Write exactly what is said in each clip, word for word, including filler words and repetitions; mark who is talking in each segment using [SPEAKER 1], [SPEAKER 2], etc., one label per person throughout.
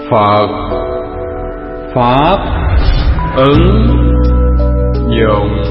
[SPEAKER 1] Phật Pháp ứng dụng.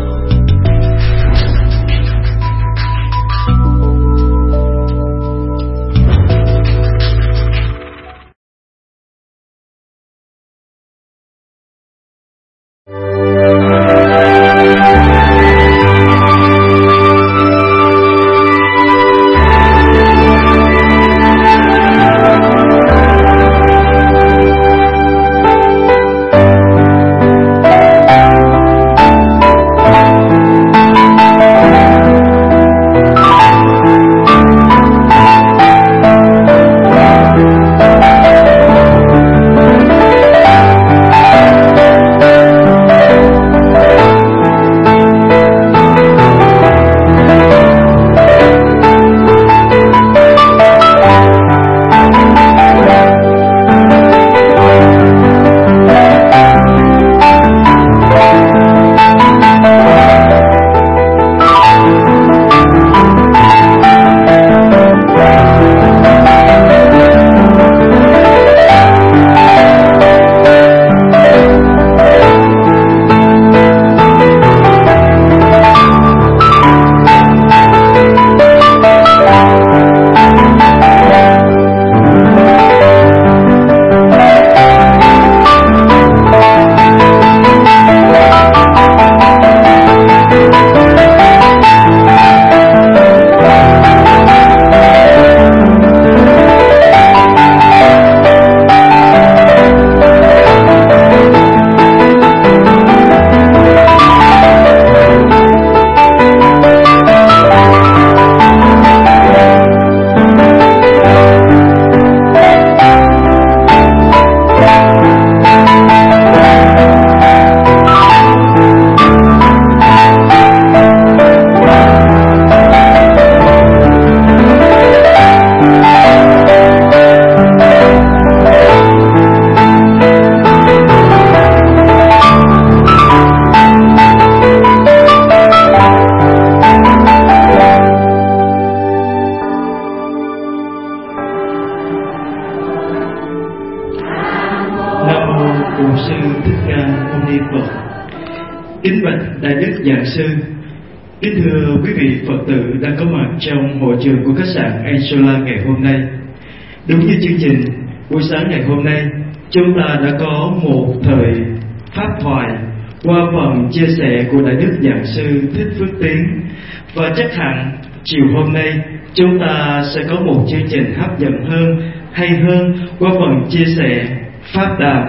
[SPEAKER 2] Kính thưa quý vị Phật tử đang có mặt trong hội trường của khách sạn Angela ngày hôm nay. Đúng như chương trình, buổi sáng ngày hôm nay chúng ta đã có một thời pháp thoại qua phần chia sẻ của Đại Đức Giảng Sư Thích Phước Tiến. Và chắc hẳn chiều hôm nay chúng ta sẽ có một chương trình hấp dẫn hơn, hay hơn qua phần chia sẻ pháp đàm.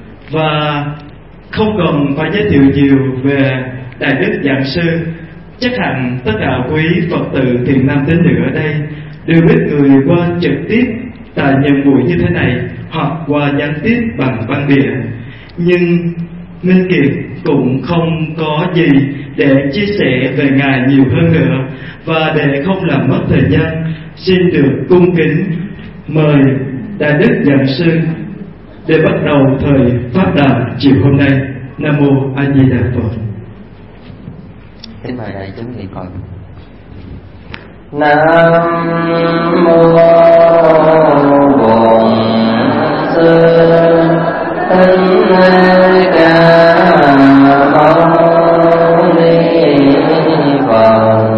[SPEAKER 2] Và không cần phải giới thiệu nhiều về Đại Đức Giảng Sư, chắc hẳn tất cả quý Phật tử thiện nam tín nữ ở đây đều biết người qua trực tiếp tại những buổi như thế này hoặc qua gián tiếp bằng văn địa. Nhưng Minh Kiệt cũng không có gì để chia sẻ về Ngài nhiều hơn nữa. Và để không làm mất thời gian, xin được cung kính mời Đại Đức Giảng Sư để bắt đầu thời pháp đàm chiều hôm nay. Nam mô A Di Đà Phật.
[SPEAKER 3] Kính mời đại chúng niệm Phật. Nam mô Bổn Sư Thích Ca Mâu Ni Phật.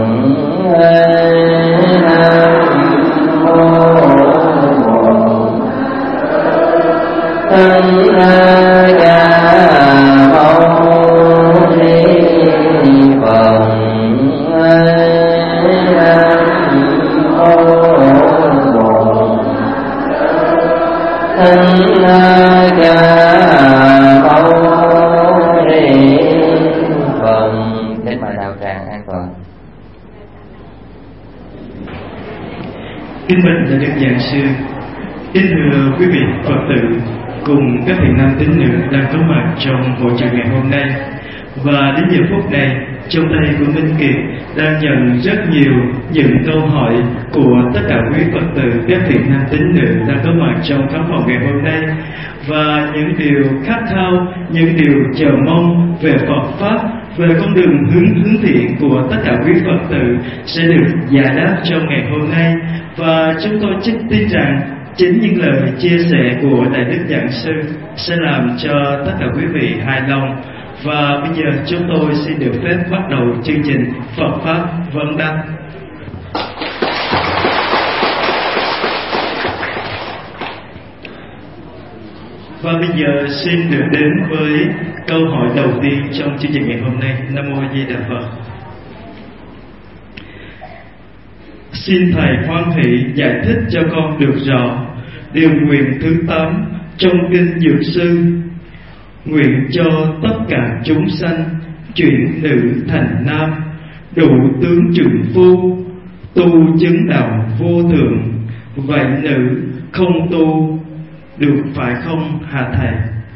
[SPEAKER 3] Nam mô Bổn Thích Ca
[SPEAKER 2] Kính bạch Đại Đức Giảng Sư, kính thưa quý vị Phật tử cùng các thiện nam tín nữ đang có mặt trong hội trường ngày hôm nay. Và đến giờ phút này, trong tay của Minh Kiệt đang nhận rất nhiều những câu hỏi của tất cả quý Phật tử, các thiện nam tín nữ đang có mặt trong khán phòng ngày hôm nay. Và những điều khát khao, những điều chờ mong về Phật Pháp, về con đường hướng hướng thiện của tất cả quý Phật tử sẽ được giải đáp trong ngày hôm nay. Và chúng tôi chắc tin rằng Chính những lời chia sẻ của Đại Đức Giảng Sư sẽ làm cho tất cả quý vị hài lòng. Và bây giờ chúng tôi xin được phép bắt đầu chương trình Phật Pháp Vấn Đáp. Và bây giờ xin được đến với câu hỏi đầu tiên trong chương trình ngày hôm nay. Nam Mô A Di Đà Phật. Xin Thầy hoan hỷ giải thích cho con được rõ điều nguyện thứ tám trong kinh Dược Sư: nguyện cho tất cả chúng sanh chuyển nữ thành nam, đủ tướng trượng phu, tu chứng đạo vô thượng. Vậy nữ không tu được phải không hả Thầy?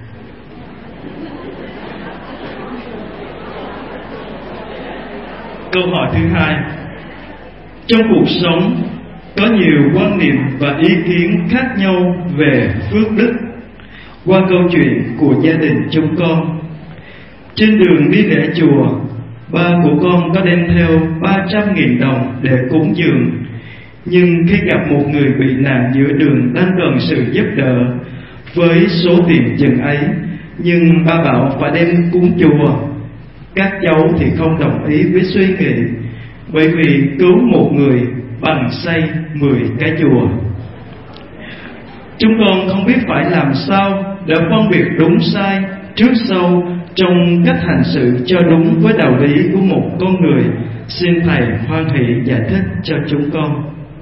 [SPEAKER 2] Câu hỏi thứ hai: trong cuộc sống có nhiều quan niệm và ý kiến khác nhau về phước đức. Qua câu chuyện của gia đình chúng con, trên đường đi lễ chùa, ba của con có đem theo ba trăm nghìn đồng để cúng dường. Nhưng khi gặp một người bị nạn giữa đường đang cần sự giúp đỡ với số tiền chừng ấy, nhưng ba bảo phải đem cúng chùa. Các cháu thì không đồng ý với suy nghĩ, bởi vì cứu một người bằng xây mười cái chùa. Chúng con không biết phải làm sao để phân biệt đúng sai trước sau trong cách hành xử cho đúng với đạo lý của một con người. Xin Thầy hoan hỷ giải thích cho chúng con.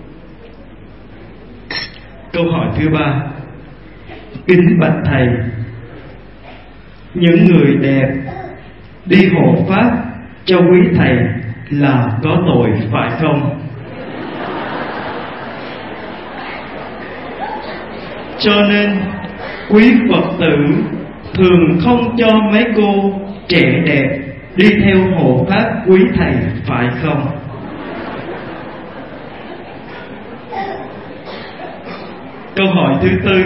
[SPEAKER 2] Câu hỏi thứ ba: kính bạch Thầy, những người đẹp đi hộ pháp cho quý Thầy là có tội phải không? Cho nên quý Phật tử thường không cho mấy cô trẻ đẹp đi theo hộ pháp quý Thầy phải không? Câu hỏi thứ tư: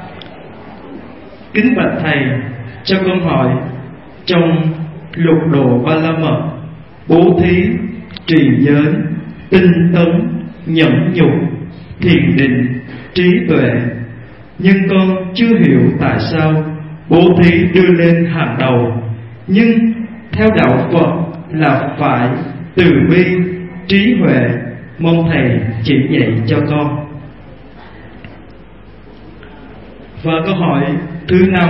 [SPEAKER 2] kính bạch Thầy, cho con hỏi, trong lục độ Ba La Mật, bố thí, trì giới, tinh tấn, nhẫn nhục, thiền định, trí tuệ, nhưng con chưa hiểu tại sao bố thí đưa lên hàng đầu, nhưng theo đạo Phật là phải từ bi, trí huệ. Mong Thầy chỉ dạy cho con. Và câu hỏi thứ năm: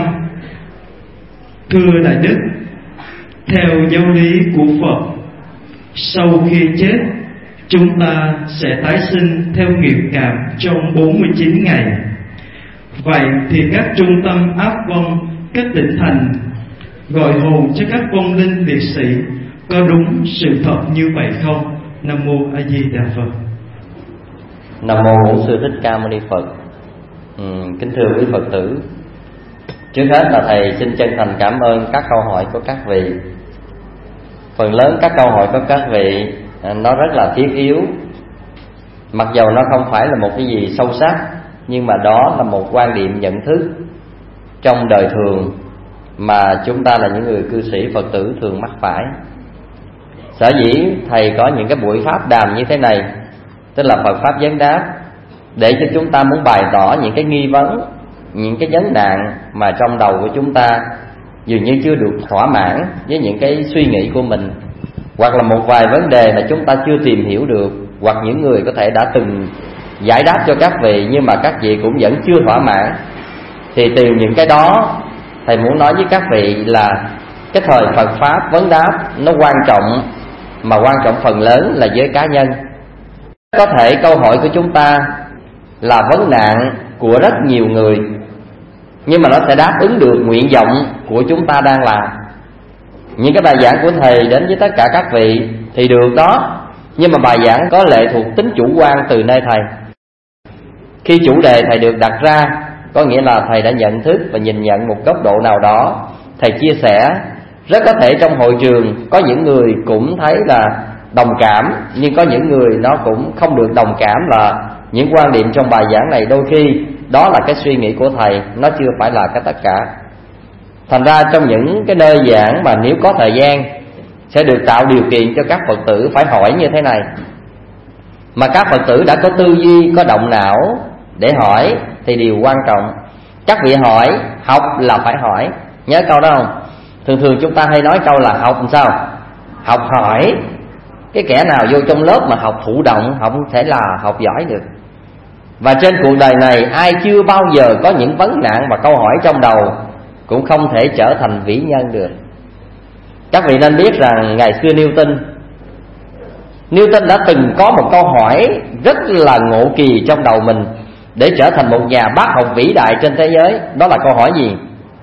[SPEAKER 2] thưa Đại Đức, theo giáo lý của Phật, sau khi chết chúng ta sẽ tái sinh theo nghiệp cảm trong bốn mươi chín ngày. Vậy thì các trung tâm áp vong, các tỉnh thành gọi hồn cho các vong linh liệt sĩ có đúng sự thật như vậy không? Nam Mô A Di Đà Phật.
[SPEAKER 3] Nam Mô Bổn Sư Thích Ca Mâu Ni Phật. ừ, Kính thưa quý Phật tử, trước hết là Thầy xin chân thành cảm ơn các câu hỏi của các vị. Phần lớn các câu hỏi của các vị nó rất là thiết yếu, mặc dầu nó không phải là một cái gì sâu sắc, nhưng mà đó là một quan điểm nhận thức trong đời thường mà chúng ta là những người cư sĩ Phật tử thường mắc phải. Sở dĩ Thầy có những cái buổi pháp đàm như thế này, tức là Phật pháp vấn đáp, để cho chúng ta muốn bày tỏ những cái nghi vấn, những cái vấn nạn mà trong đầu của chúng ta dường như chưa được thỏa mãn với những cái suy nghĩ của mình, hoặc là một vài vấn đề mà chúng ta chưa tìm hiểu được, hoặc những người có thể đã từng giải đáp cho các vị nhưng mà các vị cũng vẫn chưa thỏa mãn. Thì từ những cái đó, Thầy muốn nói với các vị là cái thời Phật pháp vấn đáp nó quan trọng, mà quan trọng phần lớn là với cá nhân. Có thể câu hỏi của chúng ta là vấn nạn của rất nhiều người, nhưng mà nó sẽ đáp ứng được nguyện vọng của chúng ta đang làm. Những cái bài giảng của Thầy đến với tất cả các vị thì được đó, nhưng mà bài giảng có lệ thuộc tính chủ quan từ nơi Thầy. Khi chủ đề Thầy được đặt ra, có nghĩa là Thầy đã nhận thức và nhìn nhận một góc độ nào đó, Thầy chia sẻ. Rất có thể trong hội trường có những người cũng thấy là đồng cảm, nhưng có những người nó cũng không được đồng cảm, là những quan điểm trong bài giảng này đôi khi đó là cái suy nghĩ của Thầy, nó chưa phải là cái tất cả. Thành ra trong những cái nơi giảng mà nếu có thời gian sẽ được tạo điều kiện cho các Phật tử phải hỏi như thế này. Mà các Phật tử đã có tư duy, có động não, để hỏi thì điều quan trọng. Các vị hỏi, học là phải hỏi. Nhớ câu đó không? Thường thường chúng ta hay nói câu là học làm sao? Học hỏi. Cái kẻ nào vô trong lớp mà học thụ động, không thể là học giỏi được. Và trên cuộc đời này ai chưa bao giờ có những vấn nạn và câu hỏi trong đầu cũng không thể trở thành vĩ nhân được. Các vị nên biết rằng ngày xưa Newton Newton đã từng có một câu hỏi rất là ngộ kỳ trong đầu mình để trở thành một nhà bác học vĩ đại trên thế giới. Đó là câu hỏi gì?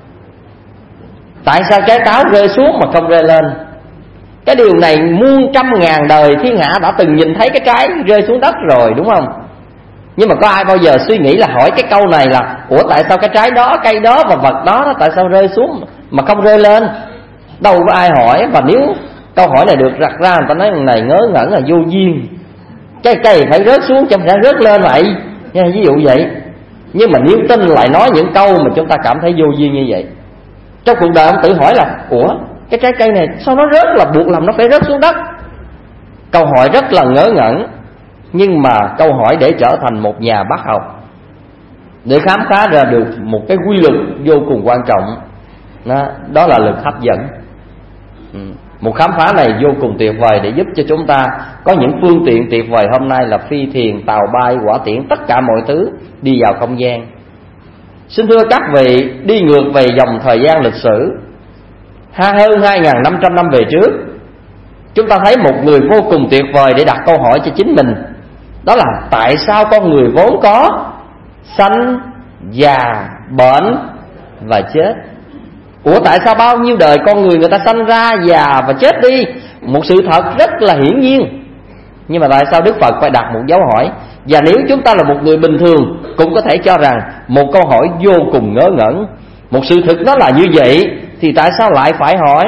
[SPEAKER 3] Tại sao trái táo rơi xuống mà không rơi lên? Cái điều này muôn trăm ngàn đời thiên hạ đã từng nhìn thấy cái trái rơi xuống đất rồi, đúng không? Nhưng mà có ai bao giờ suy nghĩ là hỏi cái câu này là ủa tại sao cái trái đó, cây đó và vật đó, đó tại sao rơi xuống mà không rơi lên? Đâu có ai hỏi. Và nếu câu hỏi này được đặt ra, người ta nói này ngớ ngẩn là vô duyên. Cái cây phải rớt xuống chứ không phải rớt lên vậy, ví dụ vậy. Nhưng mà Newton lại nói những câu mà chúng ta cảm thấy vô duyên như vậy. Trong cuộc đời ông tự hỏi là ủa cái trái cây này sao nó rớt là buộc lòng nó phải rớt xuống đất? Câu hỏi rất là ngớ ngẩn, nhưng mà câu hỏi để trở thành một nhà bác học, để khám phá ra được một cái quy luật vô cùng quan trọng. Đó, đó là lực hấp dẫn. Một khám phá này vô cùng tuyệt vời để giúp cho chúng ta có những phương tiện tuyệt vời hôm nay là phi thuyền, tàu bay, hỏa tiễn, tất cả mọi thứ đi vào không gian. Xin thưa các vị, đi ngược về dòng thời gian lịch sử hơn hai nghìn năm trăm năm về trước, chúng ta thấy một người vô cùng tuyệt vời để đặt câu hỏi cho chính mình. Đó là tại sao con người vốn có sanh, già, bệnh và chết? Ủa tại sao bao nhiêu đời con người người ta sanh ra, già và chết đi? Một sự thật rất là hiển nhiên. Nhưng mà tại sao Đức Phật phải đặt một dấu hỏi? Và nếu chúng ta là một người bình thường cũng có thể cho rằng một câu hỏi vô cùng ngớ ngẩn, một sự thực nó là như vậy, thì tại sao lại phải hỏi?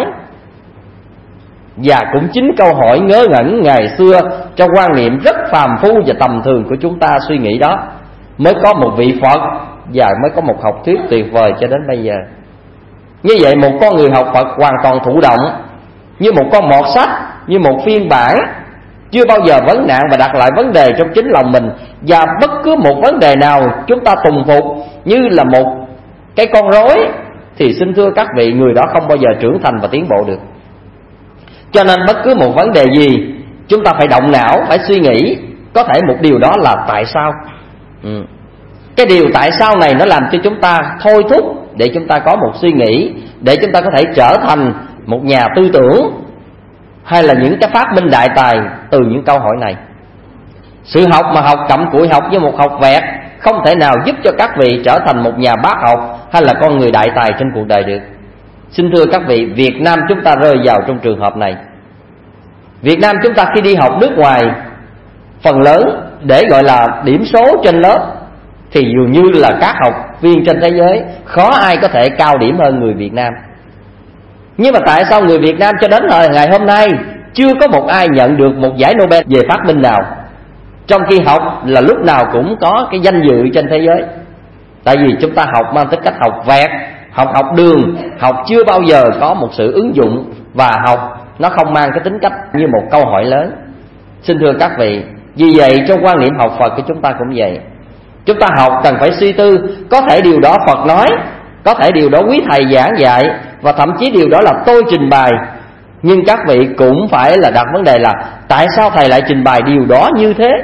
[SPEAKER 3] Và cũng chính câu hỏi ngớ ngẩn ngày xưa trong quan niệm rất phàm phu và tầm thường của chúng ta suy nghĩ đó mới có một vị Phật và mới có một học thuyết tuyệt vời cho đến bây giờ. Như vậy một con người học Phật hoàn toàn thụ động, như một con mọt sách, như một phiên bản, chưa bao giờ vấn nạn và đặt lại vấn đề trong chính lòng mình. Và bất cứ một vấn đề nào chúng ta tùng phục như là một cái con rối, thì xin thưa các vị, người đó không bao giờ trưởng thành và tiến bộ được. Cho nên bất cứ một vấn đề gì chúng ta phải động não, phải suy nghĩ. Có thể một điều đó là tại sao. ừ. Cái điều tại sao này nó làm cho chúng ta thôi thúc để chúng ta có một suy nghĩ, để chúng ta có thể trở thành một nhà tư tưởng hay là những cái phát minh đại tài từ những câu hỏi này. Sự học mà học cặm cụi học như một học vẹt không thể nào giúp cho các vị trở thành một nhà bác học hay là con người đại tài trên cuộc đời được. Xin thưa các vị, Việt Nam chúng ta rơi vào trong trường hợp này. Việt Nam chúng ta khi đi học nước ngoài, phần lớn để gọi là điểm số trên lớp thì dường như là các học viên trên thế giới khó ai có thể cao điểm hơn người Việt Nam. Nhưng mà tại sao người Việt Nam cho đến ngày hôm nay chưa có một ai nhận được một giải Nobel về phát minh nào, trong khi học là lúc nào cũng có cái danh dự trên thế giới? Tại vì chúng ta học mang tính cách học vẹt, học học đường, học chưa bao giờ có một sự ứng dụng, và học nó không mang cái tính cách như một câu hỏi lớn. Xin thưa các vị, vì vậy trong quan niệm học Phật của chúng ta cũng vậy. Chúng ta học cần phải suy tư. Có thể điều đó Phật nói, có thể điều đó quý thầy giảng dạy, và thậm chí điều đó là tôi trình bày. Nhưng các vị cũng phải là đặt vấn đề là tại sao thầy lại trình bày điều đó như thế?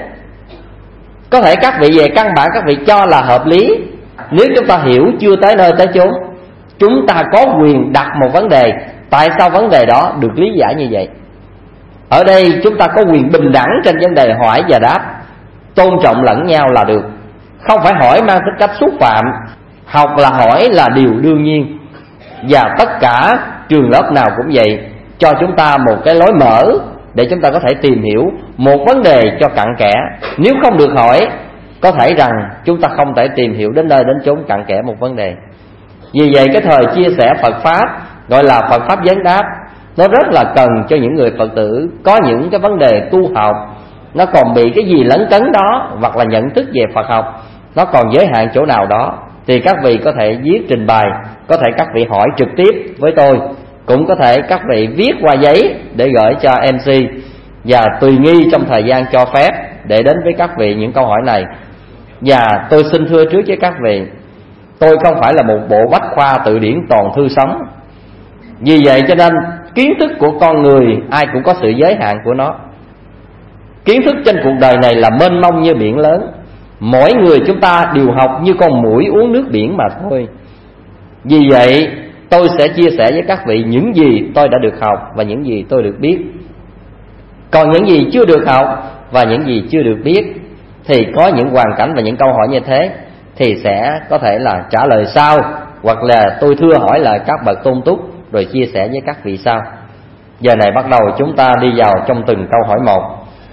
[SPEAKER 3] Có thể các vị về căn bản các vị cho là hợp lý. Nếu chúng ta hiểu chưa tới nơi tới chốn, chúng ta có quyền đặt một vấn đề, tại sao vấn đề đó được lý giải như vậy? Ở đây chúng ta có quyền bình đẳng trên vấn đề hỏi và đáp, tôn trọng lẫn nhau là được. Không phải hỏi mang tính cách xúc phạm. Học là hỏi là điều đương nhiên. Và tất cả trường lớp nào cũng vậy, cho chúng ta một cái lối mở để chúng ta có thể tìm hiểu một vấn đề cho cặn kẽ. Nếu không được hỏi, có thể rằng chúng ta không thể tìm hiểu đến nơi đến chốn cặn kẽ một vấn đề. Vì vậy cái thời chia sẻ Phật Pháp, gọi là Phật Pháp vấn đáp, nó rất là cần cho những người Phật tử có những cái vấn đề tu học nó còn bị cái gì lấn cấn đó, hoặc là nhận thức về Phật học nó còn giới hạn chỗ nào đó, thì các vị có thể viết trình bày, có thể các vị hỏi trực tiếp với tôi, cũng có thể các vị viết qua giấy để gửi cho em xê, và tùy nghi trong thời gian cho phép để đến với các vị những câu hỏi này. Và tôi xin thưa trước với các vị, tôi không phải là một bộ bách khoa từ điển toàn thư sống. Vì vậy cho nên kiến thức của con người ai cũng có sự giới hạn của nó. Kiến thức trên cuộc đời này là mênh mông như biển lớn. Mỗi người chúng ta đều học như con muỗi uống nước biển mà thôi. Vì vậy tôi sẽ chia sẻ với các vị những gì tôi đã được học và những gì tôi được biết. Còn những gì chưa được học và những gì chưa được biết thì có những hoàn cảnh và những câu hỏi như thế thì sẽ có thể là trả lời sau, hoặc là tôi thưa hỏi lại các bậc tôn túc rồi chia sẻ với các vị sau. Giờ này bắt đầu chúng ta đi vào trong từng câu hỏi một.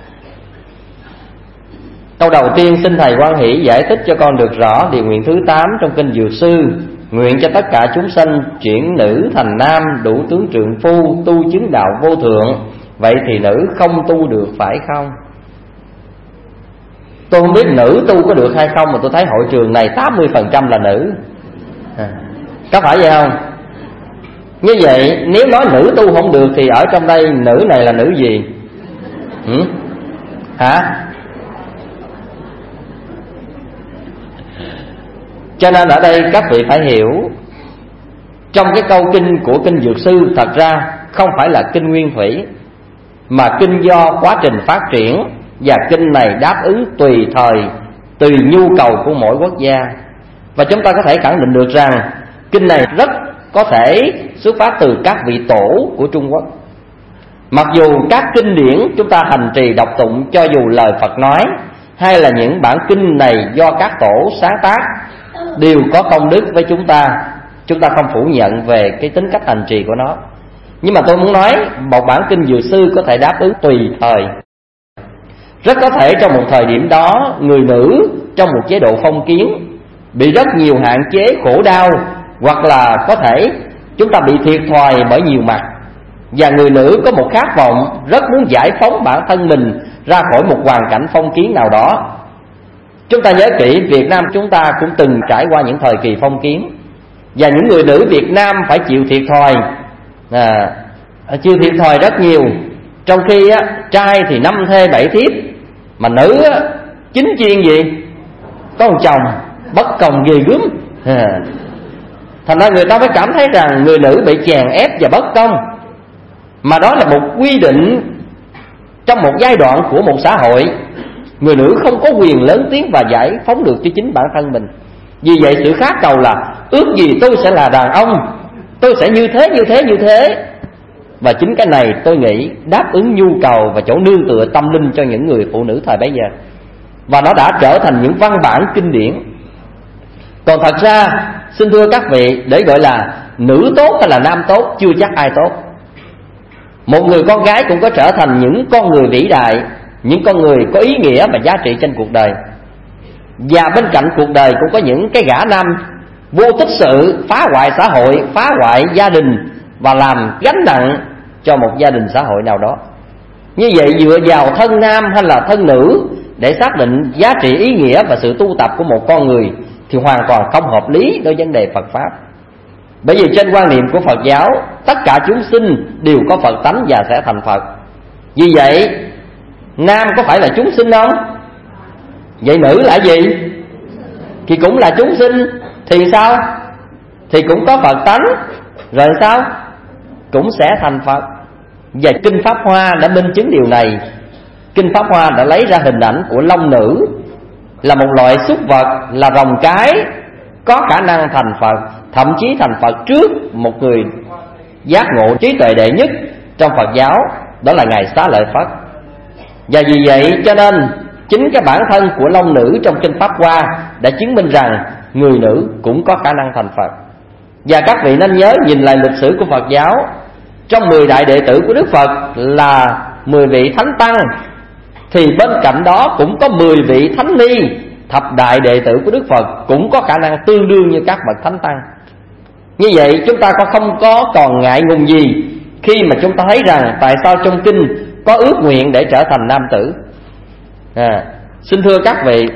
[SPEAKER 3] Câu đầu tiên, xin Thầy hoan hỷ giải thích cho con được rõ điều nguyện thứ tám trong kinh Dược Sư: nguyện cho tất cả chúng sanh chuyển nữ thành nam, đủ tướng trượng phu, tu chứng đạo vô thượng. Vậy thì nữ không tu được phải không? Tôi không biết nữ tu có được hay không, mà tôi thấy hội trường này tám mươi phần trăm là nữ. à, Có phải vậy không? Như vậy nếu nói nữ tu không được thì ở trong đây nữ này là nữ gì? Ừ? Hả? Cho nên ở đây các vị phải hiểu, trong cái câu kinh của kinh Dược Sư thật ra không phải là kinh nguyên thủy, mà kinh do quá trình phát triển, và kinh này đáp ứng tùy thời, tùy nhu cầu của mỗi quốc gia. Và chúng ta có thể khẳng định được rằng kinh này rất có thể xuất phát từ các vị tổ của Trung Quốc. Mặc dù các kinh điển chúng ta hành trì đọc tụng, cho dù lời Phật nói hay là những bản kinh này do các tổ sáng tác, đều có công đức với chúng ta. Chúng ta không phủ nhận về cái tính cách hành trì của nó. Nhưng mà tôi muốn nói, một bản kinh Dược Sư có thể đáp ứng tùy thời. Rất có thể trong một thời điểm đó, người nữ trong một chế độ phong kiến bị rất nhiều hạn chế khổ đau, hoặc là có thể chúng ta bị thiệt thòi bởi nhiều mặt, và người nữ có một khát vọng rất muốn giải phóng bản thân mình ra khỏi một hoàn cảnh phong kiến nào đó. Chúng ta nhớ kỹ, Việt Nam chúng ta cũng từng trải qua những thời kỳ phong kiến, và những người nữ Việt Nam phải chịu thiệt thòi, à, chịu thiệt thòi rất nhiều. Trong khi á, trai thì năm thê bảy thiếp, mà nữ á, chính chuyên gì? Có một chồng, bất công ghê gớm. à. Thành ra người ta mới cảm thấy rằng người nữ bị chèn ép và bất công. Mà đó là một quy định trong một giai đoạn của một xã hội. Người nữ không có quyền lớn tiếng và giải phóng được cho chính bản thân mình. Vì vậy sự khát cầu là ước gì tôi sẽ là đàn ông, tôi sẽ như thế, như thế, như thế. Và chính cái này tôi nghĩ đáp ứng nhu cầu và chỗ nương tựa tâm linh cho những người phụ nữ thời bấy giờ. Và nó đã trở thành những văn bản kinh điển. Còn thật ra, xin thưa các vị, để gọi là nữ tốt hay là nam tốt, chưa chắc ai tốt. Một người con gái cũng có trở thành những con người vĩ đại, những con người có ý nghĩa và giá trị trên cuộc đời. Và bên cạnh cuộc đời cũng có những cái gã nam vô tích sự, phá hoại xã hội, phá hoại gia đình và làm gánh nặng cho một gia đình xã hội nào đó. Như vậy dựa vào thân nam hay là thân nữ để xác định giá trị, ý nghĩa và sự tu tập của một con người thì hoàn toàn không hợp lý đối với vấn đề Phật Pháp. Bởi vì trên quan niệm của Phật giáo, tất cả chúng sinh đều có Phật tánh và sẽ thành Phật. Vì vậy nam có phải là chúng sinh không? Vậy nữ là gì? Thì cũng là chúng sinh. Thì sao? Thì cũng có Phật tánh. Rồi sao? Cũng sẽ thành Phật. Và Kinh Pháp Hoa đã minh chứng điều này. Kinh Pháp Hoa đã lấy ra hình ảnh của long nữ, là một loại súc vật, là rồng cái, có khả năng thành Phật, thậm chí thành Phật trước một người giác ngộ trí tuệ đệ nhất trong Phật giáo, đó là Ngài Xá Lợi Phất. Và vì vậy cho nên chính cái bản thân của long nữ trong Kinh Pháp Hoa đã chứng minh rằng người nữ cũng có khả năng thành Phật. Và các vị nên nhớ, nhìn lại lịch sử của Phật giáo, trong mười đại đệ tử của Đức Phật là mười vị thánh tăng, thì bên cạnh đó cũng có mười vị thánh ni, thập đại đệ tử của Đức Phật cũng có khả năng tương đương như các bậc thánh tăng. Như vậy chúng ta có không có còn ngại ngùng gì khi mà chúng ta thấy rằng tại sao trong kinh có ước nguyện để trở thành nam tử. à, Xin thưa các vị,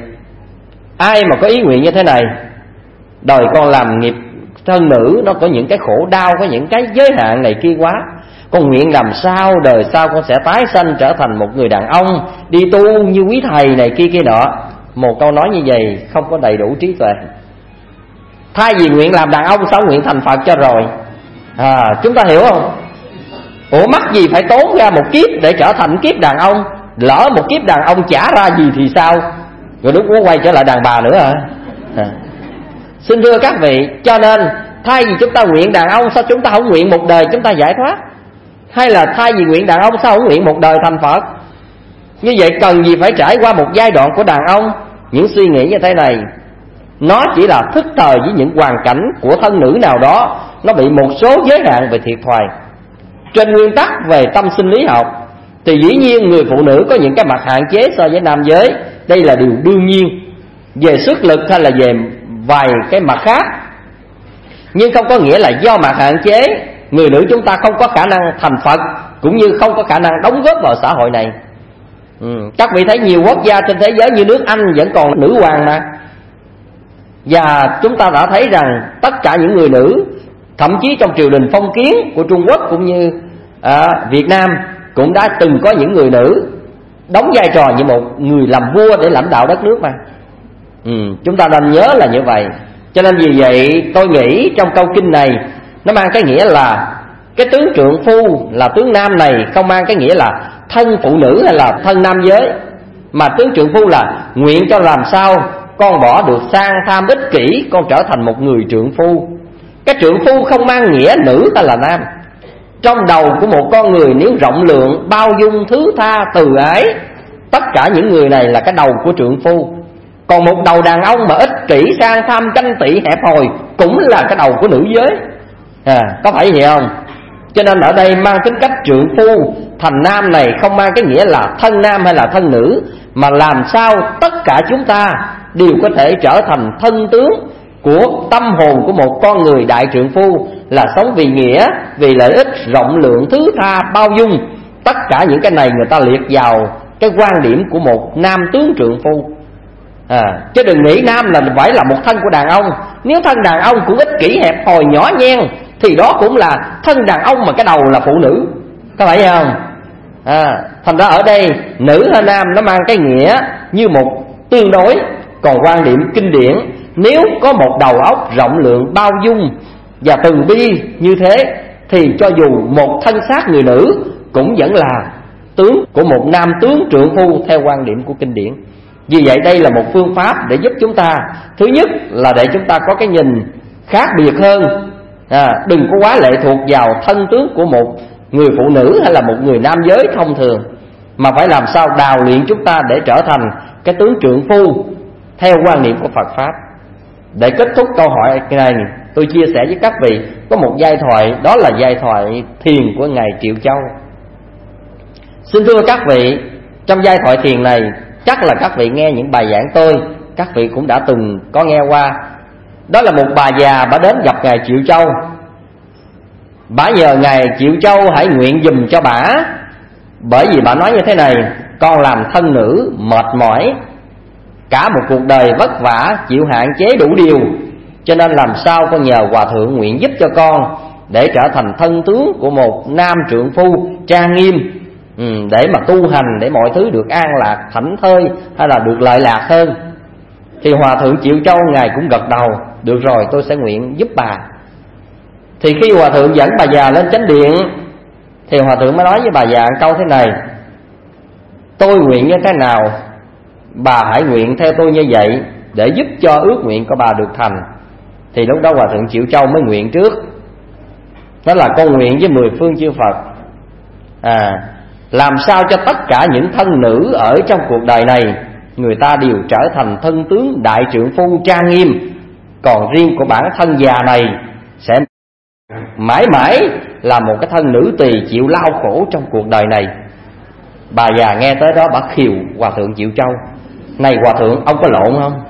[SPEAKER 3] ai mà có ý nguyện như thế này, đời con làm nghiệp thân nữ nó có những cái khổ đau, có những cái giới hạn này kia quá, con nguyện làm sao đời sau con sẽ tái sanh trở thành một người đàn ông, đi tu như quý thầy này kia kia nọ. một câu nói như vậy không có đầy đủ trí tuệ. Thay vì nguyện làm đàn ông, sao nguyện thành Phật cho rồi? À, chúng ta hiểu không? Ủa mắc gì phải tốn ra một kiếp để trở thành kiếp đàn ông? Lỡ một kiếp đàn ông chả ra gì thì sao? Rồi lúc đó quay trở lại đàn bà nữa hả? À. Xin thưa các vị, cho nên thay vì chúng ta nguyện đàn ông, sao chúng ta không nguyện một đời chúng ta giải thoát? Hay là thay vì nguyện đàn ông, sao không nguyện một đời thành Phật? Như vậy cần gì phải trải qua một giai đoạn của đàn ông? Những suy nghĩ như thế này nó chỉ là thức thời với những hoàn cảnh của thân nữ nào đó, nó bị một số giới hạn về thiệt thòi. Trên nguyên tắc về tâm sinh lý học thì dĩ nhiên người phụ nữ có những cái mặt hạn chế so với nam giới, đây là điều đương nhiên, về sức lực hay là về vài cái mặt khác. Nhưng không có nghĩa là do mặt hạn chế, người nữ chúng ta không có khả năng thành Phật, cũng như không có khả năng đóng góp vào xã hội này. ừ. Các vị thấy nhiều quốc gia trên thế giới như nước Anh vẫn còn nữ hoàng mà. Và chúng ta đã thấy rằng tất cả những người nữ, thậm chí trong triều đình phong kiến của Trung Quốc cũng như à, Việt Nam, cũng đã từng có những người nữ đóng vai trò như một người làm vua để lãnh đạo đất nước mà. ừ, Chúng ta nên nhớ là như vậy. Cho nên vì vậy tôi nghĩ trong câu kinh này nó mang cái nghĩa là cái tướng trượng phu là tướng nam này không mang cái nghĩa là thân phụ nữ hay là thân nam giới, mà tướng trượng phu là nguyện cho làm sao con bỏ được sang tham ích kỷ, con trở thành một người trượng phu. Cái trượng phu không mang nghĩa nữ hay là nam. Trong đầu của một con người nếu rộng lượng, bao dung, thứ tha, từ ái, tất cả những người này là cái đầu của trượng phu. Còn một đầu đàn ông mà ích kỷ, sang tham, ganh tị, hẹp hòi cũng là cái đầu của nữ giới. à, Có phải vậy không? Cho nên ở đây mang tính cách trượng phu thành nam này không mang cái nghĩa là thân nam hay là thân nữ, mà làm sao tất cả chúng ta đều có thể trở thành thân tướng của tâm hồn của một con người đại trượng phu, là sống vì nghĩa, vì lợi ích, rộng lượng, thứ tha, bao dung. Tất cả những cái này người ta liệt vào cái quan điểm của một nam tướng trượng phu. à, Chứ đừng nghĩ nam là phải là một thân của đàn ông. Nếu thân đàn ông cũng ích kỷ, hẹp hòi, nhỏ nhen thì đó cũng là thân đàn ông mà cái đầu là phụ nữ. Có phải không? À, thành ra ở đây nữ hay nam nó mang cái nghĩa như một tương đối. Còn quan điểm kinh điển, nếu có một đầu óc rộng lượng, bao dung và từ bi như thế thì cho dù một thân xác người nữ cũng vẫn là tướng của một nam tướng trượng phu theo quan điểm của kinh điển. Vì vậy đây là một phương pháp để giúp chúng ta, thứ nhất là để chúng ta có cái nhìn khác biệt hơn. à, Đừng có quá lệ thuộc vào thân tướng của một người phụ nữ hay là một người nam giới thông thường, mà phải làm sao đào luyện chúng ta để trở thành cái tướng trượng phu theo quan niệm của Phật Pháp. Để kết thúc câu hỏi này, tôi chia sẻ với các vị có một giai thoại, đó là giai thoại thiền của Ngài Triệu Châu. Xin thưa các vị, trong giai thoại thiền này chắc là các vị nghe những bài giảng tôi, các vị cũng đã từng có nghe qua. Đó là một bà già, bà đến gặp Ngài Triệu Châu. Bà nhờ Ngài Triệu Châu hãy nguyện giùm cho bà, bởi vì bà nói như thế này: con làm thân nữ mệt mỏi, cả một cuộc đời vất vả, chịu hạn chế đủ điều, cho nên làm sao con nhờ Hòa Thượng nguyện giúp cho con để trở thành thân tướng của một nam trượng phu trang nghiêm, ừ, để mà tu hành, để mọi thứ được an lạc, thảnh thơi hay là được lợi lạc hơn. Thì Hòa Thượng Triệu Châu Ngài cũng gật đầu: được rồi, tôi sẽ nguyện giúp bà. Thì khi Hòa Thượng dẫn bà già lên chánh điện thì Hòa Thượng mới nói với bà già câu thế này: tôi nguyện như thế nào, bà hãy nguyện theo tôi như vậy, để giúp cho ước nguyện của bà được thành. Thì lúc đó Hòa Thượng Triệu Châu mới nguyện trước. Đó là con nguyện với mười phương chư Phật, à, làm sao cho tất cả những thân nữ ở trong cuộc đời này người ta đều trở thành thân tướng đại trượng phu trang nghiêm. Còn riêng của bản thân già này sẽ mãi mãi là một cái thân nữ tỳ chịu lao khổ trong cuộc đời này. Bà già nghe tới đó bà khiều Hòa Thượng Triệu Châu: này Hòa Thượng, ông có lộn không?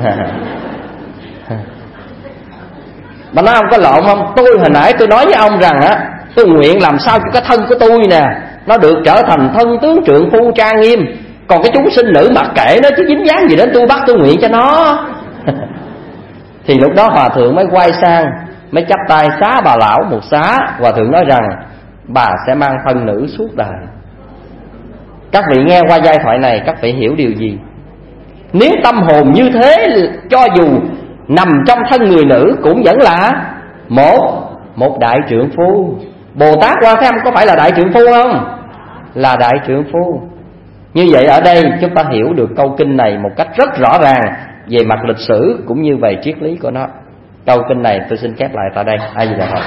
[SPEAKER 3] Bà nói ông có lộn không? Tôi hồi nãy tôi nói với ông rằng á, tôi nguyện làm sao cho cái thân của tôi nè nó được trở thành thân tướng trượng phu trang nghiêm. Còn cái chúng sinh nữ mặc kệ nó, chứ dính dáng gì đến tôi, bắt tôi nguyện cho nó. Thì lúc đó Hòa Thượng mới quay sang, mới chắp tay xá bà lão một xá. Hòa Thượng nói rằng bà sẽ mang thân nữ suốt đời. Các vị nghe qua giai thoại này, các vị hiểu điều gì? Nếu tâm hồn như thế, cho dù nằm trong thân người nữ cũng vẫn là một một đại trượng phu. Bồ Tát Quan Thế Âm có phải là đại trượng phu không? Là đại trượng phu. Như vậy ở đây chúng ta hiểu được câu kinh này một cách rất rõ ràng về mặt lịch sử cũng như về triết lý của nó. Câu kinh này tôi xin khép lại tại đây. A Di Đà Phật.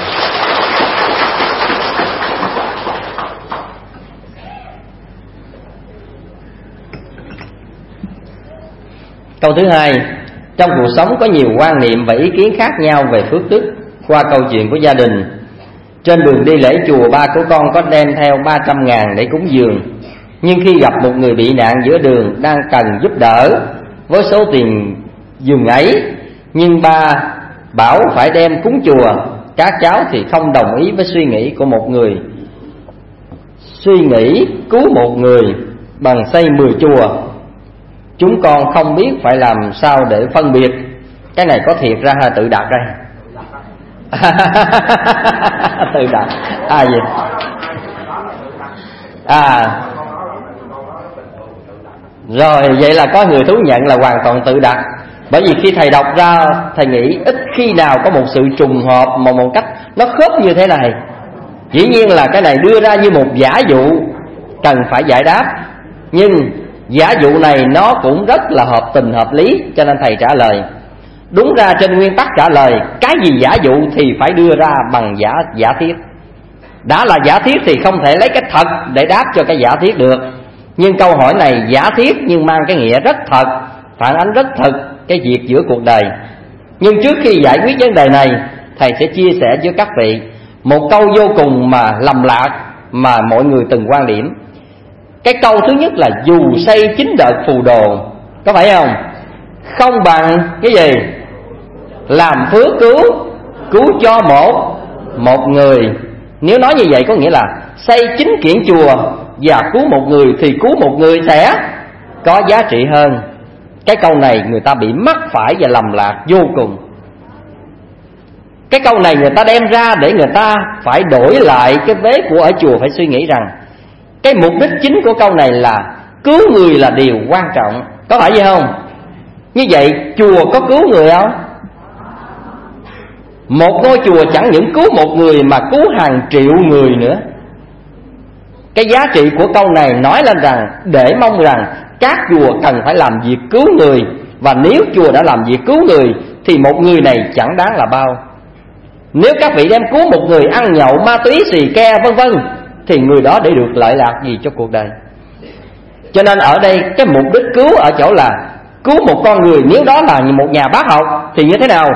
[SPEAKER 3] Câu thứ hai, trong cuộc sống có nhiều quan niệm và ý kiến khác nhau về phước đức. Qua câu chuyện của gia đình, trên đường đi lễ chùa, ba của con có đem theo ba trăm ngàn để cúng dường. Nhưng khi gặp một người bị nạn giữa đường đang cần giúp đỡ với số tiền dường ấy, nhưng ba bảo phải đem cúng chùa. Các cháu thì không đồng ý với suy nghĩ của một người, suy nghĩ cứu một người bằng xây mười chùa. Chúng con không biết phải làm sao để phân biệt. Cái này có thiệt ra hay tự đặt đây? Tự đặt. À gì? À rồi, vậy là có người thú nhận là hoàn toàn tự đặt. Bởi vì khi thầy đọc ra, thầy nghĩ ít khi nào có một sự trùng hợp mà một cách nó khớp như thế này. Dĩ nhiên là cái này đưa ra như một giả dụ cần phải giải đáp, nhưng giả dụ này nó cũng rất là hợp tình hợp lý, cho nên thầy trả lời. Đúng ra trên nguyên tắc trả lời, cái gì giả dụ thì phải đưa ra bằng giả giả thiết. Đã là giả thiết thì không thể lấy cái thật để đáp cho cái giả thiết được. Nhưng câu hỏi này giả thiết nhưng mang cái nghĩa rất thật, phản ánh rất thật cái việc giữa cuộc đời. Nhưng trước khi giải quyết vấn đề này, thầy sẽ chia sẻ với các vị một câu vô cùng mà lầm lạc mà mọi người từng quan điểm. Cái câu thứ nhất là dù xây chín đợt phù đồ, có phải không? Không bằng cái gì? Làm phước cứu cứu cho một một người. Nếu nói như vậy có nghĩa là xây chín kiển chùa và cứu một người thì cứu một người sẽ có giá trị hơn. Cái câu này người ta bị mắc phải và lầm lạc vô cùng. Cái câu này người ta đem ra để người ta phải đổi lại cái vế của ở chùa, phải suy nghĩ rằng cái mục đích chính của câu này là cứu người là điều quan trọng, có phải vậy không? Như vậy chùa có cứu người không? Một ngôi chùa chẳng những cứu một người mà cứu hàng triệu người nữa. Cái giá trị của câu này nói lên rằng để mong rằng các chùa cần phải làm việc cứu người. Và nếu chùa đã làm việc cứu người thì một người này chẳng đáng là bao. Nếu các vị đem cứu một người ăn nhậu, ma túy, xì ke vân vân thì người đó để được lợi lạc gì cho cuộc đời? Cho nên ở đây cái mục đích cứu ở chỗ là cứu một con người. Nếu đó là một nhà bác học thì như thế nào?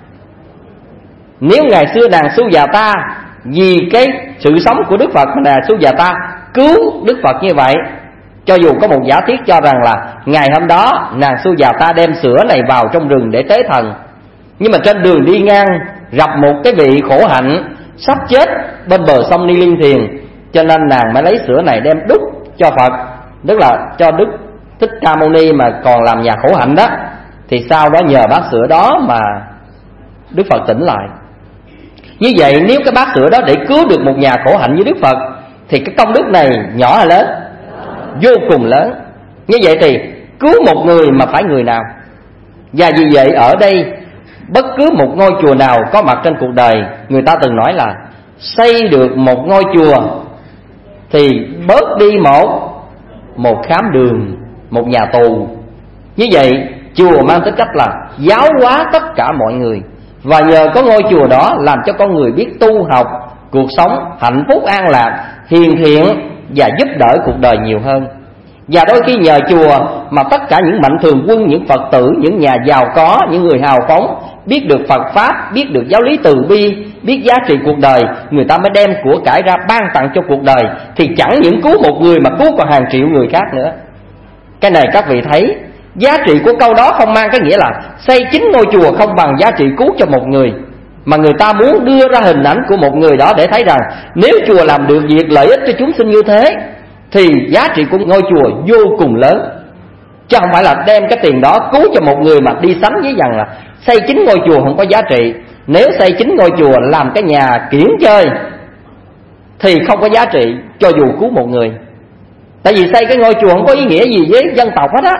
[SPEAKER 3] Nếu ngày xưa nàng Su Già Ta vì cái sự sống của Đức Phật mà nàng Su Già Ta cứu Đức Phật như vậy, cho dù có một giả thiết cho rằng là ngày hôm đó nàng Su Già Ta đem sữa này vào trong rừng để tế thần, nhưng mà trên đường đi ngang gặp một cái vị khổ hạnh sắp chết bên bờ sông Ni Liên Thiền, cho nên nàng mới lấy sữa này đem đút cho Phật, tức là cho Đức Thích Ca Mâu Ni mà còn làm nhà khổ hạnh đó. Thì sau đó nhờ bát sữa đó mà Đức Phật tỉnh lại. Như vậy nếu cái bát sữa đó để cứu được một nhà khổ hạnh như Đức Phật thì cái công đức này nhỏ hay lớn? Vô cùng lớn. Như vậy thì cứu một người mà phải người nào? Và vì vậy ở đây bất cứ một ngôi chùa nào có mặt trên cuộc đời, người ta từng nói là xây được một ngôi chùa thì bớt đi một một khám đường, một nhà tù. Như vậy chùa mang tính cách là giáo hóa tất cả mọi người. Và nhờ có ngôi chùa đó làm cho con người biết tu học, cuộc sống hạnh phúc an lạc, hiền thiện và giúp đỡ cuộc đời nhiều hơn. Và đôi khi nhờ chùa mà tất cả những mạnh thường quân, những Phật tử, những nhà giàu có, những người hào phóng biết được Phật Pháp, biết được giáo lý từ bi, biết giá trị cuộc đời, người ta mới đem của cải ra ban tặng cho cuộc đời. Thì chẳng những cứu một người mà cứu còn hàng triệu người khác nữa. Cái này các vị thấy giá trị của câu đó không mang cái nghĩa là xây chính ngôi chùa không bằng giá trị cứu cho một người, mà người ta muốn đưa ra hình ảnh của một người đó để thấy rằng nếu chùa làm được việc lợi ích cho chúng sinh như thế thì giá trị của ngôi chùa vô cùng lớn. Chứ không phải là đem cái tiền đó cứu cho một người mà đi sánh với rằng là xây chính ngôi chùa không có giá trị. Nếu xây chính ngôi chùa làm cái nhà kiển chơi thì không có giá trị cho dù cứu một người. Tại vì xây cái ngôi chùa không có ý nghĩa gì với dân tộc hết á.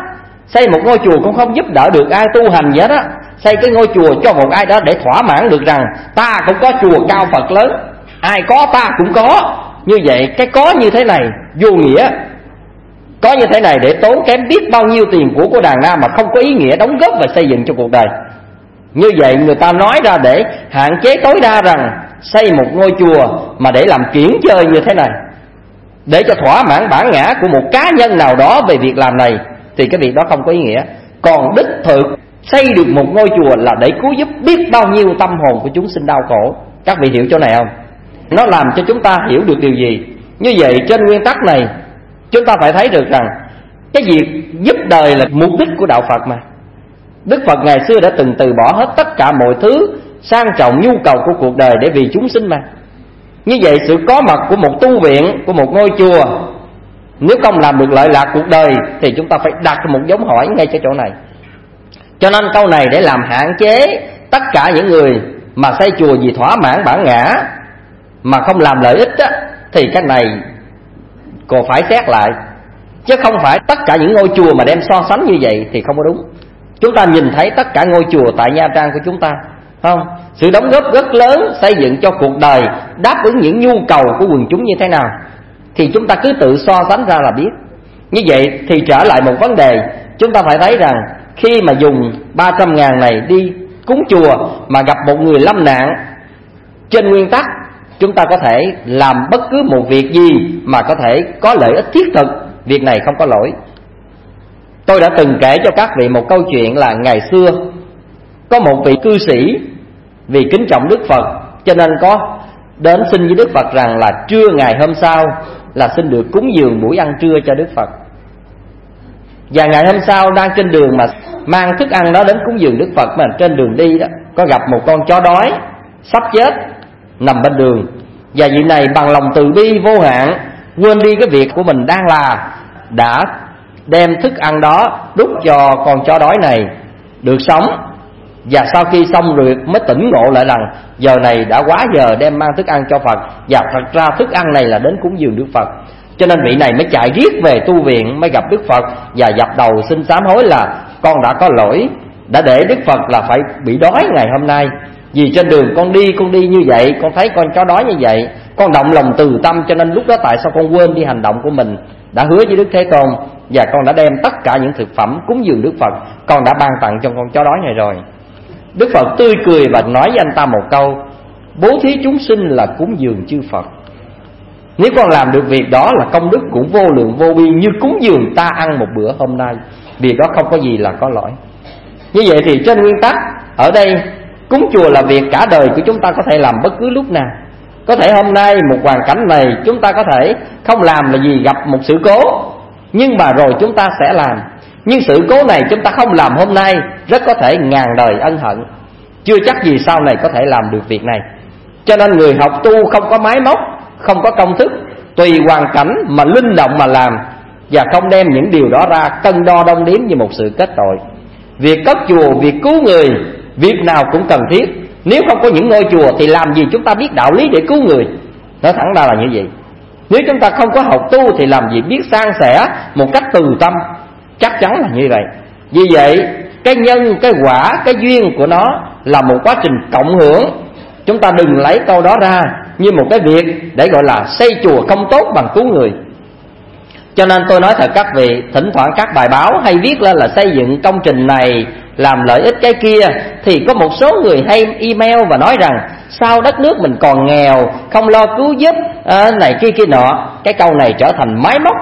[SPEAKER 3] Xây một ngôi chùa cũng không giúp đỡ được ai tu hành vậy đó. Xây cái ngôi chùa cho một ai đó để thỏa mãn được rằng ta cũng có chùa cao Phật lớn, ai có ta cũng có. Như vậy cái có như thế này vô nghĩa. Có như thế này để tốn kém biết bao nhiêu tiền của của đàn nam mà không có ý nghĩa đóng góp và xây dựng cho cuộc đời. Như vậy người ta nói ra để hạn chế tối đa rằng xây một ngôi chùa mà để làm kiển chơi như thế này, để cho thỏa mãn bản ngã của một cá nhân nào đó về việc làm này, thì cái việc đó không có ý nghĩa. Còn đích thực xây được một ngôi chùa là để cứu giúp biết bao nhiêu tâm hồn của chúng sinh đau khổ. Các vị hiểu chỗ này không? Nó làm cho chúng ta hiểu được điều gì? Như vậy trên nguyên tắc này chúng ta phải thấy được rằng cái việc giúp đời là mục đích của đạo Phật mà. Đức Phật ngày xưa đã từng từ bỏ hết tất cả mọi thứ sang trọng nhu cầu của cuộc đời để vì chúng sinh mà. Như vậy sự có mặt của một tu viện, của một ngôi chùa, nếu không làm được lợi lạc cuộc đời thì chúng ta phải đặt một dấu hỏi ngay cho chỗ này. Cho nên câu này để làm hạn chế tất cả những người mà xây chùa vì thỏa mãn bản ngã mà không làm lợi ích á, thì cái này còn phải xét lại. Chứ không phải tất cả những ngôi chùa mà đem so sánh như vậy thì không có đúng. Chúng ta nhìn thấy tất cả ngôi chùa tại Nha Trang của chúng ta, không? Sự đóng góp rất lớn xây dựng cho cuộc đời, đáp ứng những nhu cầu của quần chúng như thế nào, thì chúng ta cứ tự so sánh ra là biết. Như vậy thì trở lại một vấn đề, chúng ta phải thấy rằng khi mà dùng ba trăm ngàn này đi cúng chùa mà gặp một người lâm nạn, trên nguyên tắc chúng ta có thể làm bất cứ một việc gì mà có thể có lợi ích thiết thực, việc này không có lỗi. Tôi đã từng kể cho các vị một câu chuyện là ngày xưa có một vị cư sĩ vì kính trọng Đức Phật cho nên có đến xin với Đức Phật rằng là trưa ngày hôm sau là xin được cúng dường buổi ăn trưa cho Đức Phật. Và ngày hôm sau đang trên đường mà mang thức ăn đó đến cúng dường Đức Phật, mà trên đường đi đó có gặp một con chó đói sắp chết nằm bên đường. Và vị này bằng lòng từ bi vô hạn, quên đi cái việc của mình đang là, đã đem thức ăn đó đút cho con chó đói này được sống. Và sau khi xong rồi mới tỉnh ngộ lại rằng giờ này đã quá giờ đem mang thức ăn cho Phật, và thật ra thức ăn này là đến cúng dường Đức Phật. Cho nên vị này mới chạy riết về tu viện, mới gặp Đức Phật và dập đầu xin sám hối là con đã có lỗi, đã để Đức Phật là phải bị đói ngày hôm nay. Vì trên đường con đi, con đi như vậy, con thấy con chó đói như vậy, con động lòng từ tâm, cho nên lúc đó tại sao con quên đi hành động của mình đã hứa với Đức Thế Tôn, và con đã đem tất cả những thực phẩm cúng dường Đức Phật, con đã ban tặng cho con chó đói này rồi. Đức Phật tươi cười và nói với anh ta một câu: bố thí chúng sinh là cúng dường chư Phật. Nếu con làm được việc đó là công đức cũng vô lượng vô biên, như cúng dường ta ăn một bữa hôm nay. Việc đó không có gì là có lỗi. Như vậy thì trên nguyên tắc ở đây, cúng chùa là việc cả đời của chúng ta có thể làm bất cứ lúc nào. Có thể hôm nay một hoàn cảnh này chúng ta có thể không làm là vì gặp một sự cố, nhưng mà rồi chúng ta sẽ làm. Nhưng sự cố này chúng ta không làm hôm nay, rất có thể ngàn đời ân hận, chưa chắc gì sau này có thể làm được việc này. Cho nên người học tu không có máy móc, không có công thức, tùy hoàn cảnh mà linh động mà làm, và không đem những điều đó ra cân đo đong đếm như một sự kết tội. Việc cất chùa, việc cứu người, việc nào cũng cần thiết. Nếu không có những ngôi chùa thì làm gì chúng ta biết đạo lý để cứu người? Nói thẳng ra là như vậy. Nếu chúng ta không có học tu thì làm gì biết san sẻ một cách từ tâm? Chắc chắn là như vậy. Vì vậy cái nhân, cái quả, cái duyên của nó là một quá trình cộng hưởng. Chúng ta đừng lấy câu đó ra như một cái việc để gọi là xây chùa không tốt bằng cứu người. Cho nên tôi nói thật các vị, thỉnh thoảng các bài báo hay viết lên là xây dựng công trình này, làm lợi ích cái kia, thì có một số người hay email và nói rằng sao đất nước mình còn nghèo, không lo cứu giúp à, này kia kia nọ. Cái câu này trở thành máy móc.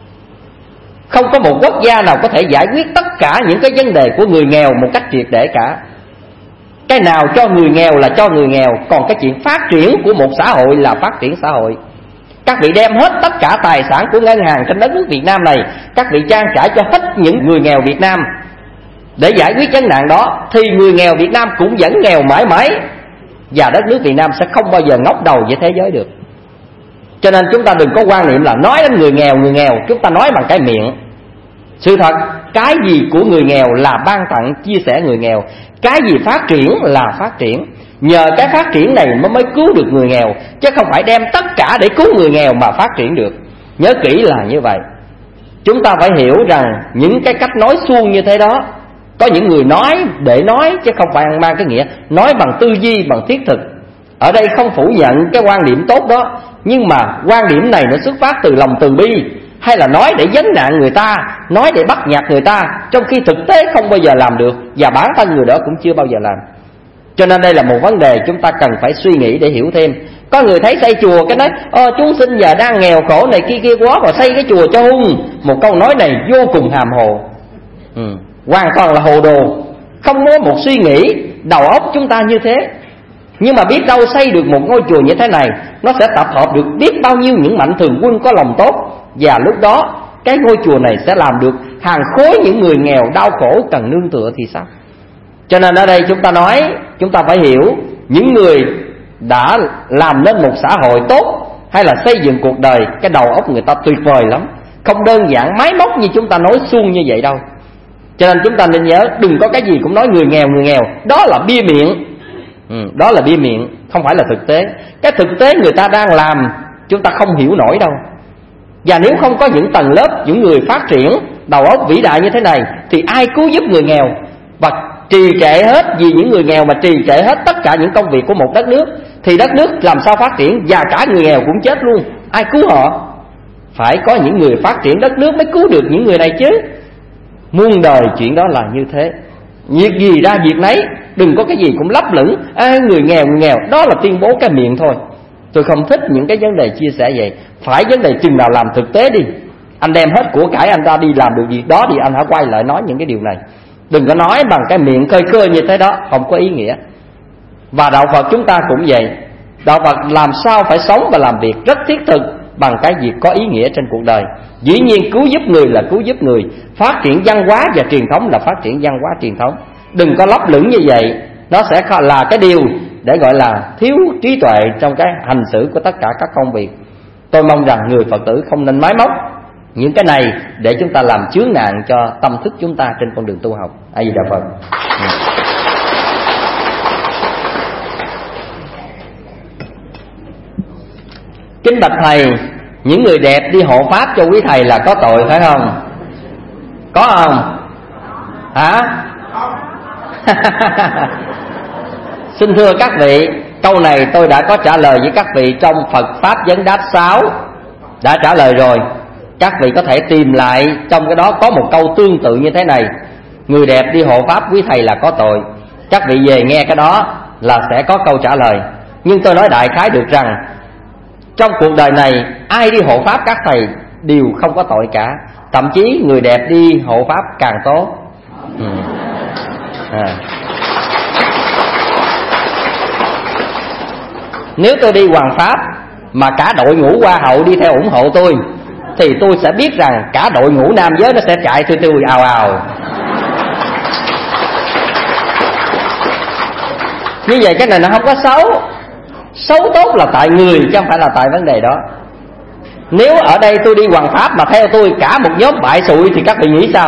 [SPEAKER 3] Không có một quốc gia nào có thể giải quyết tất cả những cái vấn đề của người nghèo một cách triệt để cả. Cái nào cho người nghèo là cho người nghèo, còn cái chuyện phát triển của một xã hội là phát triển xã hội. Các vị đem hết tất cả tài sản của ngân hàng trên đất nước Việt Nam này, các vị trang trải cho hết những người nghèo Việt Nam để giải quyết vấn nạn đó, thì người nghèo Việt Nam cũng vẫn nghèo mãi mãi, và đất nước Việt Nam sẽ không bao giờ ngóc đầu với thế giới được. Cho nên chúng ta đừng có quan niệm là nói đến người nghèo, người nghèo chúng ta nói bằng cái miệng. Sự thật, cái gì của người nghèo là ban tặng chia sẻ người nghèo. Cái gì phát triển là phát triển. Nhờ cái phát triển này mới mới cứu được người nghèo, chứ không phải đem tất cả để cứu người nghèo mà phát triển được. Nhớ kỹ là như vậy. Chúng ta phải hiểu rằng những cái cách nói suông như thế đó, có những người nói để nói chứ không phải mang cái nghĩa nói bằng tư duy, bằng thiết thực. Ở đây không phủ nhận cái quan điểm tốt đó, nhưng mà quan điểm này nó xuất phát từ lòng từ bi, hay là nói để vấn nạn người ta, nói để bắt nhặt người ta, trong khi thực tế không bao giờ làm được, và bản thân người đó cũng chưa bao giờ làm. Cho nên đây là một vấn đề chúng ta cần phải suy nghĩ để hiểu thêm. Có người thấy xây chùa cái nói ờ, chúng sinh giờ đang nghèo khổ này kia kia quá, và xây cái chùa cho hung. Một câu nói này vô cùng hàm hồ, ừ, hoàn toàn là hồ đồ, không có một suy nghĩ đầu óc chúng ta như thế. Nhưng mà biết đâu xây được một ngôi chùa như thế này, nó sẽ tập hợp được biết bao nhiêu những mạnh thường quân có lòng tốt, và lúc đó cái ngôi chùa này sẽ làm được hàng khối những người nghèo đau khổ cần nương tựa thì sao? Cho nên ở đây chúng ta nói, chúng ta phải hiểu những người đã làm nên một xã hội tốt, hay là xây dựng cuộc đời, cái đầu óc người ta tuyệt vời lắm, không đơn giản máy móc như chúng ta nói suông như vậy đâu. Cho nên chúng ta nên nhớ, đừng có cái gì cũng nói người nghèo người nghèo, đó là bia miệng. Ừ, đó là bia miệng, không phải là thực tế. Cái thực tế người ta đang làm chúng ta không hiểu nổi đâu. Và nếu không có những tầng lớp, những người phát triển đầu óc vĩ đại như thế này, thì ai cứu giúp người nghèo? Và trì trệ hết, vì những người nghèo mà trì trệ hết tất cả những công việc của một đất nước, thì đất nước làm sao phát triển, và cả người nghèo cũng chết luôn. Ai cứu họ? Phải có những người phát triển đất nước mới cứu được những người này chứ. Muôn đời chuyện đó là như thế. Việc gì ra việc nấy, đừng có cái gì cũng lấp lửng à, người nghèo người nghèo, đó là tuyên bố cái miệng thôi. Tôi không thích những cái vấn đề chia sẻ vậy. Phải vấn đề chừng nào làm thực tế đi. Anh đem hết của cải anh ra đi làm được việc đó thì anh hãy quay lại nói những cái điều này. Đừng có nói bằng cái miệng khơi khơi như thế đó, không có ý nghĩa. Và đạo Phật chúng ta cũng vậy. Đạo Phật làm sao phải sống và làm việc rất thiết thực bằng cái việc có ý nghĩa trên cuộc đời. Dĩ nhiên cứu giúp người là cứu giúp người, phát triển văn hóa và truyền thống là phát triển văn hóa truyền thống. Đừng có lấp lửng như vậy, nó sẽ là cái điều để gọi là thiếu trí tuệ trong cái hành xử của tất cả các công việc. Tôi mong rằng người Phật tử không nên máy móc những cái này để chúng ta làm chướng nạn cho tâm thức chúng ta trên con đường tu học. A Di Đà Phật. Kính bạch thầy, những người đẹp đi hộ pháp cho quý thầy là có tội phải không? Có không? Hả? Xin thưa các vị, câu này tôi đã có trả lời với các vị trong Phật Pháp Vấn Đáp sáu, đã trả lời rồi. Các vị có thể tìm lại, trong cái đó có một câu tương tự như thế này: người đẹp đi hộ pháp quý thầy là có tội. Các vị về nghe cái đó là sẽ có câu trả lời. Nhưng tôi nói đại khái được rằng trong cuộc đời này ai đi hộ pháp các thầy đều không có tội cả. Thậm chí người đẹp đi hộ pháp càng tốt. ừ. à. Nếu tôi đi hoàng pháp mà cả đội ngũ hoa hậu đi theo ủng hộ tôi, thì tôi sẽ biết rằng cả đội ngũ nam giới nó sẽ chạy theo tôi ào ào. Như vậy cái này nó không có xấu. Xấu tốt là tại người chứ không phải là tại vấn đề đó. Nếu ở đây tôi đi hoàng pháp mà theo tôi cả một nhóm bại sụi thì các vị nghĩ sao?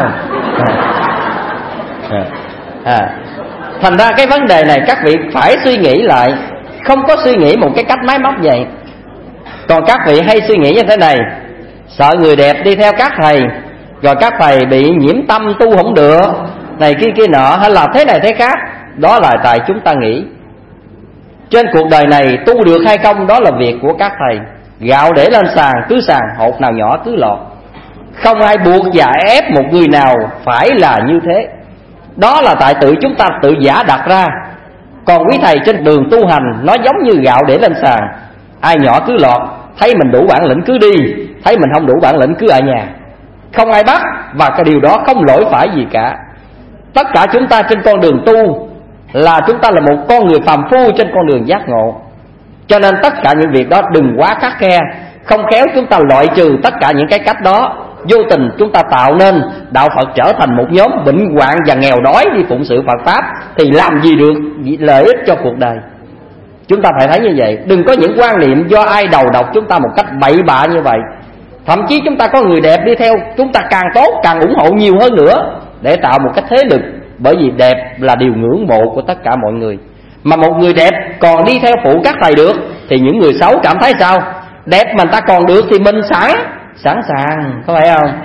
[SPEAKER 3] à. À. Thành ra cái vấn đề này các vị phải suy nghĩ lại, không có suy nghĩ một cái cách máy móc vậy. Còn các vị hay suy nghĩ như thế này: sợ người đẹp đi theo các thầy, rồi các thầy bị nhiễm tâm tu không được, này kia kia nọ, hay là thế này thế khác. Đó là tại chúng ta nghĩ. Trên cuộc đời này tu được hay không đó là việc của các thầy. Gạo để lên sàn cứ sàn, hột nào nhỏ cứ lọt. Không ai buộc và ép một người nào phải là như thế. Đó là tại tự chúng ta tự giả đặt ra. Còn quý thầy trên đường tu hành nó giống như gạo để lên sàn, ai nhỏ cứ lọt. Thấy mình đủ bản lĩnh cứ đi, thấy mình không đủ bản lĩnh cứ ở nhà, không ai bắt. Và cái điều đó không lỗi phải gì cả. Tất cả chúng ta trên con đường tu là chúng ta là một con người phàm phu trên con đường giác ngộ. Cho nên tất cả những việc đó đừng quá khắt khe. Không khéo chúng ta loại trừ tất cả những cái cách đó, vô tình chúng ta tạo nên đạo Phật trở thành một nhóm bệnh hoạn và nghèo đói đi phụng sự Phật Pháp, thì làm gì được lợi ích cho cuộc đời. Chúng ta phải thấy như vậy. Đừng có những quan niệm do ai đầu độc chúng ta một cách bậy bạ như vậy. Thậm chí chúng ta có người đẹp đi theo, chúng ta càng tốt, càng ủng hộ nhiều hơn nữa, để tạo một cái thế lực. Bởi vì đẹp là điều ngưỡng mộ của tất cả mọi người. Mà một người đẹp còn đi theo phụ các thầy được, thì những người xấu cảm thấy sao? Đẹp mà ta còn được thì mình sẵn Sẵn sàng, có phải không?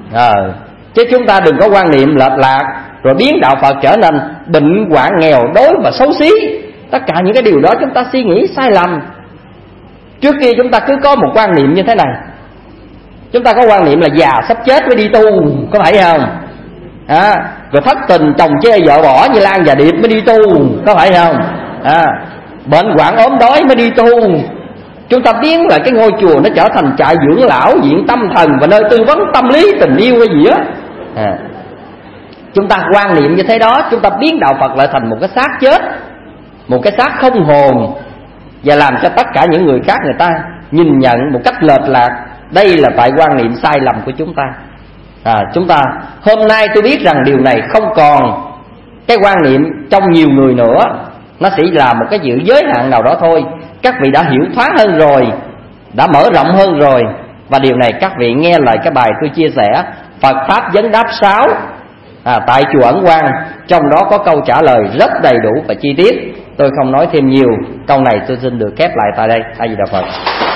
[SPEAKER 3] à, chứ chúng ta đừng có quan niệm lệch lạc rồi biến đạo Phật trở nên bệnh hoạn, nghèo đói và xấu xí. Tất cả những cái điều đó chúng ta suy nghĩ sai lầm. Trước kia chúng ta cứ có một quan niệm như thế này, chúng ta có quan niệm là già sắp chết mới đi tu, có phải không? À, rồi thất tình chồng chê vợ bỏ như Lan và Điệp mới đi tu, có phải không? À, bệnh hoạn ốm đói mới đi tu. Chúng ta biến lại cái ngôi chùa nó trở thành trại dưỡng lão, viện tâm thần và nơi tư vấn tâm lý tình yêu hay gì á. À, chúng ta quan niệm như thế đó, chúng ta biến đạo Phật lại thành một cái xác chết, một cái xác không hồn, và làm cho tất cả những người khác người ta nhìn nhận một cách lệch lạc. Đây là tại quan niệm sai lầm của chúng ta. À, chúng ta hôm nay tôi biết rằng điều này không còn cái quan niệm trong nhiều người nữa, nó chỉ là một cái sự giới hạn nào đó thôi. Các vị đã hiểu thoáng hơn rồi, đã mở rộng hơn rồi, và điều này các vị nghe lại cái bài tôi chia sẻ Phật Pháp Vấn Đáp sáu à, tại chùa Ẩn Quang, trong đó có câu trả lời rất đầy đủ và chi tiết. Tôi không nói thêm nhiều, câu này tôi xin được khép lại tại đây. A Di Đà Phật.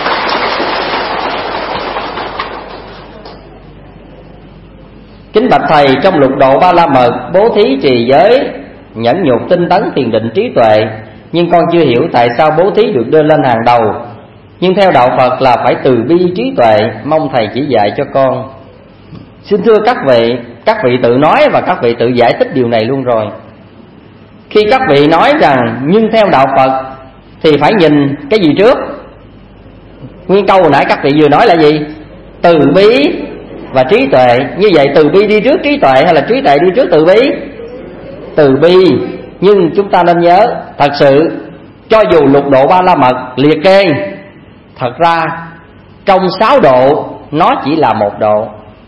[SPEAKER 3] Kính bạch thầy, trong lục độ Ba La Mật bố thí trì giới, nhẫn nhục, tinh tấn, thiền định, trí tuệ, nhưng con chưa hiểu tại sao bố thí được đưa lên hàng đầu, nhưng theo đạo Phật là phải từ bi trí tuệ, mong thầy chỉ dạy cho con. Xin thưa các vị, các vị tự nói và các vị tự giải thích điều này luôn rồi. Khi các vị nói rằng nhưng theo đạo Phật thì phải nhìn cái gì trước? Nguyên câu hồi nãy các vị vừa nói là gì? Từ bi và trí tuệ. Như vậy từ bi đi trước trí tuệ hay là trí tuệ đi trước từ bi? Từ bi. Nhưng chúng ta nên nhớ, thật sự cho dù lục độ Ba La Mật liệt kê, thật ra trong sáu độ nó chỉ là một độ.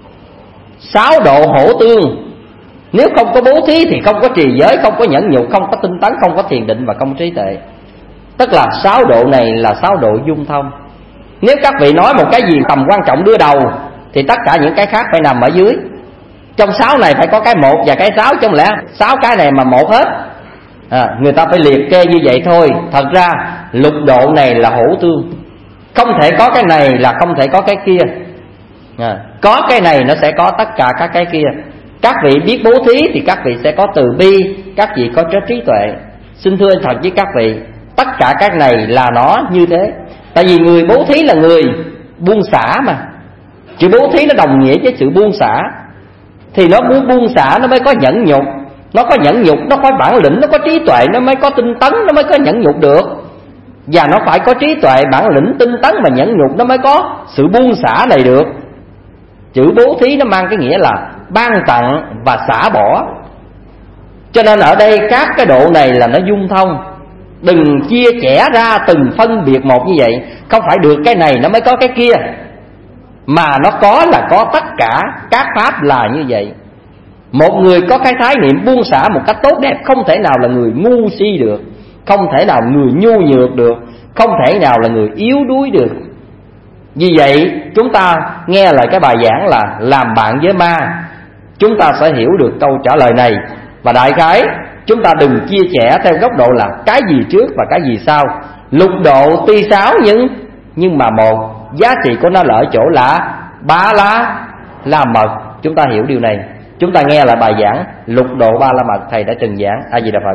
[SPEAKER 3] Sáu độ hổ tương. Nếu không có bố thí thì không có trì giới, không có nhẫn nhục, không có tinh tấn, không có thiền định và không có trí tuệ. Tức là sáu độ này là sáu độ dung thông. Nếu các vị nói một cái gì tầm quan trọng đưa đầu thì tất cả những cái khác phải nằm ở dưới. Trong sáu này phải có cái một và cái sáu, chứ không lẽ sáu cái này mà một hết à, người ta phải liệt kê như vậy thôi. Thật ra lục độ này là hổ tương, không thể có cái này là không thể có cái kia à, có cái này nó sẽ có tất cả các cái kia. Các vị biết bố thí thì các vị sẽ có từ bi, các vị có trí tuệ. Xin thưa thật với các vị, tất cả các này là nó như thế. Tại vì người bố thí là người buông xả mà. Chữ bố thí nó đồng nghĩa với sự buông xả. Thì nó muốn buông xả nó mới có nhẫn nhục. Nó có nhẫn nhục, nó có bản lĩnh, nó có trí tuệ, nó mới có tinh tấn, nó mới có nhẫn nhục được. Và nó phải có trí tuệ, bản lĩnh, tinh tấn và nhẫn nhục, nó mới có sự buông xả này được. Chữ bố thí nó mang cái nghĩa là ban tặng và xả bỏ. Cho nên ở đây các cái độ này là nó dung thông. Đừng chia chẻ ra từng phân biệt một như vậy. Không phải được cái này nó mới có cái kia, mà nó có là có tất cả các pháp là như vậy. Một người có cái thái niệm buông xả một cách tốt đẹp không thể nào là người ngu si được, không thể nào người nhu nhược được, không thể nào là người yếu đuối được. Vì vậy chúng ta nghe lại cái bài giảng là làm bạn với ma, chúng ta sẽ hiểu được câu trả lời này. Và đại khái chúng ta đừng chia sẻ theo góc độ là cái gì trước và cái gì sau. Lục độ tuy sáu nhưng nhưng mà một, giá trị của nó là ở chỗ là Ba La La Mật. Chúng ta hiểu điều này. Chúng ta nghe lại bài giảng lục độ Ba La Mật thầy đã trình giảng. A Di Đà Phật.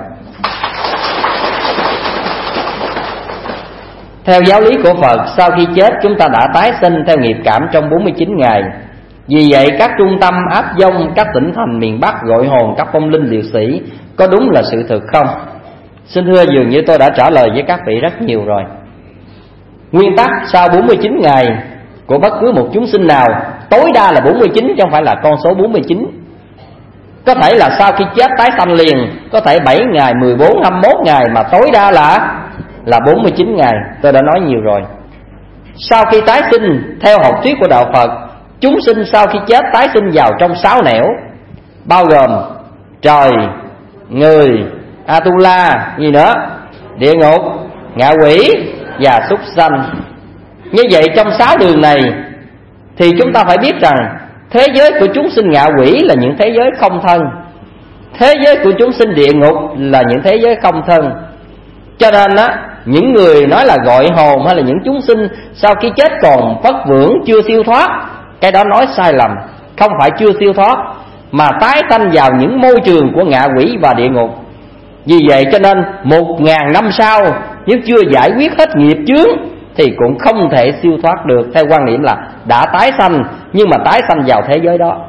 [SPEAKER 3] Theo giáo lý của Phật, sau khi chết chúng ta đã tái sinh theo nghiệp cảm trong bốn mươi chín ngày. Vì vậy các trung tâm áp dông, các tỉnh thành miền Bắc gọi hồn các phong linh liệt sĩ có đúng là sự thực không? Xin thưa, dường như tôi đã trả lời với các vị rất nhiều rồi. Nguyên tắc sau bốn mươi chín ngày của bất cứ một chúng sinh nào tối đa là bốn mươi chín, chứ không phải là con số bốn mươi chín. Có thể là sau khi chết tái sanh liền, có thể bảy ngày, mười bốn, hai mươi mốt ngày, mà tối đa là là bốn mươi chín ngày. Tôi đã nói nhiều rồi. Sau khi tái sinh, theo học thuyết của đạo Phật, chúng sinh sau khi chết tái sinh vào trong sáu nẻo, bao gồm trời, người, Atula, gì nữa, địa ngục, ngạ quỷ và súc sanh. Như vậy trong sáu đường này thì chúng ta phải biết rằng thế giới của chúng sinh ngạ quỷ là những thế giới không thân, thế giới của chúng sinh địa ngục là những thế giới không thân. Cho nên á, những người nói là gọi hồn hay là những chúng sinh sau khi chết còn vất vưởng chưa siêu thoát, cái đó nói sai lầm.
[SPEAKER 4] không phải chưa siêu thoát, mà tái sanh vào những môi trường của ngạ quỷ và địa ngục. Vì vậy cho nên một ngàn năm sau, nếu chưa giải quyết hết nghiệp chướng thì cũng không thể siêu thoát được. Theo quan niệm là đã tái sanh, nhưng mà tái sanh vào thế giới đó.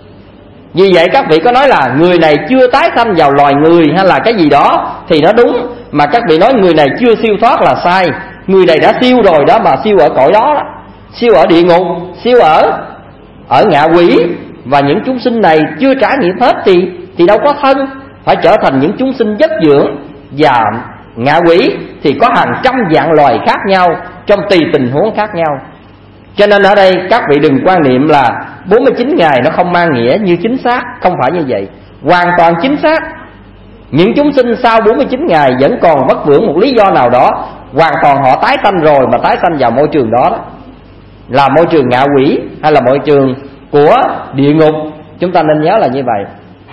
[SPEAKER 4] Vì vậy các vị có nói là người này chưa tái sanh vào loài người hay là cái gì đó thì nó đúng, mà các vị nói người này chưa siêu thoát là sai. Người này đã siêu rồi đó, mà siêu ở cõi đó, đó. Siêu ở địa ngục, siêu ở ở ngạ quỷ. Và những chúng sinh này chưa trải nghiệm hết thì thì đâu có thân, phải trở thành những chúng sinh chất dưỡng. Và ngạ quỷ thì có hàng trăm dạng loài khác nhau, trong tùy tình huống khác nhau. Cho nên ở đây các vị đừng quan niệm là bốn mươi chín ngày nó không mang nghĩa như chính xác. Không phải như vậy, hoàn toàn chính xác. Những chúng sinh sau bốn mươi chín ngày vẫn còn vất vưởng một lý do nào đó, hoàn toàn họ tái sanh rồi, mà tái sanh vào môi trường đó, đó là môi trường ngạ quỷ hay là môi trường của địa ngục. Chúng ta nên nhớ là như vậy.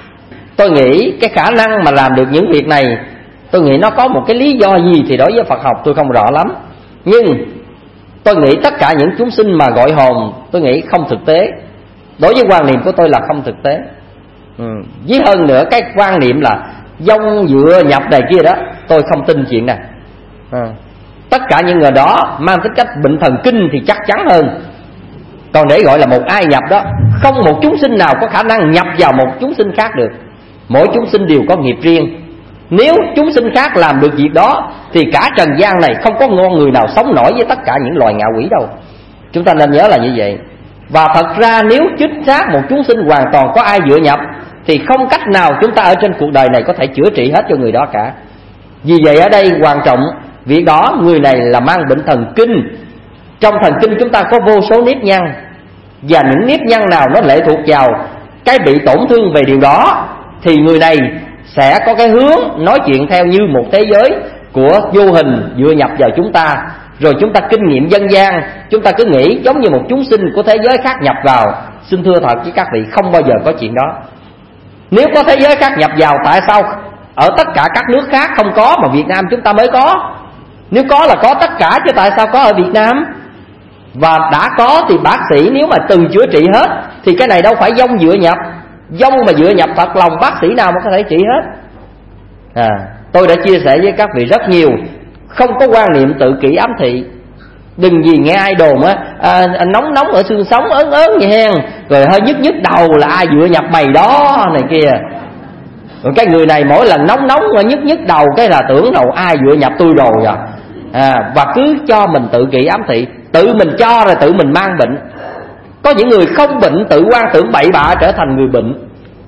[SPEAKER 4] Tôi nghĩ cái khả năng mà làm được những việc này, tôi nghĩ nó có một cái lý do gì thì đối với Phật học tôi không rõ lắm. Nhưng tôi nghĩ tất cả những chúng sinh mà gọi hồn, tôi nghĩ không thực tế. Đối với quan niệm của tôi là không thực tế. ừ. Với hơn nữa cái quan niệm là vong dựa nhập này kia đó, tôi không tin chuyện này. ừ. Tất cả những người đó mang tính cách bệnh thần kinh thì chắc chắn hơn. Còn để gọi là một ai nhập đó, không một chúng sinh nào có khả năng nhập vào một chúng sinh khác được. Mỗi chúng sinh đều có nghiệp riêng. Nếu chúng sinh khác làm được việc đó thì cả trần gian này không có ngon người nào sống nổi với tất cả những loài ngạ quỷ đâu. Chúng ta nên nhớ là như vậy. Và thật ra nếu chính xác một chúng sinh hoàn toàn có ai dựa nhập thì không cách nào chúng ta ở trên cuộc đời này có thể chữa trị hết cho người đó cả. Vì vậy ở đây quan trọng việc đó, người này là mang bệnh thần kinh. Trong thần kinh chúng ta có vô số nếp nhăn, và những nếp nhăn nào nó lệ thuộc vào cái bị tổn thương về điều đó, thì người này sẽ có cái hướng nói chuyện theo như một thế giới của vô hình dựa nhập vào chúng ta. Rồi chúng ta kinh nghiệm dân gian, chúng ta cứ nghĩ giống như một chúng sinh của thế giới khác nhập vào. Xin thưa thật với các vị, không bao giờ có chuyện đó. Nếu có thế giới khác nhập vào, tại sao ở tất cả các nước khác không có mà Việt Nam chúng ta mới có? Nếu có là có tất cả, chứ tại sao có ở Việt Nam? Và đã có thì bác sĩ nếu mà từng chữa trị hết thì cái này đâu phải vong dựa nhập. Vong mà dựa nhập thật lòng, bác sĩ nào mà có thể trị hết. à, Tôi đã chia sẻ với các vị rất nhiều, không có quan niệm tự kỷ ám thị. Đừng vì nghe ai đồn á, à, nóng nóng ở xương sống ớn ớn vậy hen, rồi hơi nhức nhức đầu là ai dựa nhập mày đó này kia. Rồi cái người này mỗi lần nóng nóng nhức nhức đầu cái là tưởng đầu ai dựa nhập tôi rồi à. à Và cứ cho mình tự kỷ ám thị, tự mình cho rồi tự mình mang bệnh. Có những người không bệnh tự quan tưởng bậy bạ trở thành người bệnh.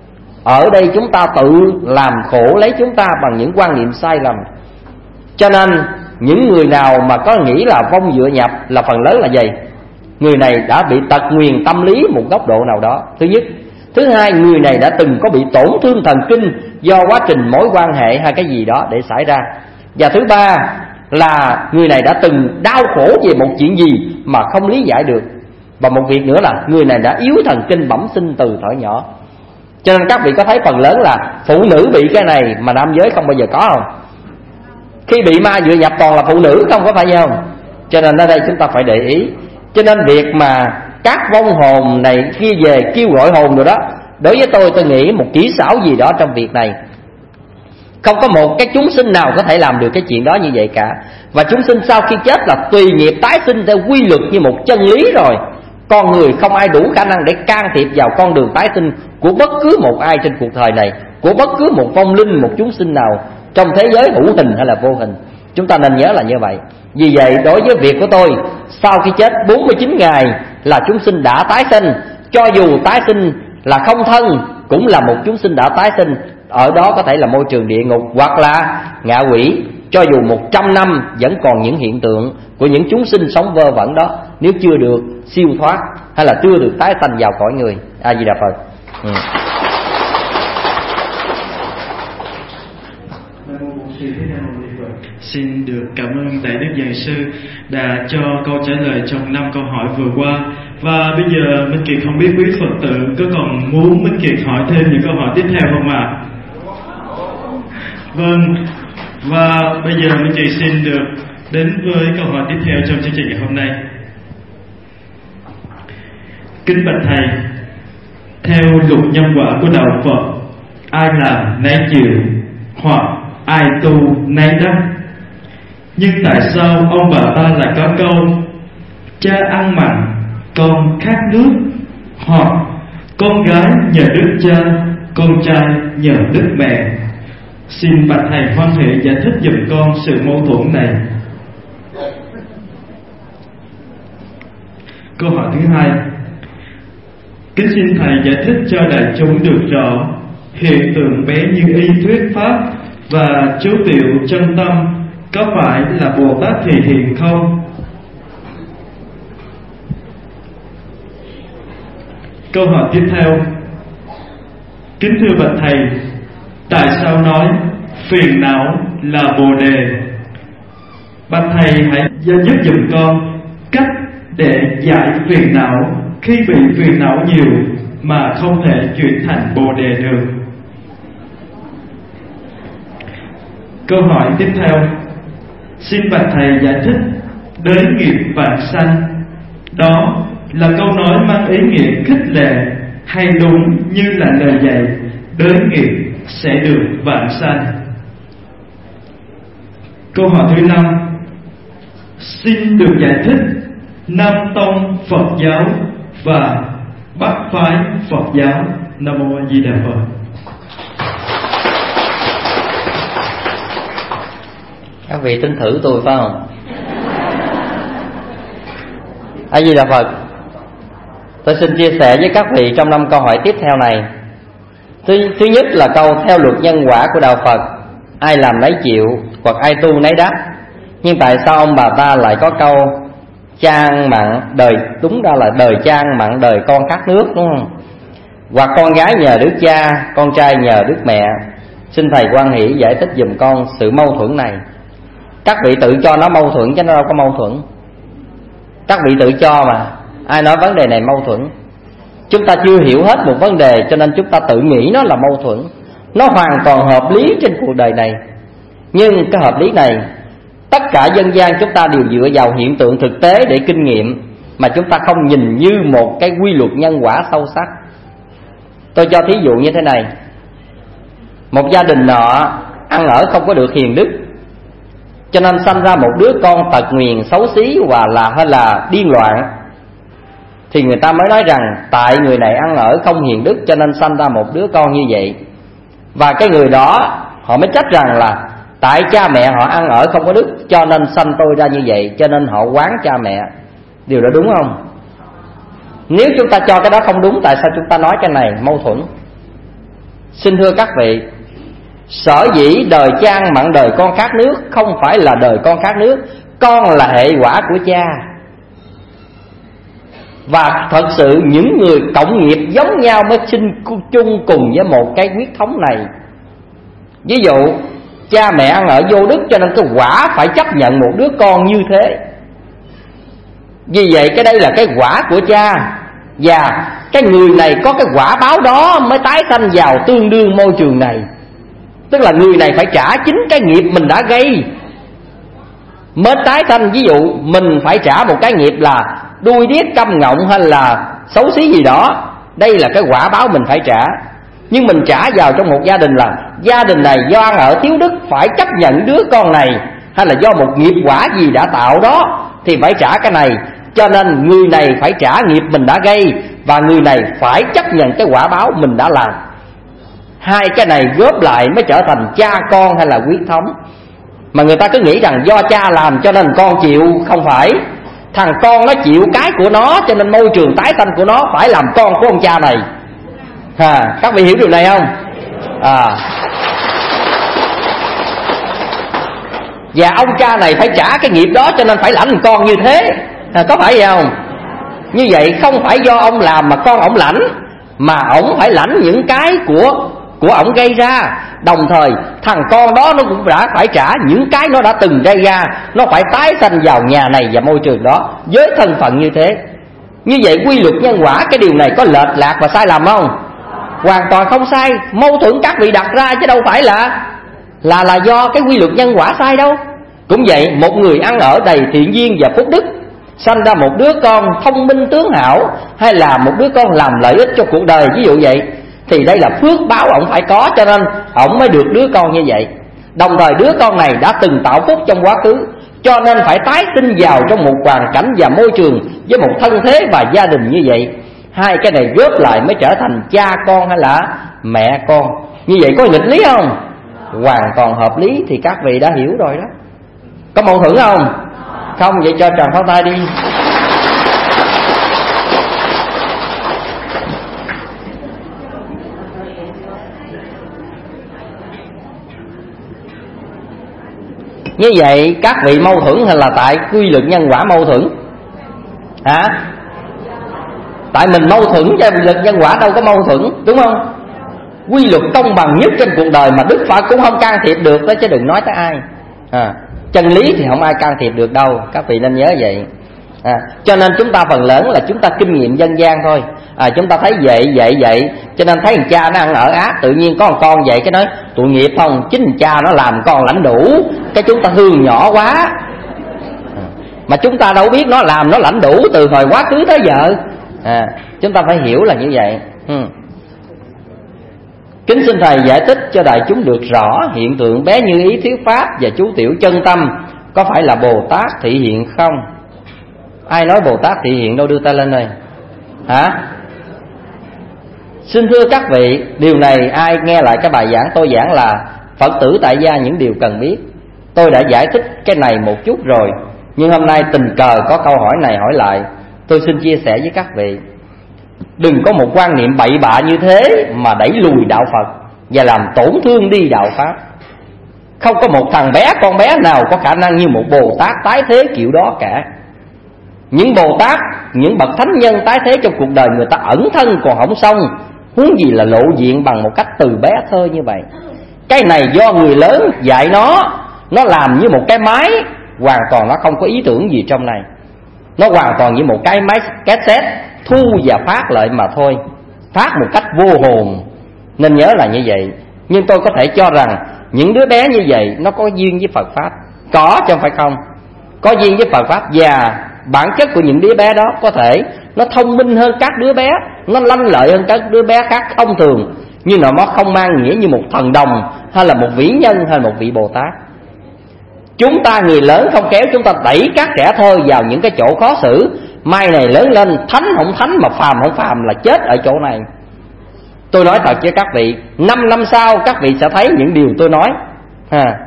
[SPEAKER 4] Ở đây chúng ta tự làm khổ lấy chúng ta bằng những quan niệm sai lầm. Cho nên những người nào mà có nghĩ là vong dựa nhập là phần lớn là gì? Người này đã bị tật nguyền tâm lý một góc độ nào đó, thứ nhất. Thứ hai, người này đã từng có bị tổn thương thần kinh do quá trình mối quan hệ hay cái gì đó để xảy ra. Và thứ ba là người này đã từng đau khổ về một chuyện gì mà không lý giải được. Và một việc nữa là người này đã yếu thần kinh bẩm sinh từ thuở nhỏ. Cho nên các vị có thấy phần lớn là phụ nữ bị cái này mà nam giới không bao giờ có không? Khi bị ma dựa nhập toàn là phụ nữ không, có phải không? Cho nên ở đây chúng ta phải để ý. Cho nên việc mà các vong hồn này khi về kêu gọi hồn rồi đó, đối với tôi tôi nghĩ một kỹ xảo gì đó trong việc này. Không có một cái chúng sinh nào có thể làm được cái chuyện đó như vậy cả. Và chúng sinh sau khi chết là tùy nghiệp tái sinh theo quy luật như một chân lý rồi. Con người không ai đủ khả năng để can thiệp vào con đường tái sinh của bất cứ một ai trên cuộc đời này, của bất cứ một vong linh, một chúng sinh nào trong thế giới hữu hình hay là vô hình. Chúng ta nên nhớ là như vậy. Vì vậy đối với việc của tôi, sau khi chết bốn mươi chín ngày là chúng sinh đã tái sinh. Cho dù tái sinh là không thân cũng là một chúng sinh đã tái sinh. Ở đó có thể là môi trường địa ngục hoặc là ngạ quỷ. Cho dù một trăm năm vẫn còn những hiện tượng của những chúng sinh sống vơ vẩn đó, nếu chưa được siêu thoát hay là chưa được tái sanh vào cõi người. A Di Đà Phật. ừ.
[SPEAKER 2] Xin được cảm ơn Đại Đức Giảng Sư đã cho câu trả lời trong năm câu hỏi vừa qua. Và bây giờ Minh Kiệt không biết quý Phật tử có còn muốn Minh Kiệt hỏi thêm những câu hỏi tiếp theo không ạ? À? Vâng. Và bây giờ Minh Kiệt xin được đến với câu hỏi tiếp theo trong chương trình ngày hôm nay. Kính bạch Thầy, Theo luật nhân quả của đạo Phật, ai làm nấy chịu, hoặc ai tu nấy đắc. Nhưng tại sao ông bà ta lại có câu cha ăn mặn, con khát nước, hoặc con gái nhờ đức cha, con trai nhờ đức mẹ? Xin bạch thầy hoan hỷ giải thích giùm con sự mâu thuẫn này. Câu hỏi thứ hai, kính xin thầy giải thích cho đại chúng được rõ hiện tượng bé như y thuyết pháp và chú tiểu chân tâm có phải là Bồ Tát thị hiện không? Câu hỏi tiếp theo, kính thưa bạch thầy, tại sao nói phiền não là Bồ Đề? Bạch thầy hãy giúp dùm con cách để giải phiền não khi bị phiền não nhiều mà không thể chuyển thành Bồ Đề được. Câu hỏi tiếp theo, xin bạch thầy giải thích đới nghiệp vãng sanh. Đó là câu nói mang ý nghĩa khích lệ hay đúng như là lời dạy đới nghiệp sẽ được vãng sanh? Câu hỏi thứ năm, xin được giải thích Nam Tông Phật giáo và Bắc phái Phật giáo. Nam mô A Di Đà Phật.
[SPEAKER 3] Các vị tin thử tôi phải không? A Di Đà Phật. Tôi xin chia sẻ với các vị trong năm câu hỏi tiếp theo này. Thứ, thứ nhất là câu theo luật nhân quả của đạo Phật, ai làm nấy chịu, hoặc ai tu nấy đắc. Nhưng tại sao ông bà ta lại có câu cha ăn mặn đời, đúng ra là đời cha ăn mặn đời con khát nước, đúng không? Hoặc con gái nhờ đức cha, con trai nhờ đức mẹ. Xin thầy hoan hỷ giải thích giùm con sự mâu thuẫn này. Các vị tự cho nó mâu thuẫn chứ nó đâu có mâu thuẫn. Các vị tự cho mà. Ai nói vấn đề này mâu thuẫn? Chúng ta chưa hiểu hết một vấn đề cho nên chúng ta tự nghĩ nó là mâu thuẫn. Nó hoàn toàn hợp lý trên cuộc đời này. Nhưng cái hợp lý này, tất cả dân gian chúng ta đều dựa vào hiện tượng thực tế để kinh nghiệm, mà chúng ta không nhìn như một cái quy luật nhân quả sâu sắc. Tôi cho thí dụ như thế này. Một gia đình nọ ăn ở không có được hiền đức, cho nên sanh ra một đứa con tật nguyền xấu xí và là hay là điên loạn. Thì người ta mới nói rằng tại người này ăn ở không hiền đức cho nên sanh ra một đứa con như vậy. Và cái người đó họ mới trách rằng là tại cha mẹ họ ăn ở không có đức cho nên sanh tôi ra như vậy, cho nên họ oán cha mẹ. Điều đó đúng không? Nếu chúng ta cho cái đó không đúng, tại sao chúng ta nói cái này mâu thuẫn? Xin thưa các vị, sở dĩ đời cha ăn mặn đời con khát nước không phải là đời con khát nước. Con là hệ quả của cha. Và thật sự những người cộng nghiệp giống nhau mới sinh chung cùng với một cái huyết thống này. Ví dụ cha mẹ ăn ở vô đức cho nên cái quả phải chấp nhận một đứa con như thế. Vì vậy cái đây là cái quả của cha. Và cái người này có cái quả báo đó mới tái sanh vào tương đương môi trường này. Tức là người này phải trả chính cái nghiệp mình đã gây mới tái sanh. Ví dụ mình phải trả một cái nghiệp là đuôi điếc câm ngọng hay là xấu xí gì đó, đây là cái quả báo mình phải trả. Nhưng mình trả vào trong một gia đình là gia đình này do ăn ở thiếu đức phải chấp nhận đứa con này, hay là do một nghiệp quả gì đã tạo đó thì phải trả cái này. Cho nên người này phải trả nghiệp mình đã gây, và người này phải chấp nhận cái quả báo mình đã làm. Hai cái này góp lại mới trở thành cha con hay là huyết thống. Mà người ta cứ nghĩ rằng do cha làm cho nên con chịu. Không phải. Thằng con nó chịu cái của nó, cho nên môi trường tái sanh của nó phải làm con của ông cha này. À, các vị hiểu điều này không? À. Và ông cha này phải trả cái nghiệp đó cho nên phải lãnh con như thế. À, có phải vậy không? Như vậy không phải do ông làm mà con ổng lãnh, mà ổng phải lãnh những cái của của ổng gây ra. Đồng thời thằng con đó nó cũng đã phải trả những cái nó đã từng gây ra. Nó phải tái sanh vào nhà này và môi trường đó với thân phận như thế. Như vậy quy luật nhân quả, cái điều này có lệch lạc và sai lầm không? Hoàn toàn không sai. Mâu thuẫn các vị đặt ra chứ đâu phải là Là là do cái quy luật nhân quả sai đâu. Cũng vậy, một người ăn ở đầy thiện duyên và phúc đức,
[SPEAKER 4] sanh ra một đứa con thông minh tướng hảo, hay là một đứa con làm lợi ích cho cuộc đời, ví dụ vậy, thì đây là phước báo ổng phải có, cho nên ổng mới được đứa con như vậy. Đồng thời đứa con này đã từng tạo phúc trong quá khứ, cho nên phải tái sinh vào trong một hoàn cảnh và môi trường với một thân thế và gia đình như vậy. Hai cái này góp lại mới trở thành cha con hay là mẹ con. Như vậy có nghịch lý không? Hoàn toàn hợp lý, thì các vị đã hiểu rồi đó. Có mâu thuẫn không? Không, vậy cho tràng pháo tay đi. Như vậy các vị mâu thuẫn hay là tại quy luật nhân quả mâu thuẫn? Hả? Tại mình mâu thuẫn cho quy luật nhân quả đâu có mâu thuẫn, đúng không? Quy luật công bằng nhất trên cuộc đời mà Đức Phật cũng không can thiệp được đó, chứ đừng nói tới ai. À, chân lý thì không ai can thiệp được đâu, các vị nên nhớ vậy. À, cho nên chúng ta phần lớn là chúng ta kinh nghiệm dân gian thôi. À, chúng ta thấy vậy vậy vậy, cho nên thấy thằng cha nó ăn ở ác, tự nhiên có một con vậy cái nói tội nghiệp không, chính thằng cha nó làm con lãnh đủ, cái chúng ta thương nhỏ quá. À, mà chúng ta đâu biết nó làm nó lãnh đủ từ hồi quá khứ tới giờ. À, chúng ta phải hiểu là như vậy. Ừ. Kính xin Thầy giải thích cho đại chúng được rõ hiện tượng bé Như Ý thuyết pháp và chú Tiểu chân tâm có phải là Bồ Tát thị hiện không? Ai nói Bồ Tát thị hiện đâu, đưa tay lên đây. Hả? Xin thưa các vị, điều này ai nghe lại cái bài giảng tôi giảng là Phật tử tại gia những điều cần biết. Tôi đã giải thích cái này một chút rồi, nhưng hôm nay tình cờ có câu hỏi này hỏi lại, tôi xin chia sẻ với các vị. Đừng có một quan niệm bậy bạ như thế mà đẩy lùi đạo Phật và làm tổn thương đi đạo Pháp. Không có một thằng bé con bé nào có khả năng như một Bồ Tát tái thế kiểu đó cả. Những Bồ Tát, những bậc thánh nhân tái thế trong cuộc đời người ta ẩn thân còn không xong, huống gì là lộ diện bằng một cách từ bé thơ như vậy. Cái này do người lớn dạy nó, nó làm như một cái máy, hoàn toàn nó không có ý tưởng gì trong này. Nó hoàn toàn như một cái máy cassette thu và phát lại mà thôi, phát một cách vô hồn. Nên nhớ là như vậy. Nhưng tôi có thể cho rằng những đứa bé như vậy nó có duyên với Phật Pháp. Có chứ không phải không. Có duyên với Phật Pháp, và bản chất của những đứa bé đó có thể nó thông minh hơn các đứa bé, nó lanh lợi hơn các đứa bé khác thông thường, nhưng nó không mang nghĩa như một thần đồng, hay là một vĩ nhân, hay là một vị Bồ Tát. Chúng ta người lớn không khéo, chúng ta đẩy các trẻ thơ vào những cái chỗ khó xử. Mai này lớn lên thánh không thánh mà phàm không phàm là chết ở chỗ này. Tôi nói thật với các vị, năm năm sau các vị sẽ thấy những điều tôi nói. à,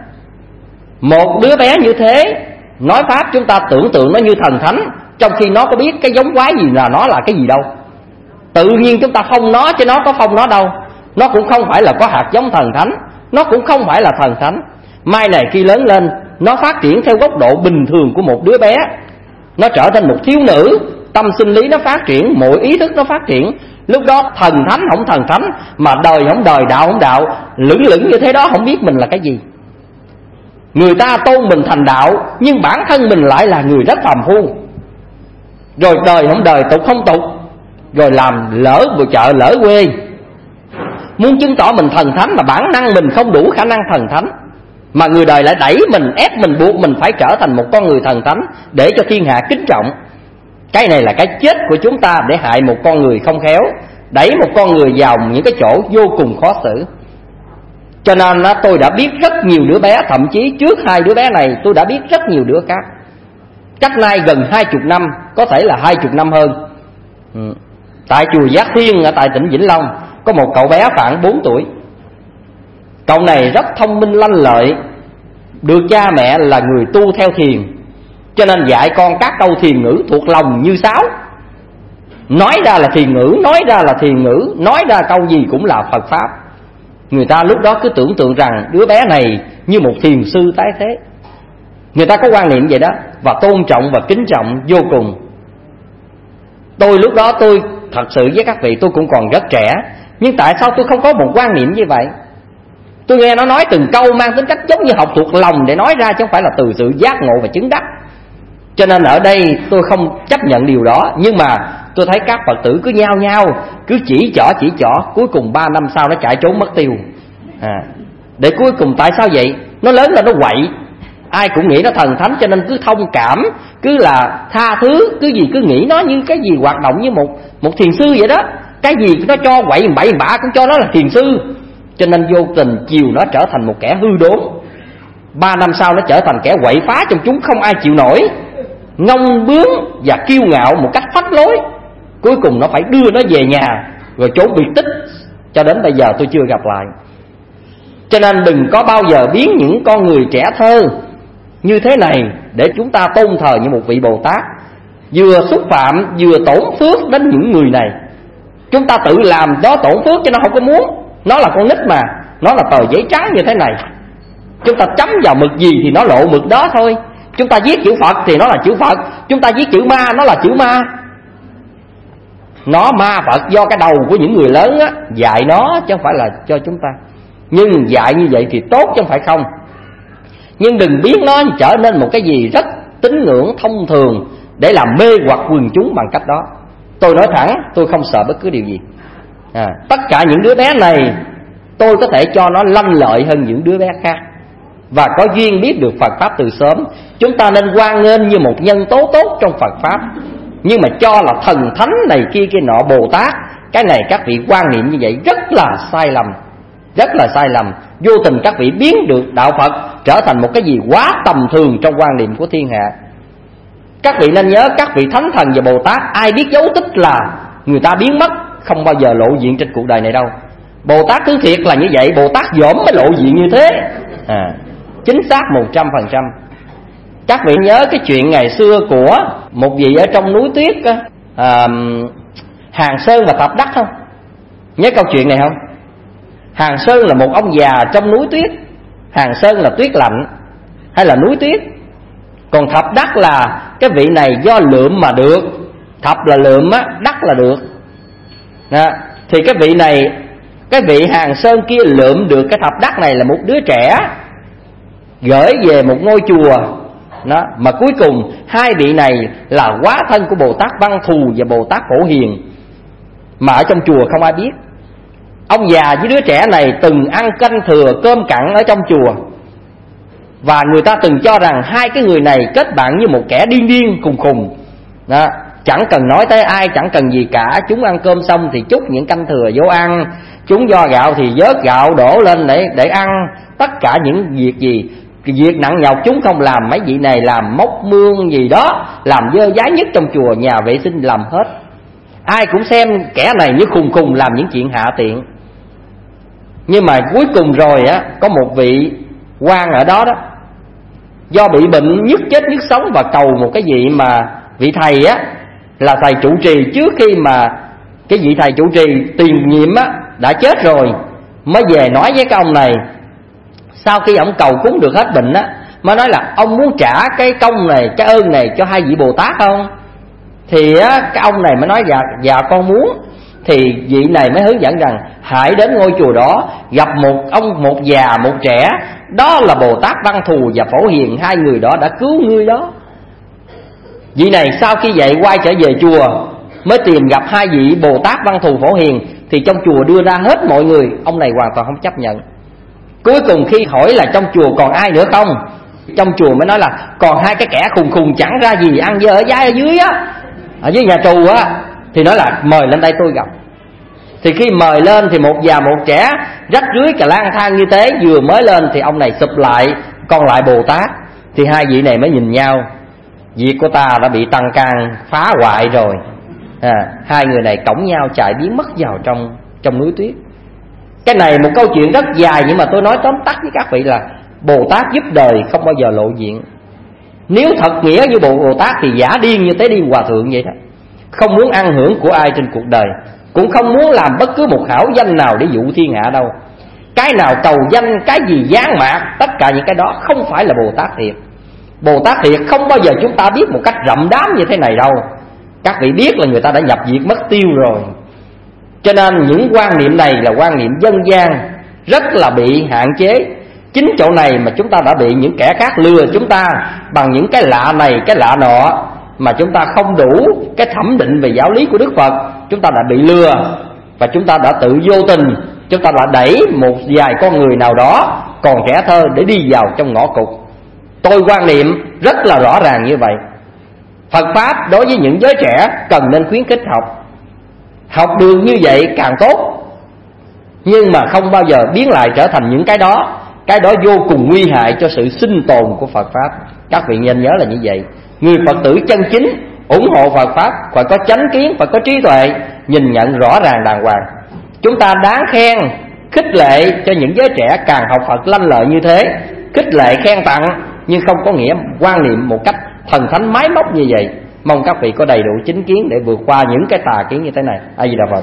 [SPEAKER 4] Một đứa bé như thế nói Pháp, chúng ta tưởng tượng nó như thần thánh, trong khi nó có biết cái giống quái gì là nó là cái gì đâu. Tự nhiên chúng ta phong nó, chứ nó có phong nó đâu. Nó cũng không phải là có hạt giống thần thánh, nó cũng không phải là thần thánh. Mai này khi lớn lên, nó phát triển theo góc độ bình thường của một đứa bé. Nó trở thành một thiếu nữ, tâm sinh lý nó phát triển, mọi ý thức nó phát triển. Lúc đó thần thánh không thần thánh, mà đời không đời, đạo không đạo, lững lững như thế đó không biết mình là cái gì. Người ta tôn mình thành đạo, nhưng bản thân mình lại là người rất phàm phu. Rồi đời không đời, tục không tục, rồi làm lỡ vừa chợ lỡ quê. Muốn chứng tỏ mình thần thánh mà bản năng mình không đủ khả năng thần thánh, mà người đời lại đẩy mình, ép mình, buộc mình phải trở thành một con người thần thánh để cho thiên hạ kính trọng. Cái này là cái chết của chúng ta để hại một con người không khéo, đẩy một con người vào những cái chỗ vô cùng khó xử. Cho nên tôi đã biết rất nhiều đứa bé, thậm chí trước hai đứa bé này tôi đã biết rất nhiều đứa khác. Cách nay gần hai chục năm, có thể là hai chục năm hơn. ừ. Tại chùa Giác Thiên ở tại tỉnh Vĩnh Long, có một cậu bé khoảng bốn tuổi. Cậu này rất thông minh lanh lợi, được cha mẹ là người tu theo thiền, cho nên dạy con các câu thiền ngữ thuộc lòng như sáo. Nói ra là thiền ngữ, nói ra là thiền ngữ, nói ra câu gì cũng là Phật Pháp. Người ta lúc đó cứ tưởng tượng rằng đứa bé này như một thiền sư tái thế. Người ta có quan niệm vậy đó, và tôn trọng và kính trọng vô cùng. Tôi lúc đó tôi thật sự với các vị, tôi cũng còn rất trẻ, nhưng tại sao tôi không có một quan niệm như vậy? Tôi nghe nó nói từng câu mang tính cách giống như học thuộc lòng để nói ra, chứ không phải là từ sự giác ngộ và chứng đắc. Cho nên ở đây tôi không chấp nhận điều đó. Nhưng mà tôi thấy các Phật tử cứ nhao nhao, cứ chỉ trỏ chỉ trỏ, cuối cùng ba năm sau nó chạy trốn mất tiêu. à, Để cuối cùng tại sao vậy? Nó lớn lên nó quậy, Ai cũng nghĩ nó thần thánh, cho nên cứ thông cảm, cứ là tha thứ, cứ gì cứ nghĩ nó như cái gì hoạt động như một một thiền sư vậy đó. Cái gì nó cho quậy bậy bạ cũng cho nó là thiền sư. Cho nên vô tình chiều nó trở thành một kẻ hư đốn. Ba năm sau nó trở thành kẻ quậy phá trong chúng không ai chịu nổi, ngông bướng và kiêu ngạo một cách phách lối. Cuối cùng nó phải đưa nó về nhà rồi trốn biệt tích, cho đến bây giờ tôi chưa gặp lại. Cho nên đừng có bao giờ biến những con người trẻ thơ như thế này để chúng ta tôn thờ như một vị Bồ Tát, vừa xúc phạm vừa tổn phước đến những người này. Chúng ta tự làm đó tổn phước chứ nó không có muốn. Nó là con nít mà, nó là tờ giấy trắng như thế này. Chúng ta chấm vào mực gì thì nó lộ mực đó thôi. Chúng ta viết chữ Phật thì nó là chữ Phật, chúng ta viết chữ ma nó là chữ ma. Nó ma Phật do cái đầu của những người lớn á dạy nó, chứ không phải là cho chúng ta. Nhưng dạy như vậy thì tốt chứ không phải không. Nhưng đừng biến nó trở nên một cái gì rất tín ngưỡng thông thường để làm mê hoặc quần chúng bằng cách đó. Tôi nói thẳng, tôi không sợ bất cứ điều gì. à, Tất cả những đứa bé này tôi có thể cho nó lanh lợi hơn những đứa bé khác, và có duyên biết được Phật Pháp từ sớm. Chúng ta nên hoan nghênh như một nhân tố tốt trong Phật Pháp. Nhưng mà cho là thần thánh này kia kia nọ, Bồ Tát, cái này các vị quan niệm như vậy rất là sai lầm. Rất là sai lầm. Vô tình các vị biến được đạo Phật trở thành một cái gì quá tầm thường trong quan niệm của thiên hạ. Các vị nên nhớ, các vị thánh thần và Bồ Tát ai biết dấu tích là người ta biến mất, không bao giờ lộ diện trên cuộc đời này đâu. Bồ Tát thứ thiệt là như vậy, Bồ Tát dỗm mới lộ diện như thế. à, Chính xác một trăm phần trăm. Các vị nhớ cái chuyện ngày xưa của một vị ở trong núi tuyết à, Hàng Sơn và Thập Đắc không? Nhớ câu chuyện này không? Hàng Sơn là một ông già trong núi tuyết. Hàng Sơn là tuyết lạnh hay là núi tuyết. Còn Thập Đắc là cái vị này do lượm mà được. Thập là lượm á, Đắc là được. à, Thì cái vị này, cái vị Hàng Sơn kia lượm được cái Thập Đắc này là một đứa trẻ, gửi về một ngôi chùa đó. Mà cuối cùng hai vị này là hóa thân của Bồ Tát Văn Thù và Bồ Tát Phổ Hiền, mà ở trong chùa không ai biết. Ông già với đứa trẻ này từng ăn canh thừa cơm cặn ở trong chùa, và người ta từng cho rằng hai cái người này kết bạn như một kẻ điên điên khùng khùng đó. Chẳng cần nói tới ai, chẳng cần gì cả. Chúng ăn cơm xong thì trút những canh thừa vô ăn. Chúng do gạo thì vớt gạo đổ lên để, để ăn. Tất cả những việc gì, việc nặng nhọc chúng không làm. Mấy vị này làm móc mương gì đó, làm dơ dái nhất trong chùa, nhà vệ sinh làm hết. Ai cũng xem kẻ này như khùng khùng làm những chuyện hạ tiện. Nhưng mà cuối cùng rồi á, có một vị quan ở đó đó, do bị bệnh nhức chết nhức sống, và cầu một cái vị mà vị thầy á, là thầy trụ trì, trước khi mà cái vị thầy trụ trì tiền nhiệm á đã chết rồi, mới về nói với cái ông này. Sau khi ông cầu cúng được hết bệnh á, mới nói là ông muốn trả cái công này, cái ơn này cho hai vị Bồ Tát không? Thì á, cái ông này mới nói dạ, dạ con muốn. Thì vị này mới hướng dẫn rằng hãy đến ngôi chùa đó, gặp một ông, một già, một trẻ, đó là Bồ Tát Văn Thù và Phổ Hiền, hai người đó đã cứu ngươi đó. Vị này sau khi vậy quay trở về chùa, mới tìm gặp hai vị Bồ Tát Văn Thù Phổ Hiền. Thì trong chùa đưa ra hết mọi người, ông này hoàn toàn không chấp nhận. Cuối cùng khi hỏi là trong chùa còn ai nữa không, trong chùa mới nói là còn hai cái kẻ khùng khùng chẳng ra gì, ăn dơ ở dái ở dưới á, ở dưới nhà tù á. Thì nói là mời lên đây tôi gặp. Thì khi mời lên thì một già một trẻ rách rưới cả lang thang như thế, vừa mới lên thì ông này sụp lại, còn lại Bồ Tát. Thì hai vị này mới nhìn nhau, việc của ta đã bị tăng can phá hoại rồi. à, Hai người này cõng nhau chạy biến mất vào trong trong núi tuyết. Cái này một câu chuyện rất dài, nhưng mà tôi nói tóm tắt với các vị là Bồ Tát giúp đời không bao giờ lộ diện. Nếu thật nghĩa như Bồ Bồ Tát thì giả điên như Tế Đi Hòa Thượng vậy đó. Không muốn ăn hưởng của ai trên cuộc đời, cũng không muốn làm bất cứ một hảo danh nào để dụ thiên hạ đâu. Cái nào cầu danh, cái gì giáng mạc, tất cả những cái đó không phải là Bồ Tát thiệt. Bồ Tát thiệt không bao giờ chúng ta biết một cách rậm rám như thế này đâu. Các vị biết là người ta đã nhập diệt mất tiêu rồi. Cho nên những quan niệm này là quan niệm dân gian, rất là bị hạn chế. Chính chỗ này mà chúng ta đã bị những kẻ khác lừa chúng ta bằng những cái lạ này cái lạ nọ, mà chúng ta không đủ cái thẩm định về giáo lý của Đức Phật. Chúng ta đã bị lừa, và chúng ta đã tự vô tình, chúng ta đã đẩy một vài con người nào đó còn trẻ thơ để đi vào trong ngõ cụt. Tôi quan niệm rất là rõ ràng như vậy. Phật Pháp đối với những giới trẻ cần nên khuyến khích học. Học được như vậy càng tốt, nhưng mà không bao giờ biến lại trở thành những cái đó. Cái đó vô cùng nguy hại cho sự sinh tồn của Phật Pháp. Các vị nên nhớ là như vậy. Người Phật tử chân chính ủng hộ Phật Pháp phải có chánh kiến, phải có trí tuệ, nhìn nhận rõ ràng đàng hoàng. Chúng ta đáng khen, khích lệ cho những giới trẻ càng học Phật lanh lợi như thế. Khích lệ khen tặng, nhưng không có nghĩa quan niệm một cách thần thánh máy móc như vậy. Mong các vị có đầy đủ chính kiến để vượt qua những cái tà kiến như thế này. A Di Đà Phật.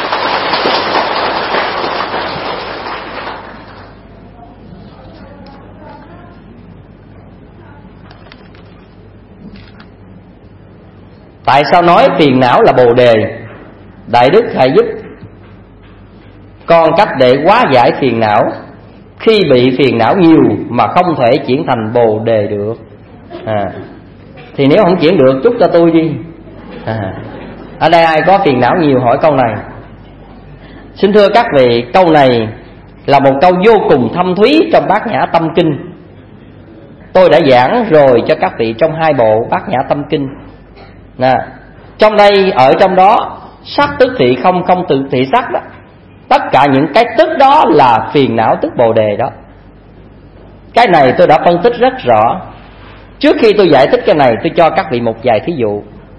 [SPEAKER 4] Tại sao nói phiền não là bồ đề? Đại Đức hãy giúp con cách để hóa giải phiền não. Khi bị phiền não nhiều mà không thể chuyển thành bồ đề được, à, thì nếu không chuyển được chúc cho tôi đi. à, Ở đây ai có phiền não nhiều hỏi câu này. Xin thưa các vị, câu này là một câu vô cùng thâm thúy trong Bát Nhã Tâm Kinh. Tôi đã giảng rồi cho các vị trong hai bộ Bát Nhã Tâm Kinh. Nè, trong đây, ở trong đó, sắc tức thị không, không tự thị sắc đó. Tất cả những cái tức đó là phiền não tức bồ đề đó. Cái này tôi đã phân tích rất rõ. Trước khi tôi giải thích cái này, tôi cho các vị một vài thí dụ.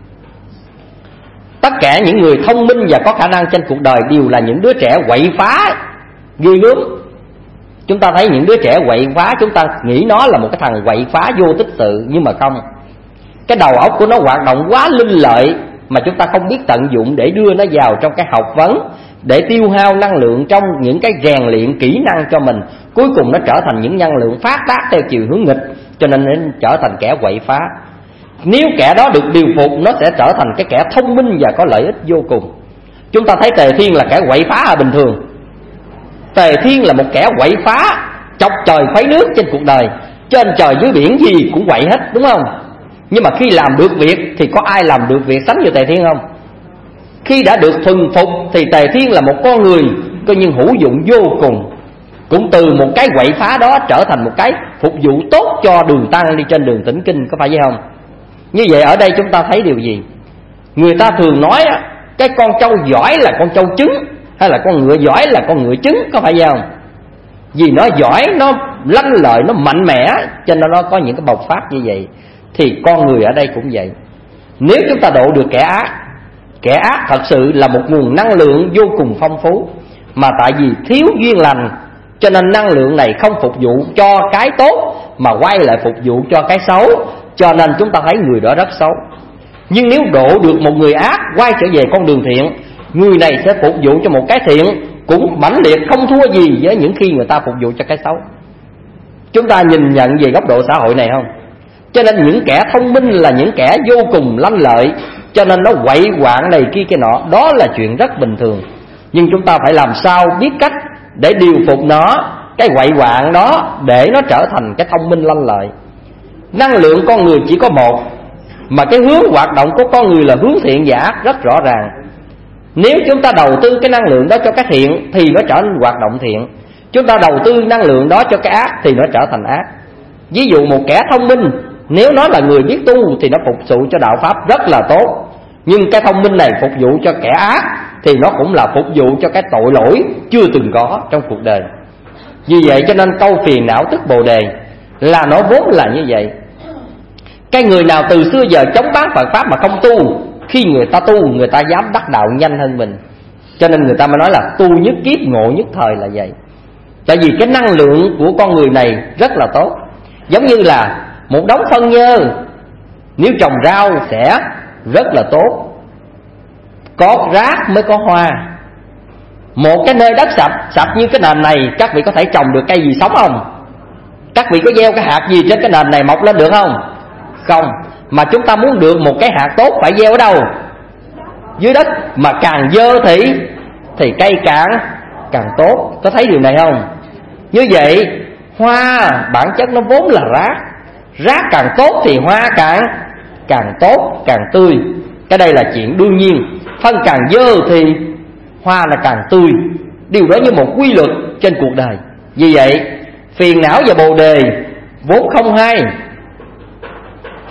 [SPEAKER 4] Tất cả những người thông minh và có khả năng trên cuộc đời đều là những đứa trẻ quậy phá ghê gớm. Chúng ta thấy những đứa trẻ quậy phá, chúng ta nghĩ nó là một cái thằng quậy phá vô tích sự, nhưng mà không. Cái đầu óc của nó hoạt động quá linh lợi mà chúng ta không biết tận dụng để đưa nó vào trong cái học vấn, để tiêu hao năng lượng trong những cái rèn luyện kỹ năng cho mình. Cuối cùng nó trở thành những năng lượng phát tác theo chiều hướng nghịch, cho nên nó trở thành kẻ quậy phá. Nếu kẻ đó được điều phục, nó sẽ trở thành cái kẻ thông minh và có lợi ích vô cùng. Chúng ta thấy Tề Thiên là kẻ quậy phá là bình thường. Tề Thiên là một kẻ quậy phá, chọc trời khuấy nước trên cuộc đời. Trên trời dưới biển gì cũng quậy hết, đúng không? Nhưng mà khi làm được việc thì có ai làm được việc sánh như Tề Thiên không? Khi đã được thuần phục thì Tề Thiên là một con người coi như hữu dụng vô cùng. Cũng từ một cái quậy phá đó trở thành một cái phục vụ tốt cho Đường Tăng đi trên đường tĩnh kinh, có phải vậy không? Như vậy ở đây chúng ta thấy điều gì? Người ta thường nói cái con trâu giỏi là con trâu trứng, hay là con ngựa giỏi là con ngựa trứng, có phải vậy không? Vì nó giỏi, nó lanh lợi, nó mạnh mẽ, cho nên nó có những cái bộc phát như vậy. Thì con người ở đây cũng vậy. Nếu chúng ta độ được kẻ ác, kẻ ác thật sự là một nguồn năng lượng vô cùng phong phú, mà tại vì thiếu duyên lành, cho nên năng lượng này không phục vụ cho cái tốt mà quay lại phục vụ cho cái xấu, cho nên chúng ta thấy người đó rất xấu. Nhưng nếu độ được một người ác quay trở về con đường thiện, người này sẽ phục vụ cho một cái thiện cũng mãnh liệt không thua gì với những khi người ta phục vụ cho cái xấu. Chúng ta nhìn nhận về góc độ xã hội này không? Cho nên những kẻ thông minh là những kẻ vô cùng lanh lợi, cho nên nó quậy quạng này kia kia nọ, đó là chuyện rất bình thường. Nhưng chúng ta phải làm sao biết cách để điều phục nó, cái quậy quạng đó, để nó trở thành cái thông minh lanh lợi. Năng lượng con người chỉ có một, mà cái hướng hoạt động của con người là hướng thiện và ác rất rõ ràng. Nếu chúng ta đầu tư cái năng lượng đó cho cái thiện thì nó trở nên hoạt động thiện. Chúng ta đầu tư năng lượng đó cho cái ác thì nó trở thành ác. Ví dụ một kẻ thông minh, nếu nó là người biết tu thì nó phục vụ cho đạo Pháp rất là tốt. Nhưng cái thông minh này phục vụ cho kẻ ác thì nó cũng là phục vụ cho cái tội lỗi chưa từng có trong cuộc đời. Vì vậy cho nên câu phiền não tức bồ đề là nó vốn là như vậy. Cái người nào từ xưa giờ chống bán Phật Pháp mà không tu, khi người ta tu người ta dám đắc đạo nhanh hơn mình. Cho nên người ta mới nói là tu nhất kiếp ngộ nhất thời là vậy. Tại vì cái năng lượng của con người này rất là tốt. Giống như là một đống phân nhơ, nếu trồng rau sẽ rất là tốt. Có rác mới có hoa. Một cái nơi đất sạch, sạch như cái nền này, các vị có thể trồng được cây gì sống không? Các vị có gieo cái hạt gì trên cái nền này mọc lên được không? Không. Mà chúng ta muốn được một cái hạt tốt phải gieo ở đâu? Dưới đất. Mà càng dơ thì Thì cây càng càng tốt. Có thấy điều này không? Như vậy hoa bản chất nó vốn là rác. Rác càng tốt thì hoa càng càng tốt, càng tươi. Cái đây là chuyện đương nhiên. Phân càng dơ thì hoa là càng tươi. Điều đó như một quy luật trên cuộc đời. Vì vậy phiền não và bồ đề vốn không hay,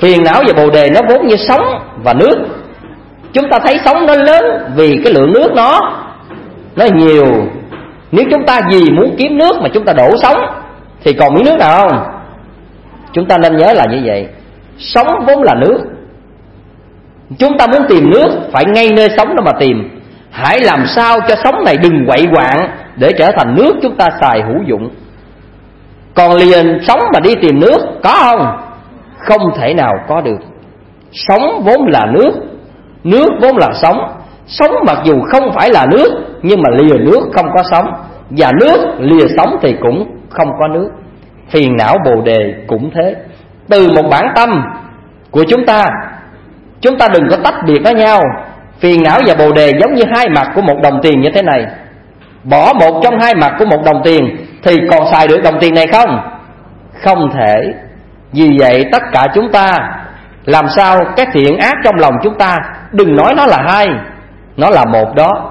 [SPEAKER 4] Phiền não và bồ đề nó vốn như sóng và nước. Chúng ta thấy sóng nó lớn vì cái lượng nước nó Nó nhiều. Nếu chúng ta vì muốn kiếm nước mà chúng ta đổ sóng thì còn miếng nước nào không? Chúng ta nên nhớ là như vậy. Sóng vốn là nước. Chúng ta muốn tìm nước phải ngay nơi sóng đó mà tìm. Hãy làm sao cho sóng này đừng quậy quạng để trở thành nước chúng ta xài hữu dụng. Còn liền sóng mà đi tìm nước có không? Không thể nào có được. Sóng vốn là nước, nước vốn là sóng. Sóng mặc dù không phải là nước, nhưng mà lìa nước không có sóng, và nước lìa sóng thì cũng không có nước. Phiền não bồ đề cũng thế. Từ một bản tâm của chúng ta, chúng ta đừng có tách biệt với nhau. Phiền não và bồ đề giống như hai mặt của một đồng tiền như thế này. Bỏ một trong hai mặt của một đồng tiền thì còn xài được đồng tiền này không? Không thể. Vì vậy tất cả chúng ta làm sao cái thiện ác trong lòng chúng ta đừng nói nó là hai, nó là một đó.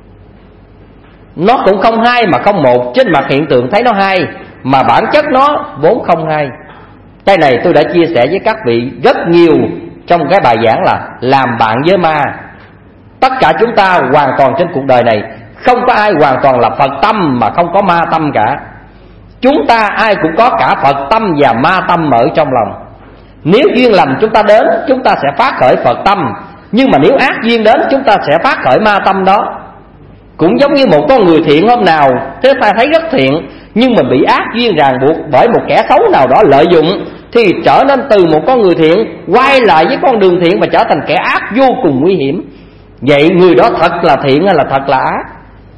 [SPEAKER 4] Nó cũng không hai mà không một. Trên mặt hiện tượng thấy nó hai, mà bản chất nó vốn không hai. Cái này tôi đã chia sẻ với các vị rất nhiều trong cái bài giảng là làm bạn với ma. Tất cả chúng ta hoàn toàn trên cuộc đời này không có ai hoàn toàn là Phật tâm mà không có ma tâm cả. Chúng ta ai cũng có cả Phật tâm và ma tâm ở trong lòng. Nếu duyên lành chúng ta đến, chúng ta sẽ phát khởi Phật tâm. Nhưng mà nếu ác duyên đến, chúng ta sẽ phát khởi ma tâm đó. Cũng giống như một con người thiện hôm nào thế ta thấy rất thiện, nhưng mà bị ác duyên ràng buộc bởi một kẻ xấu nào đó lợi dụng, thì trở nên từ một con người thiện quay lại với con đường thiện và trở thành kẻ ác vô cùng nguy hiểm. Vậy người đó thật là thiện hay là thật là ác?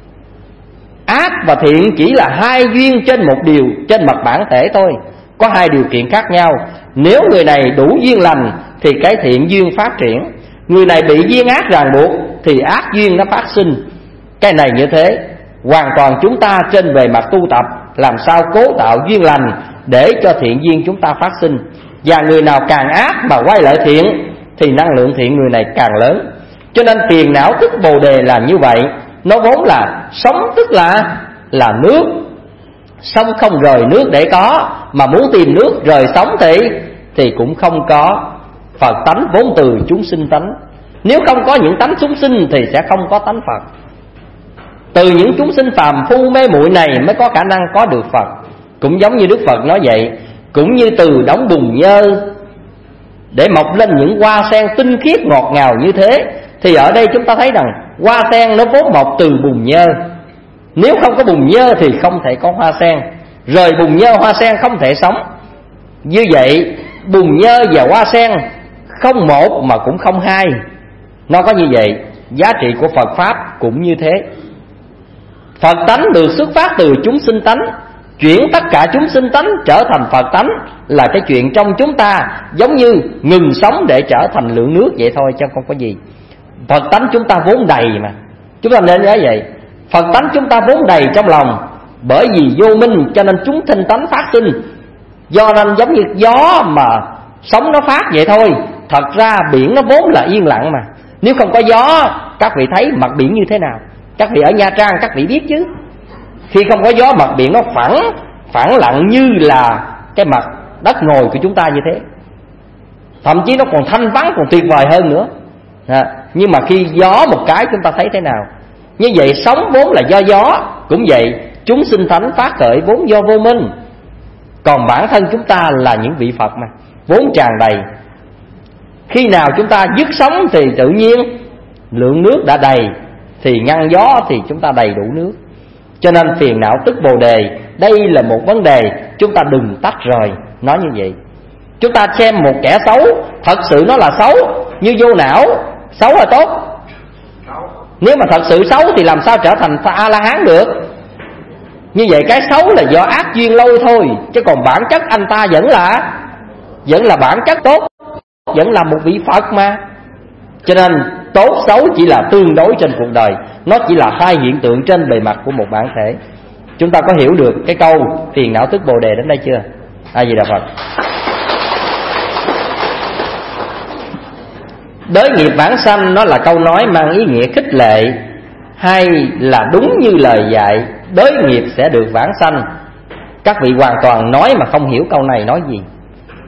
[SPEAKER 4] Ác và thiện chỉ là hai duyên trên một điều, trên mặt bản thể thôi. Có hai điều kiện khác nhau. Nếu người này đủ duyên lành thì cái thiện duyên phát triển. Người này bị duyên ác ràng buộc thì ác duyên nó phát sinh. Cái này như thế. Hoàn toàn chúng ta trên bề mặt tu tập làm sao cố tạo duyên lành để cho thiện duyên chúng ta phát sinh. Và người nào càng ác mà quay lại thiện thì năng lượng thiện người này càng lớn. Cho nên phiền não tức bồ đề là như vậy. Nó vốn là sống, tức là là nước. Sống không rời nước để có, mà muốn tìm nước rời sống thì thì cũng không có. Phật tánh vốn từ chúng sinh tánh. Nếu không có những tánh chúng sinh thì sẽ không có tánh Phật. Từ những chúng sinh phàm phu mê muội này mới có khả năng có được Phật. Cũng giống như Đức Phật nói vậy. Cũng như từ đống bùn nhơ để mọc lên những hoa sen tinh khiết ngọt ngào như thế, thì ở đây chúng ta thấy rằng hoa sen nó vốn mọc từ bùn nhơ. Nếu không có bùn nhơ thì không thể có hoa sen. Rời bùn nhơ hoa sen không thể sống. Như vậy bùn nhơ và hoa sen không một mà cũng không hai. Nó có như vậy. Giá trị của Phật Pháp cũng như thế. Phật tánh được xuất phát từ chúng sinh tánh. Chuyển tất cả chúng sinh tánh trở thành Phật tánh là cái chuyện trong chúng ta giống như ngừng sống để trở thành lượng nước vậy thôi, chứ không có gì. Phật tánh chúng ta vốn đầy mà. Chúng ta nên nhớ vậy. Phật tánh chúng ta vốn đầy trong lòng. Bởi vì vô minh cho nên chúng sinh tánh phát sinh. Do nên giống như gió mà sóng nó phát vậy thôi. Thật ra biển nó vốn là yên lặng mà. Nếu không có gió, các vị thấy mặt biển như thế nào? Các vị ở Nha Trang các vị biết chứ. Khi không có gió, mặt biển nó phẳng phẳng lặng như là cái mặt đất ngồi của chúng ta như thế. Thậm chí nó còn thanh vắng, còn tuyệt vời hơn nữa à, nhưng mà khi gió một cái chúng ta thấy thế nào? Như vậy sống vốn là do gió. Cũng vậy, chúng sinh thánh phát khởi vốn do vô minh. Còn bản thân chúng ta là những vị Phật mà, vốn tràn đầy. Khi nào chúng ta dứt sống thì tự nhiên lượng nước đã đầy, thì ngăn gió thì chúng ta đầy đủ nước. Cho nên phiền não tức bồ đề, đây là một vấn đề chúng ta đừng tách rời. Nói như vậy. Chúng ta xem một kẻ xấu, thật sự nó là xấu, như vô não, xấu là tốt. Nếu mà thật sự xấu thì làm sao trở thành A-la-hán được? Như vậy cái xấu là do ác duyên lôi thôi, chứ còn bản chất anh ta vẫn là Vẫn là bản chất tốt, vẫn là một vị Phật mà. Cho nên tốt xấu chỉ là tương đối trên cuộc đời. Nó chỉ là hai hiện tượng trên bề mặt của một bản thể. Chúng ta có hiểu được cái câu phiền não tức bồ đề đến đây chưa? A Di Đà Phật. Đới nghiệp bản sanh nó là câu nói mang ý nghĩa khích lệ, hay là đúng như lời dạy đới nghiệp sẽ được vãng sanh. Các vị hoàn toàn nói mà không hiểu câu này nói gì.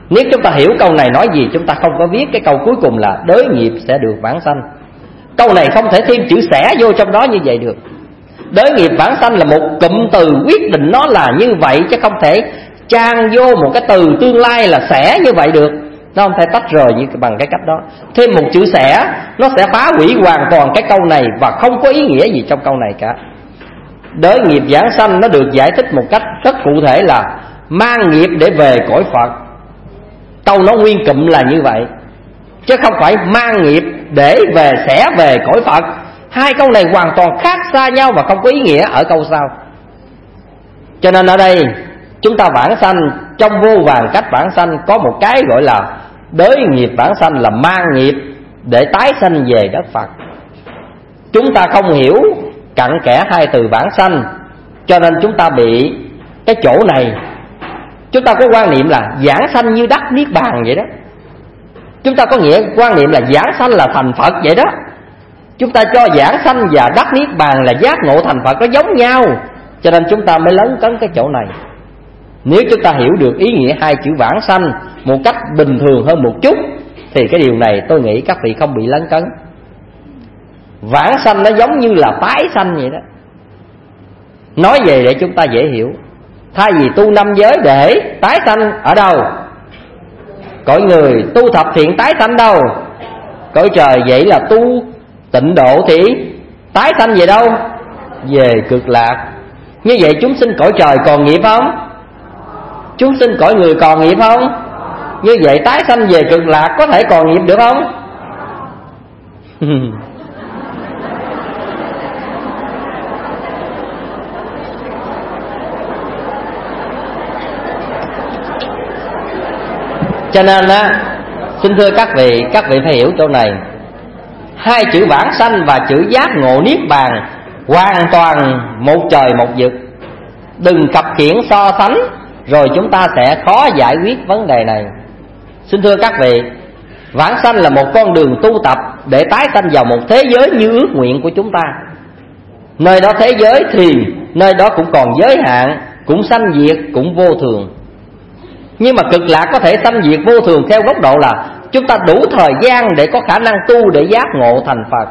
[SPEAKER 4] Nếu chúng ta hiểu câu này nói gì, chúng ta không có viết cái câu cuối cùng là đới nghiệp sẽ được vãng sanh. Câu này không thể thêm chữ sẽ vô trong đó như vậy được. Đới nghiệp vãng sanh là một cụm từ quyết định nó là như vậy, chứ không thể trang vô một cái từ tương lai là sẽ như vậy được. Nó không thể tách rời như bằng cái cách đó. Thêm một chữ sẽ, nó sẽ phá hủy hoàn toàn cái câu này và không có ý nghĩa gì trong câu này cả. Đới nghiệp vãng sanh nó được giải thích một cách rất cụ thể là mang nghiệp để về cõi Phật. Câu nó nguyên cụm là như vậy, chứ không phải mang nghiệp để về sẽ về cõi Phật. Hai câu này hoàn toàn khác xa nhau và không có ý nghĩa ở câu sau. Cho nên ở đây chúng ta vãng sanh, trong vô vàn cách vãng sanh có một cái gọi là đới nghiệp vãng sanh, là mang nghiệp để tái sanh về đất Phật. Chúng ta không hiểu cặn kẽ hai từ vãng sanh, cho nên chúng ta bị cái chỗ này. Chúng ta có quan niệm là giảng sanh như đắc niết bàn vậy đó. Chúng ta có nghĩa quan niệm là giảng sanh là thành Phật vậy đó. Chúng ta cho giảng sanh và đắc niết bàn là giác ngộ thành Phật, nó giống nhau, cho nên chúng ta mới lấn cấn cái chỗ này. Nếu chúng ta hiểu được ý nghĩa hai chữ vãng sanh một cách bình thường hơn một chút, thì cái điều này tôi nghĩ các vị không bị lấn cấn. Vãng sanh nó giống như là tái sanh vậy đó. Nói về để chúng ta dễ hiểu. Thay vì tu năm giới để tái sanh ở đâu? Cõi người. Tu thập thiện tái sanh đâu? Cõi trời. Vậy là tu tịnh độ thì tái sanh về đâu? Về cực lạc. Như vậy chúng sinh cõi trời còn nghiệp không? Chúng sinh cõi người còn nghiệp không? Như vậy tái sanh về cực lạc có thể còn nghiệp được không? Cho nên á, xin thưa các vị, các vị phải hiểu chỗ này. Hai chữ vãng sanh và chữ giác ngộ niết bàn hoàn toàn một trời một vực. Đừng cập khiển so sánh, rồi chúng ta sẽ khó giải quyết vấn đề này. Xin thưa các vị, vãng sanh là một con đường tu tập để tái sanh vào một thế giới như ước nguyện của chúng ta. Nơi đó thế giới thì nơi đó cũng còn giới hạn, cũng sanh diệt, cũng vô thường. Nhưng mà cực lạc có thể sanh diệt vô thường theo góc độ là chúng ta đủ thời gian để có khả năng tu để giác ngộ thành Phật.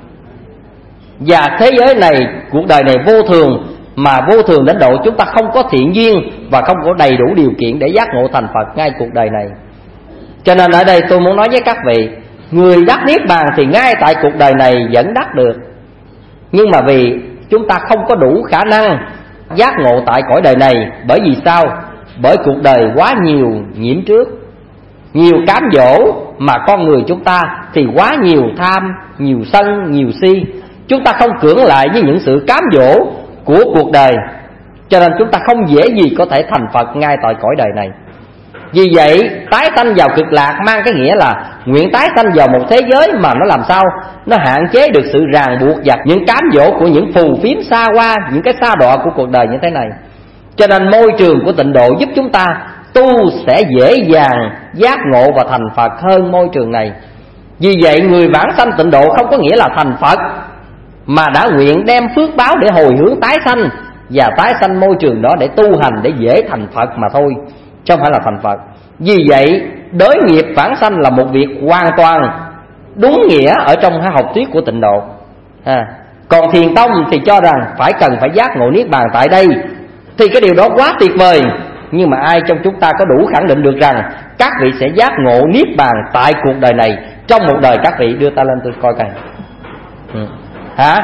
[SPEAKER 4] Và thế giới này, cuộc đời này vô thường, mà vô thường đến độ chúng ta không có thiện duyên và không có đầy đủ điều kiện để giác ngộ thành Phật ngay cuộc đời này. Cho nên ở đây tôi muốn nói với các vị, người đắc niết bàn thì ngay tại cuộc đời này vẫn đắc được. Nhưng mà vì chúng ta không có đủ khả năng giác ngộ tại cõi đời này. Bởi vì sao? Bởi cuộc đời quá nhiều nhiễm trước, nhiều cám dỗ, mà con người chúng ta thì quá nhiều tham, nhiều sân, nhiều si. Chúng ta không cưỡng lại với những sự cám dỗ của cuộc đời, cho nên chúng ta không dễ gì có thể thành Phật ngay tại cõi đời này. Vì vậy tái sanh vào cực lạc mang cái nghĩa là nguyện tái sanh vào một thế giới mà nó làm sao nó hạn chế được sự ràng buộc và những cám dỗ của những phù phiếm xa hoa, những cái sa đọa của cuộc đời như thế này. Cho nên môi trường của tịnh độ giúp chúng ta tu sẽ dễ dàng giác ngộ và thành Phật hơn môi trường này. Vì vậy người vãng sanh tịnh độ không có nghĩa là thành Phật, mà đã nguyện đem phước báo để hồi hướng tái sanh, và tái sanh môi trường đó để tu hành để dễ thành Phật mà thôi, chứ không phải là thành Phật. Vì vậy đới nghiệp vãng sanh là một việc hoàn toàn đúng nghĩa ở trong học thuyết của tịnh độ. à. Còn Thiền Tông thì cho rằng phải cần phải giác ngộ niết bàn tại đây, thì cái điều đó quá tuyệt vời. Nhưng mà ai trong chúng ta có đủ khẳng định được rằng các vị sẽ giác ngộ niết bàn tại cuộc đời này, trong một đời các vị? Đưa ta lên tôi coi coi. ừ. Hả?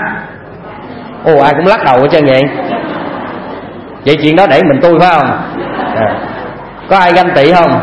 [SPEAKER 4] Ồ, ai cũng lắc đầu hết trơn vậy. Vậy chuyện đó để mình tôi phải không? à. Có ai ganh tị không?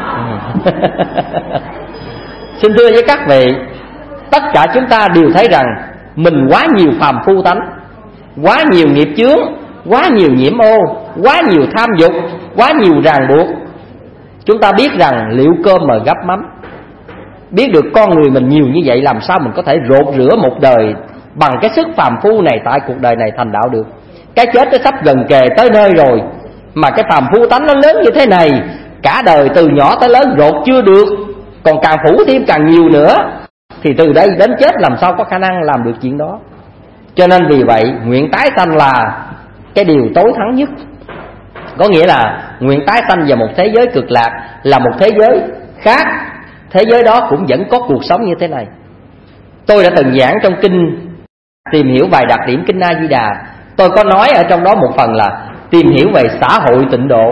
[SPEAKER 4] Xin thưa với các vị, tất cả chúng ta đều thấy rằng mình quá nhiều phàm phu tánh, quá nhiều nghiệp chướng, quá nhiều nhiễm ô, quá nhiều tham dục, quá nhiều ràng buộc. Chúng ta biết rằng liệu cơm mà gắp mắm, biết được con người mình nhiều như vậy, làm sao mình có thể rột rửa một đời bằng cái sức phàm phu này tại cuộc đời này thành đạo được. Cái chết nó sắp gần kề tới nơi rồi, mà cái phàm phu tánh nó lớn như thế này, cả đời từ nhỏ tới lớn rột chưa được, còn càng phủ thêm càng nhiều nữa, thì từ đây đến chết làm sao có khả năng làm được chuyện đó. Cho nên vì vậy nguyện tái sanh là cái điều tối thắng nhất. Có nghĩa là nguyện tái sanh vào một thế giới cực lạc, là một thế giới khác. Thế giới đó cũng vẫn có cuộc sống như thế này. Tôi đã từng giảng trong kinh Tìm hiểu vài đặc điểm kinh A Di Đà. Tôi có nói ở trong đó một phần là tìm hiểu về xã hội tịnh độ.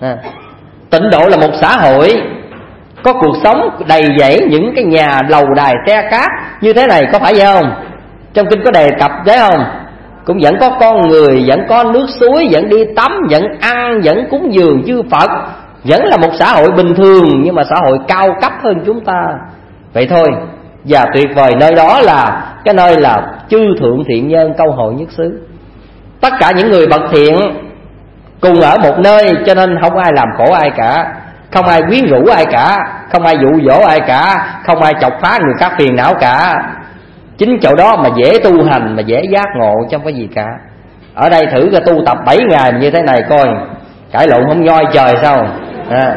[SPEAKER 4] Tịnh độ là một xã hội có cuộc sống đầy dẫy những cái nhà lầu đài xe cát như thế này, có phải vậy không? Trong kinh có đề cập đấy không? Cũng vẫn có con người, vẫn có nước suối, vẫn đi tắm, vẫn ăn, vẫn cúng dường chư Phật, vẫn là một xã hội bình thường, nhưng mà xã hội cao cấp hơn chúng ta. Vậy thôi. Và tuyệt vời nơi đó là cái nơi là chư thượng thiện nhân câu hội nhất xứ. Tất cả những người bậc thiện cùng ở một nơi, cho nên không ai làm khổ ai cả, không ai quyến rũ ai cả, không ai dụ dỗ ai cả, không ai chọc phá người khác phiền não cả. Chính chỗ đó mà dễ tu hành, mà dễ giác ngộ, chứ không có gì cả. Ở đây thử cái tu tập bảy ngày như thế này coi, cãi lộn không nhoi trời sao à.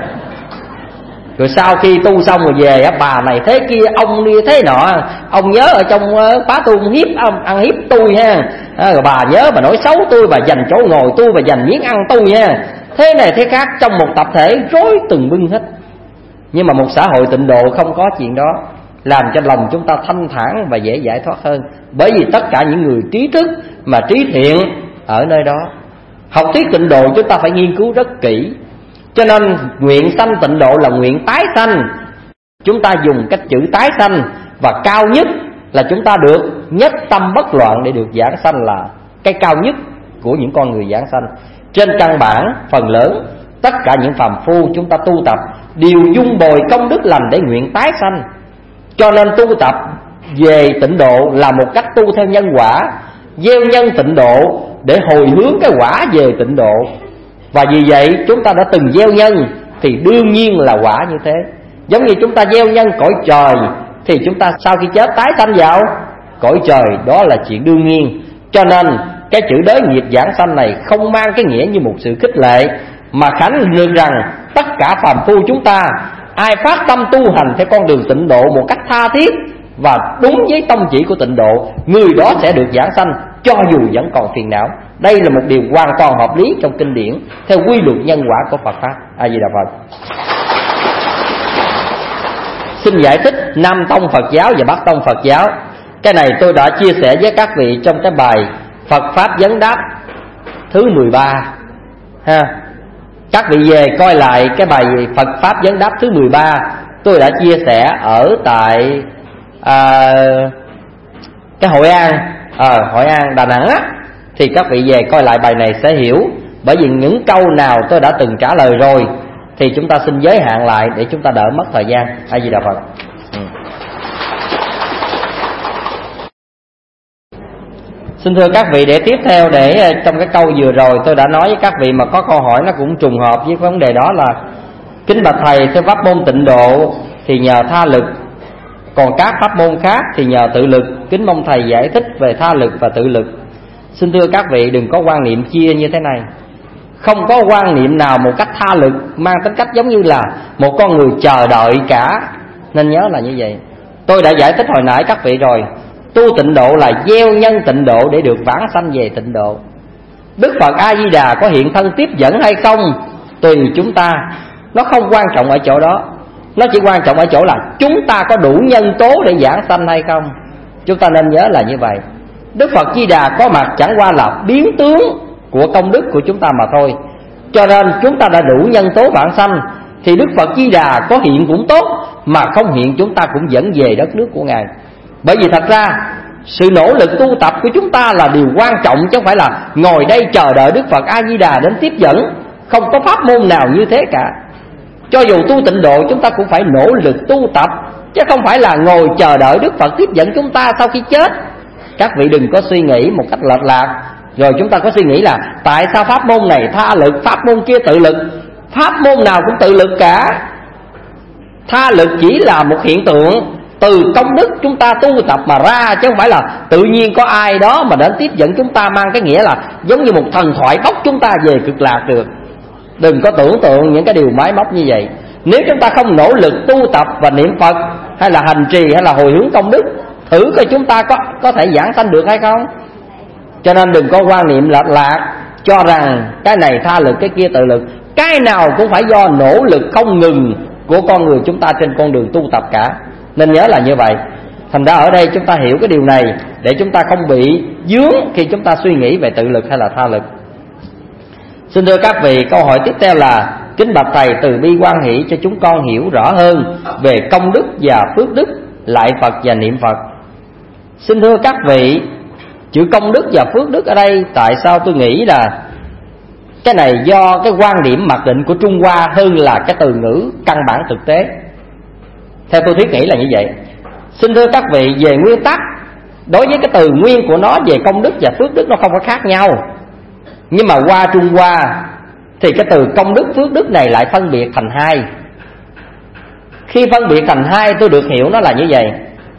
[SPEAKER 4] Rồi sau khi tu xong rồi về, bà này thế kia, ông đi thế nọ, ông nhớ ở trong khóa tu ông hiếp, ông ăn hiếp tôi ha. À, rồi bà nhớ bà nói xấu tôi, bà giành chỗ ngồi tôi, bà giành miếng ăn tôi nha. Thế này thế khác, trong một tập thể rối từng bưng hết. Nhưng mà một xã hội tịnh độ không có chuyện đó, làm cho lòng chúng ta thanh thản và dễ giải thoát hơn. Bởi vì tất cả những người trí thức mà trí thiện ở nơi đó. Học thuyết tịnh độ chúng ta phải nghiên cứu rất kỹ. Cho nên nguyện sanh tịnh độ là nguyện tái sanh. Chúng ta dùng cách chữ tái sanh, và cao nhất là chúng ta được nhất tâm bất loạn để được giảng sanh, là cái cao nhất của những con người giảng sanh. Trên căn bản, phần lớn tất cả những phàm phu chúng ta tu tập đều dung bồi công đức lành để nguyện tái sanh. Cho nên tu tập về tịnh độ là một cách tu theo nhân quả, gieo nhân tịnh độ để hồi hướng cái quả về tịnh độ. Và vì vậy chúng ta đã từng gieo nhân thì đương nhiên là quả như thế. Giống như chúng ta gieo nhân cõi trời thì chúng ta sau khi chết tái sanh vào cõi trời, đó là chuyện đương nhiên. Cho nên cái chữ đới nghiệp giảng sanh này không mang cái nghĩa như một sự khích lệ, mà khẳng định rằng tất cả phàm phu chúng ta, ai phát tâm tu hành theo con đường tịnh độ một cách tha thiết và đúng với tông chỉ của tịnh độ, người đó sẽ được giảng sanh cho dù vẫn còn phiền não. Đây là một điều hoàn toàn hợp lý trong kinh điển theo quy luật nhân quả của Phật pháp. A Di Đà Phật. Xin giải thích Nam tông Phật giáo và Bắc tông Phật giáo. Cái này tôi đã chia sẻ với các vị trong cái bài Phật pháp vấn đáp thứ mười ba ha. Các vị về coi lại cái bài Phật pháp vấn đáp thứ mười ba, tôi đã chia sẻ ở tại à, cái Hội An, à, Hội An Đà Nẵng á. Thì các vị về coi lại bài này sẽ hiểu. Bởi vì những câu nào tôi đã từng trả lời rồi thì chúng ta xin giới hạn lại để chúng ta đỡ mất thời gian. A Di Đà Phật. ừ. Xin thưa các vị, để tiếp theo, để trong cái câu vừa rồi tôi đã nói với các vị mà có câu hỏi nó cũng trùng hợp với vấn đề đó là: kính bạch thầy, theo pháp môn tịnh độ thì nhờ tha lực, còn các pháp môn khác thì nhờ tự lực. Kính mong thầy giải thích về tha lực và tự lực. Xin thưa các vị, đừng có quan niệm chia như thế này. Không có quan niệm nào một cách tha lực mang tính cách giống như là một con người chờ đợi cả. Nên nhớ là như vậy. Tôi đã giải thích hồi nãy các vị rồi. Tu tịnh độ là gieo nhân tịnh độ để được vãng sanh về tịnh độ. Đức Phật A Di Đà có hiện thân tiếp dẫn hay không tùy chúng ta. Nó không quan trọng ở chỗ đó. Nó chỉ quan trọng ở chỗ là chúng ta có đủ nhân tố để giảng sanh hay không. Chúng ta nên nhớ là như vậy. Đức Phật Di Đà có mặt chẳng qua là biến tướng của công đức của chúng ta mà thôi. Cho nên chúng ta đã đủ nhân tố vãng sanh thì Đức Phật Di Đà có hiện cũng tốt, mà không hiện chúng ta cũng dẫn về đất nước của Ngài. Bởi vì thật ra sự nỗ lực tu tập của chúng ta là điều quan trọng, chứ không phải là ngồi đây chờ đợi Đức Phật A Di Đà đến tiếp dẫn. Không có pháp môn nào như thế cả. Cho dù tu tịnh độ chúng ta cũng phải nỗ lực tu tập, chứ không phải là ngồi chờ đợi Đức Phật tiếp dẫn chúng ta sau khi chết. Các vị đừng có suy nghĩ một cách lệch lạc. Rồi chúng ta có suy nghĩ là tại sao pháp môn này tha lực, pháp môn kia tự lực. Pháp môn nào cũng tự lực cả. Tha lực chỉ là một hiện tượng từ công đức chúng ta tu tập mà ra, chứ không phải là tự nhiên có ai đó mà đến tiếp dẫn chúng ta, mang cái nghĩa là giống như một thần thoại bóc chúng ta về cực lạc được. Đừng có tưởng tượng những cái điều máy móc như vậy. Nếu chúng ta không nỗ lực tu tập và niệm Phật, hay là hành trì, hay là hồi hướng công đức, thử coi chúng ta có, có thể giảng sanh được hay không. Cho nên đừng có quan niệm lệch lạc. cho rằng cái này tha lực, cái kia tự lực. Cái nào cũng phải do nỗ lực không ngừng của con người chúng ta trên con đường tu tập cả. Nên nhớ là như vậy. Thành ra ở đây chúng ta hiểu cái điều này để chúng ta không bị vướng khi chúng ta suy nghĩ về tự lực hay là tha lực. Xin thưa các vị, câu hỏi tiếp theo là: kính bạch thầy từ bi quan hỷ cho chúng con hiểu rõ hơn về công đức và phước đức, lại Phật và niệm Phật. Xin thưa các vị, chữ công đức và phước đức ở đây, tại sao tôi nghĩ là cái này do cái quan điểm mặc định của Trung Hoa hơn là cái từ ngữ căn bản thực tế. Theo tôi thiết nghĩ là như vậy. Xin thưa các vị, về nguyên tắc, đối với cái từ nguyên của nó về công đức và phước đức nó không có khác nhau. Nhưng mà qua Trung Hoa thì cái từ công đức phước đức này lại phân biệt thành hai. Khi phân biệt thành hai, tôi được hiểu nó là như vậy.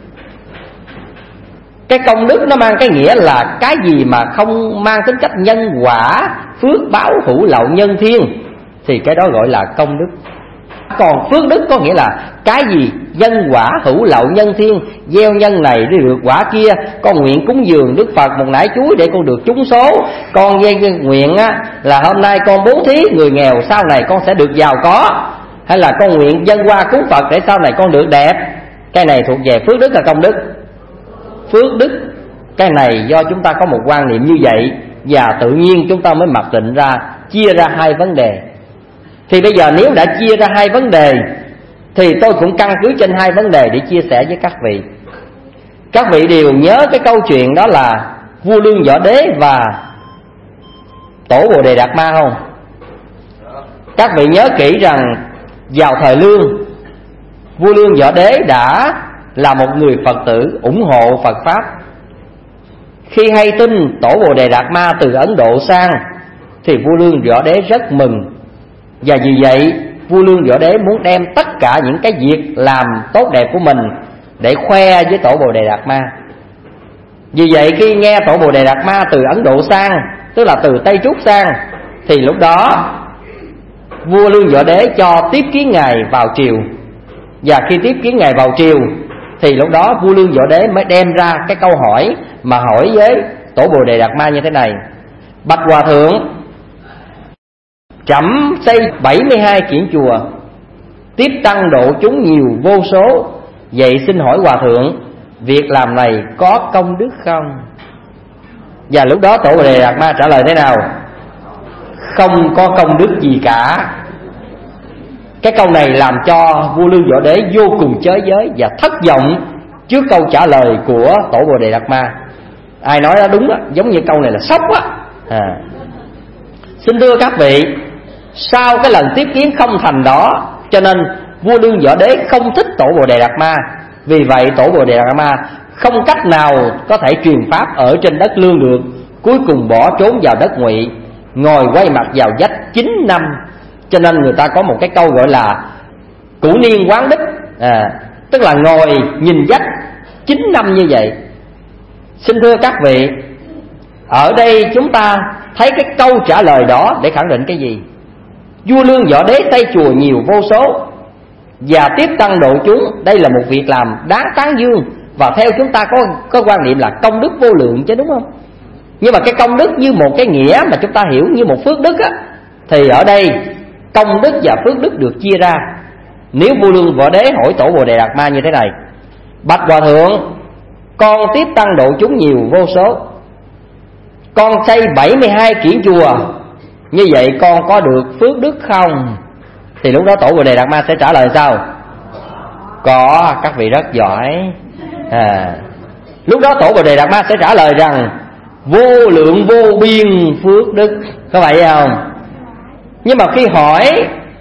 [SPEAKER 4] Cái công đức nó mang cái nghĩa là cái gì mà không mang tính cách nhân quả, phước báo hữu lậu nhân thiên, thì cái đó gọi là công đức. Còn phước đức có nghĩa là cái gì nhân quả hữu lậu nhân thiên, gieo nhân này để được quả kia. Con nguyện cúng dường Đức Phật một nải chuối để con được trúng số. Con dây nguyện á, là hôm nay con bố thí người nghèo, sau này con sẽ được giàu có. Hay là con nguyện dâng hoa cúng Phật để sau này con được đẹp. Cái này thuộc về phước đức hay công đức? Phước đức. Cái này do chúng ta có một quan niệm như vậy, và tự nhiên chúng ta mới mặc định ra, chia ra hai vấn đề. Thì bây giờ nếu đã chia ra hai vấn đề, thì tôi cũng căn cứ trên hai vấn đề để chia sẻ với các vị. Các vị đều nhớ cái câu chuyện đó là vua Lương Võ Đế và Tổ Bồ Đề Đạt Ma không? Các vị nhớ kỹ rằng vào thời Lương, vua Lương Võ Đế đã là một người Phật tử ủng hộ Phật Pháp. Khi hay tin Tổ Bồ Đề Đạt Ma từ Ấn Độ sang, thì vua Lương Võ Đế rất mừng. Và vì vậy vua Lương Võ Đế muốn đem tất cả những cái việc làm tốt đẹp của mình để khoe với Tổ Bồ Đề Đạt Ma. Vì vậy khi nghe Tổ Bồ Đề Đạt Ma từ Ấn Độ sang, tức là từ Tây Trúc sang, thì lúc đó vua Lương Võ Đế cho tiếp kiến ngài vào triều. Và khi tiếp kiến ngài vào triều, thì lúc đó vua Lương Võ Đế mới đem ra cái câu hỏi mà hỏi với Tổ Bồ Đề Đạt Ma như thế này: bạch hòa thượng, trẫm xây bảy mươi hai kiển chùa, tiếp tăng độ chúng nhiều vô số. Vậy xin hỏi hòa thượng, việc làm này có công đức không? Và lúc đó Tổ Bồ Đề Đạt Ma trả lời thế nào? Không có công đức gì cả. Cái câu này làm cho vua Lương Võ Đế vô cùng chới giới và thất vọng trước câu trả lời của Tổ Bồ Đề Đạt Ma. Ai nói đó đúng á, giống như câu này là sốc á. À. Xin thưa các vị, sau cái lần tiếp kiến không thành đó, cho nên vua Lương Võ Đế không thích Tổ Bồ Đề Đạt Ma. Vì vậy Tổ Bồ Đề Đạt Ma không cách nào có thể truyền pháp ở trên đất Lương được. Cuối cùng bỏ trốn vào đất Ngụy, ngồi quay mặt vào vách chín năm. Cho nên người ta có một cái câu gọi là cửu niên quán đích, à, tức là ngồi nhìn vách chín năm như vậy. Xin thưa các vị, ở đây chúng ta thấy cái câu trả lời đó để khẳng định cái gì? Vua Lương Võ Đế xây chùa nhiều vô số và tiếp tăng độ chúng, đây là một việc làm đáng tán dương. Và theo chúng ta có, có quan niệm là công đức vô lượng chứ, đúng không? Nhưng mà cái công đức như một cái nghĩa mà chúng ta hiểu như một phước đức á, thì ở đây công đức và phước đức được chia ra. Nếu vua Lương Võ Đế hỏi Tổ Bồ Đề Đạt Ma như thế này: bạch hòa thượng, con tiếp tăng độ chúng nhiều vô số, con xây bảy mươi hai kiển chùa, như vậy con có được phước đức không? Thì lúc đó Tổ Bồ Đề Đạt Ma sẽ trả lời sao? Có. Các vị rất giỏi. à, Lúc đó Tổ Bồ Đề Đạt Ma sẽ trả lời rằng vô lượng vô biên phước đức. Có vậy không? Nhưng mà khi hỏi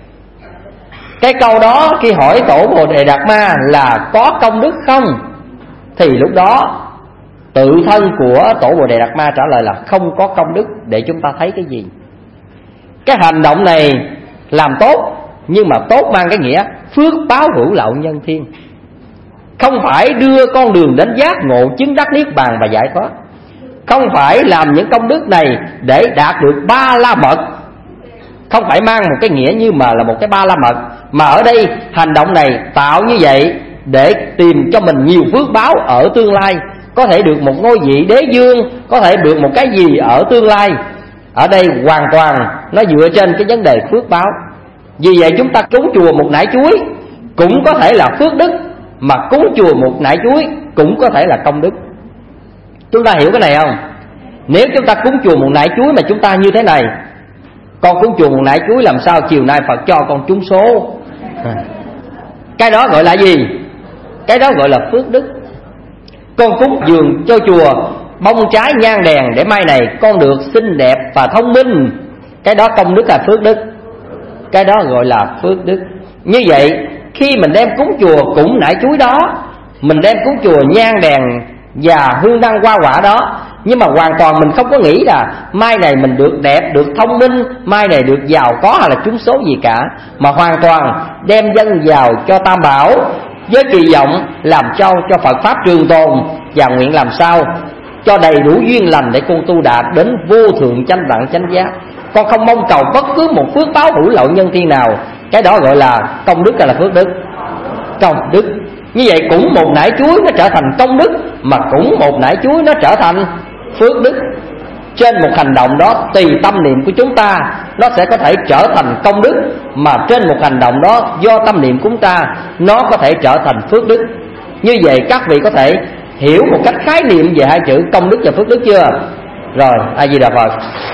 [SPEAKER 4] cái câu đó, khi hỏi Tổ Bồ Đề Đạt Ma là có công đức không, thì lúc đó tự thân của Tổ Bồ Đề Đạt Ma trả lời là không có công đức. Để chúng ta thấy cái gì? Cái hành động này làm tốt, nhưng mà tốt mang cái nghĩa phước báo hữu lậu nhân thiên, không phải đưa con đường đến giác ngộ chứng đắc niết bàn và giải thoát. Không phải làm những công đức này để đạt được ba la mật, không phải mang một cái nghĩa như mà là một cái ba la mật. Mà ở đây hành động này tạo như vậy để tìm cho mình nhiều phước báo ở tương lai, có thể được một ngôi vị đế vương, có thể được một cái gì ở tương lai. ở đây hoàn toàn nó dựa trên cái vấn đề phước báo. Vì vậy chúng ta cúng chùa một nải chuối cũng có thể là phước đức, mà cúng chùa một nải chuối cũng có thể là công đức. Chúng ta hiểu cái này không? Nếu chúng ta cúng chùa một nải chuối mà chúng ta như thế này: con cúng chùa một nải chuối làm sao chiều nay Phật cho con trúng số, cái đó gọi là gì? Cái đó gọi là phước đức. Con cúng dường cho chùa bông trái nhang đèn để mai này con được xinh đẹp và thông minh, cái đó công đức là phước đức, cái đó gọi là phước đức. Như vậy khi mình đem cúng chùa cũng nải chuối đó, mình đem cúng chùa nhang đèn và hương đăng hoa quả đó, nhưng mà hoàn toàn mình không có nghĩ là mai này mình được đẹp, được thông minh, mai này được giàu có hay là trúng số gì cả, mà hoàn toàn đem dâng vào cho Tam Bảo với kỳ vọng làm cho cho Phật pháp trường tồn, và nguyện làm sao cho đầy đủ duyên lành để con tu đạt đến vô thượng chánh đẳng chánh giác. Con không mong cầu bất cứ một phước báo hữu lậu nhân thiên nào, cái đó gọi là công đức hay là phước đức? Công đức. Như vậy cũng một nải chuối nó trở thành công đức, mà cũng một nải chuối nó trở thành phước đức. Trên một hành động đó tùy tâm niệm của chúng ta, nó sẽ có thể trở thành công đức, mà trên một hành động đó do tâm niệm của chúng ta, nó có thể trở thành phước đức. Như vậy các vị có thể hiểu một cách khái niệm về hai chữ công đức và phước đức chưa? Rồi, A Di Đà Phật.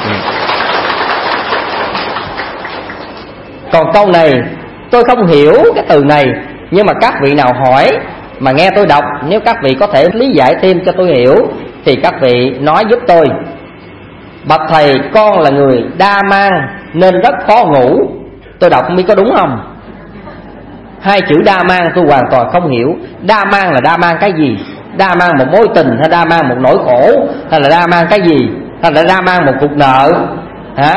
[SPEAKER 4] Còn câu này tôi không hiểu cái từ này, nhưng mà các vị nào hỏi mà nghe tôi đọc, nếu các vị có thể lý giải thêm cho tôi hiểu thì các vị nói giúp tôi. Bạch thầy, con là người đa mang nên rất khó ngủ. Tôi đọc không biết có đúng không? Hai chữ đa mang tôi hoàn toàn không hiểu. Đa mang là đa mang cái gì? Đa mang một mối tình, hay đa mang một nỗi khổ, hay là đa mang cái gì? Hay là đa mang một cục nợ hả?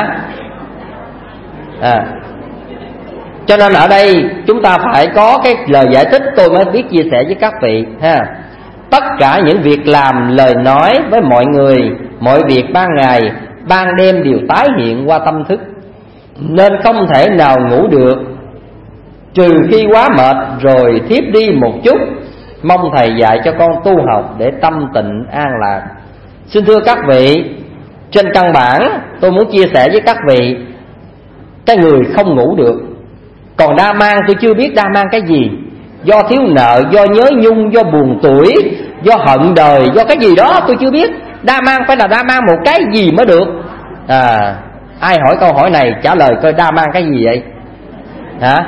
[SPEAKER 4] À, cho nên ở đây chúng ta phải có cái lời giải thích, tôi mới biết chia sẻ với các vị ha. Tất cả những việc làm, lời nói với mọi người, mọi việc ban ngày, ban đêm đều tái hiện qua tâm thức, nên không thể nào ngủ được, trừ khi quá mệt rồi thiếp đi một chút. Mong thầy dạy cho con tu học để tâm tịnh an lạc. Xin thưa các vị, trên căn bản tôi muốn chia sẻ với các vị, cái người không ngủ được. Còn đa mang tôi chưa biết đa mang cái gì. Do thiếu nợ, do nhớ nhung, do buồn tuổi, do hận đời, do cái gì đó tôi chưa biết. Đa mang phải là đa mang một cái gì mới được. À, ai hỏi câu hỏi này trả lời coi đa mang cái gì vậy? Hả?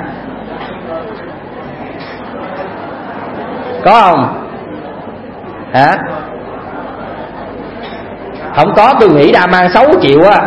[SPEAKER 4] Có không? Hả? Không có, tôi nghĩ đa mang sáu triệu á.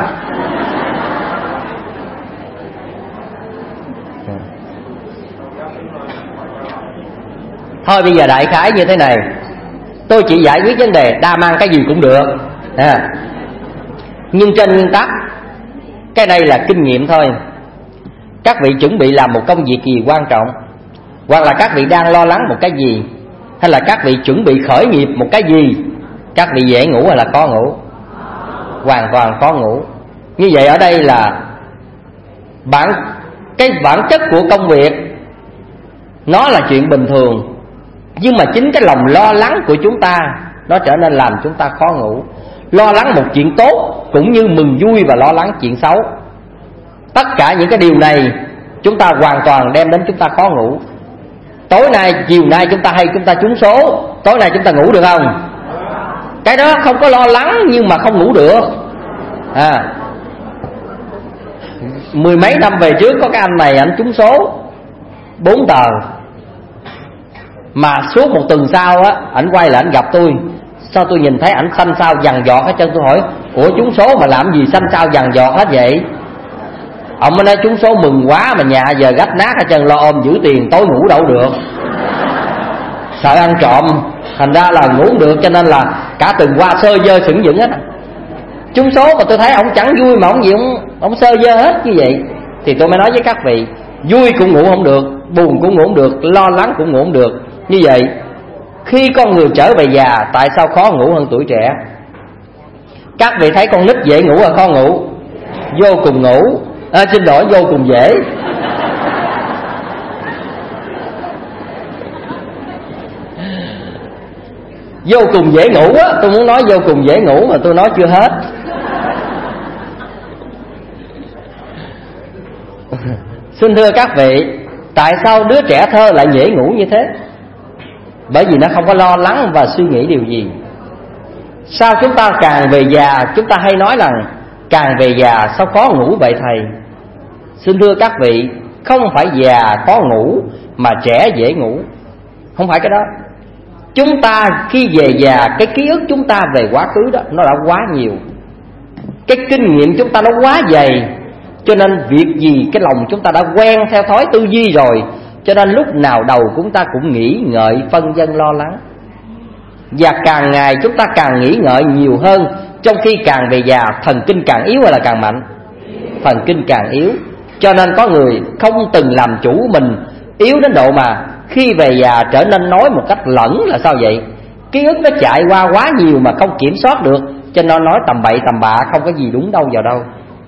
[SPEAKER 4] Thôi bây giờ đại khái như thế này, tôi chỉ giải quyết vấn đề đa mang cái gì cũng được à. Nhưng trên nguyên tắc, cái đây là kinh nghiệm thôi. Các vị chuẩn bị làm một công việc gì quan trọng, hoặc là các vị đang lo lắng một cái gì, hay là các vị chuẩn bị khởi nghiệp một cái gì, các vị dễ ngủ hay là khó ngủ? Hoàn toàn khó ngủ. Như vậy ở đây là bản cái bản chất của công việc nó là chuyện bình thường, nhưng mà chính cái lòng lo lắng của chúng ta nó trở nên làm chúng ta khó ngủ. Lo lắng một chuyện tốt cũng như mừng vui và lo lắng chuyện xấu. Tất cả những cái điều này chúng ta hoàn toàn đem đến chúng ta khó ngủ. Tối nay, chiều nay chúng ta hay chúng ta trúng số, tối nay chúng ta ngủ được không? Cái đó không có lo lắng nhưng mà không ngủ được à. Mười mấy năm về trước có cái anh này, anh trúng số bốn tờ, mà suốt một tuần sau á, ảnh quay lại ảnh gặp tôi. Sao tôi nhìn thấy ảnh xanh xao dằn dọt hết trơn? Tôi hỏi ủa trúng số mà làm gì xanh xao dằn dọt hết vậy? Ông mới nói trúng số mừng quá mà nhà giờ gách nát hết trơn, lo ôm giữ tiền tối ngủ đâu được, sợ ăn trộm, thành ra là ngủ không được, cho nên là cả tuần qua sơ dơ sững dững hết. Trúng số mà tôi thấy ông chẳng vui mà ông gì ông, ông sơ dơ hết như vậy. Thì tôi mới nói với các vị, vui cũng ngủ không được, buồn cũng ngủ không được, lo lắng cũng ngủ không được. Như vậy khi con người trở về già, tại sao khó ngủ hơn tuổi trẻ? Các vị thấy con nít dễ ngủ hay khó ngủ? Vô cùng ngủ à, xin lỗi, vô cùng dễ. Vô cùng dễ ngủ á, tôi muốn nói vô cùng dễ ngủ mà tôi nói chưa hết. Xin thưa các vị, tại sao đứa trẻ thơ lại dễ ngủ như thế? Bởi vì nó không có lo lắng và suy nghĩ điều gì. Sao chúng ta càng về già, chúng ta hay nói rằng càng về già sao khó ngủ vậy thầy? Xin thưa các vị, không phải già khó ngủ mà trẻ dễ ngủ. Không phải cái đó. Chúng ta khi về già, cái ký ức chúng ta về quá khứ đó nó đã quá nhiều, cái kinh nghiệm chúng ta nó quá dày, cho nên việc gì cái lòng chúng ta đã quen theo thói tư duy rồi, cho nên lúc nào đầu chúng ta cũng nghĩ ngợi, phân vân lo lắng. Và càng ngày chúng ta càng nghĩ ngợi nhiều hơn, trong khi càng về già thần kinh càng yếu hay là càng mạnh? Thần kinh càng yếu. Cho nên có người không từng làm chủ mình, yếu đến độ mà khi về già trở nên nói một cách lẫn là sao vậy? Ký ức nó chạy qua quá nhiều mà không kiểm soát được, cho nên nó nói tầm bậy tầm bạ, không có gì đúng đâu vào đâu.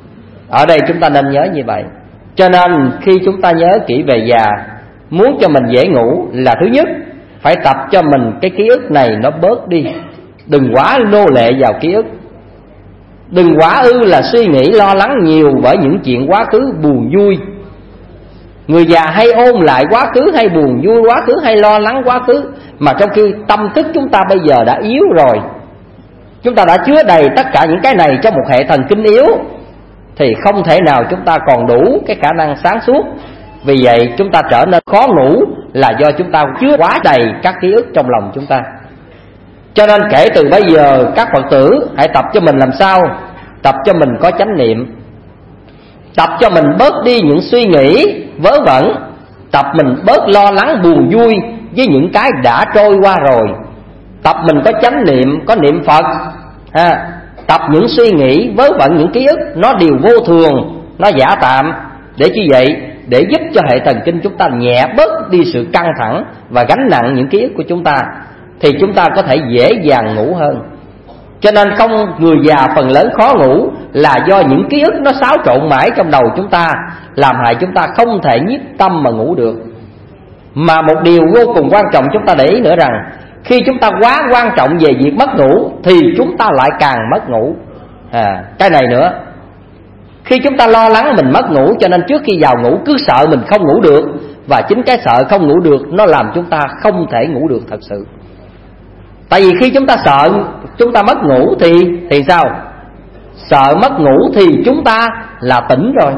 [SPEAKER 4] Ở đây chúng ta nên nhớ như vậy. Cho nên khi chúng ta nhớ kỹ về già, muốn cho mình dễ ngủ là thứ nhất, phải tập cho mình cái ký ức này nó bớt đi. Đừng quá nô lệ vào ký ức. Đừng quá ư là suy nghĩ lo lắng nhiều bởi những chuyện quá khứ buồn vui. Người già hay ôm lại quá khứ, hay buồn vui quá khứ, hay lo lắng quá khứ, mà trong khi tâm thức chúng ta bây giờ đã yếu rồi. Chúng ta đã chứa đầy tất cả những cái này trong một hệ thần kinh yếu, thì không thể nào chúng ta còn đủ cái khả năng sáng suốt. Vì vậy chúng ta trở nên khó ngủ là do chúng ta chứa quá đầy các ký ức trong lòng chúng ta. Cho nên kể từ bây giờ các Phật tử hãy tập cho mình làm sao? Tập cho mình có chánh niệm, tập cho mình bớt đi những suy nghĩ vớ vẩn, tập mình bớt lo lắng buồn vui với những cái đã trôi qua rồi. Tập mình có chánh niệm, có niệm Phật ha. Tập những suy nghĩ vớ vẩn, những ký ức nó đều vô thường, nó giả tạm. Để chi vậy? Để giúp cho hệ thần kinh chúng ta nhẹ bớt đi sự căng thẳng và gánh nặng những ký ức của chúng ta, thì chúng ta có thể dễ dàng ngủ hơn. Cho nên không, người già phần lớn khó ngủ là do những ký ức nó xáo trộn mãi trong đầu chúng ta, làm hại chúng ta không thể nhiếp tâm mà ngủ được. Mà một điều vô cùng quan trọng chúng ta để ý nữa rằng, khi chúng ta quá quan trọng về việc mất ngủ thì chúng ta lại càng mất ngủ. à, Cái này nữa, khi chúng ta lo lắng mình mất ngủ, cho nên trước khi vào ngủ cứ sợ mình không ngủ được. Và chính cái sợ không ngủ được nó làm chúng ta không thể ngủ được thật sự. Tại vì khi chúng ta sợ chúng ta mất ngủ thì thì sao? Sợ mất ngủ thì chúng ta là tỉnh rồi,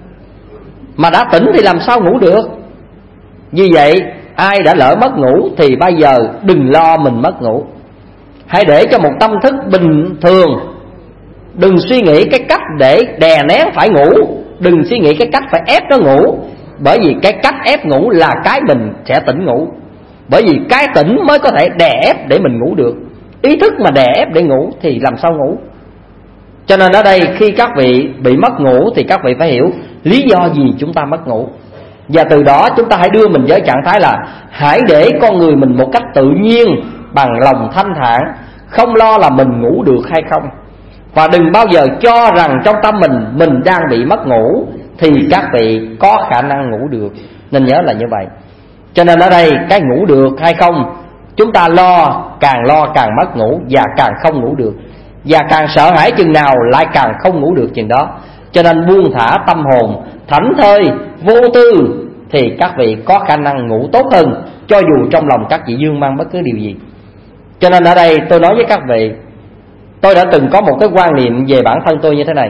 [SPEAKER 4] mà đã tỉnh thì làm sao ngủ được. Vì vậy ai đã lỡ mất ngủ thì bây giờ đừng lo mình mất ngủ. Hãy để cho một tâm thức bình thường. Đừng suy nghĩ cái cách để đè nén phải ngủ, đừng suy nghĩ cái cách phải ép nó ngủ. Bởi vì cái cách ép ngủ là cái mình sẽ tỉnh ngủ. Bởi vì cái tỉnh mới có thể đè ép để mình ngủ được. Ý thức mà đè ép để ngủ thì làm sao ngủ. Cho nên ở đây khi các vị bị mất ngủ thì các vị phải hiểu lý do gì chúng ta mất ngủ. Và từ đó chúng ta hãy đưa mình với trạng thái là hãy để con người mình một cách tự nhiên, bằng lòng thanh thản, không lo là mình ngủ được hay không. Và đừng bao giờ cho rằng trong tâm mình mình đang bị mất ngủ thì các vị có khả năng ngủ được. Nên nhớ là như vậy. Cho nên ở đây cái ngủ được hay không, chúng ta lo, càng lo càng mất ngủ và càng không ngủ được. Và càng sợ hãi chừng nào lại càng không ngủ được chừng đó. Cho nên buông thả tâm hồn, thảnh thơi, vô tư thì các vị có khả năng ngủ tốt hơn, cho dù trong lòng các vị dương mang bất cứ điều gì. Cho nên ở đây tôi nói với các vị, tôi đã từng có một cái quan niệm về bản thân tôi như thế này: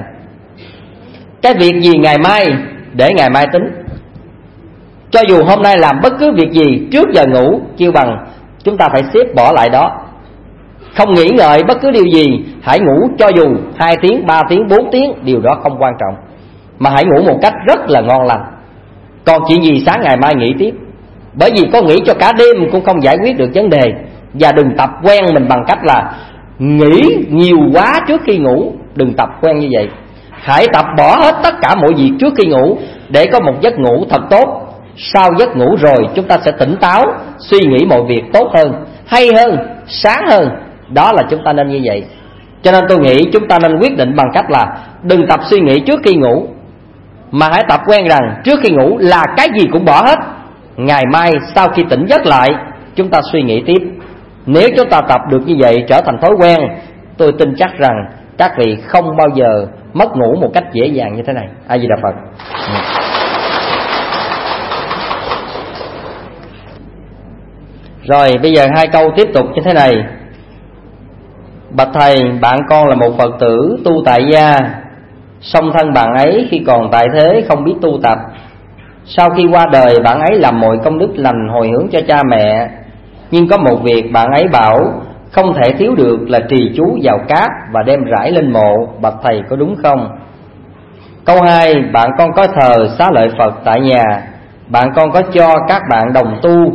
[SPEAKER 4] cái việc gì ngày mai để ngày mai tính. Cho dù hôm nay làm bất cứ việc gì trước giờ ngủ, kêu bằng chúng ta phải xếp bỏ lại đó. Không nghĩ ngợi bất cứ điều gì, hãy ngủ cho dù hai tiếng, ba tiếng, bốn tiếng, điều đó không quan trọng. Mà hãy ngủ một cách rất là ngon lành. Còn chuyện gì sáng ngày mai nghĩ tiếp. Bởi vì có nghĩ cho cả đêm cũng không giải quyết được vấn đề. Và đừng tập quen mình bằng cách là nghĩ nhiều quá trước khi ngủ. Đừng tập quen như vậy. Hãy tập bỏ hết tất cả mọi việc trước khi ngủ, để có một giấc ngủ thật tốt. Sau giấc ngủ rồi chúng ta sẽ tỉnh táo, suy nghĩ mọi việc tốt hơn, hay hơn, sáng hơn. Đó là chúng ta nên như vậy. Cho nên tôi nghĩ chúng ta nên quyết định bằng cách là đừng tập suy nghĩ trước khi ngủ, mà hãy tập quen rằng trước khi ngủ là cái gì cũng bỏ hết. Ngày mai sau khi tỉnh giấc lại, chúng ta suy nghĩ tiếp. Nếu chúng ta tập được như vậy, trở thành thói quen, tôi tin chắc rằng các vị không bao giờ mất ngủ một cách dễ dàng như thế này. A Di Đà Phật. Rồi bây giờ hai câu tiếp tục như thế này. Bạch thầy, bạn con là một Phật tử tu tại gia, song thân bạn ấy khi còn tại thế không biết tu tập. Sau khi qua đời, bạn ấy làm mọi công đức lành hồi hướng cho cha mẹ. Nhưng có một việc bạn ấy bảo không thể thiếu được là trì chú vào cát và đem rải lên mộ. Bạch thầy có đúng không? Câu hai, bạn con có thờ Xá Lợi Phật tại nhà. Bạn con có cho các bạn đồng tu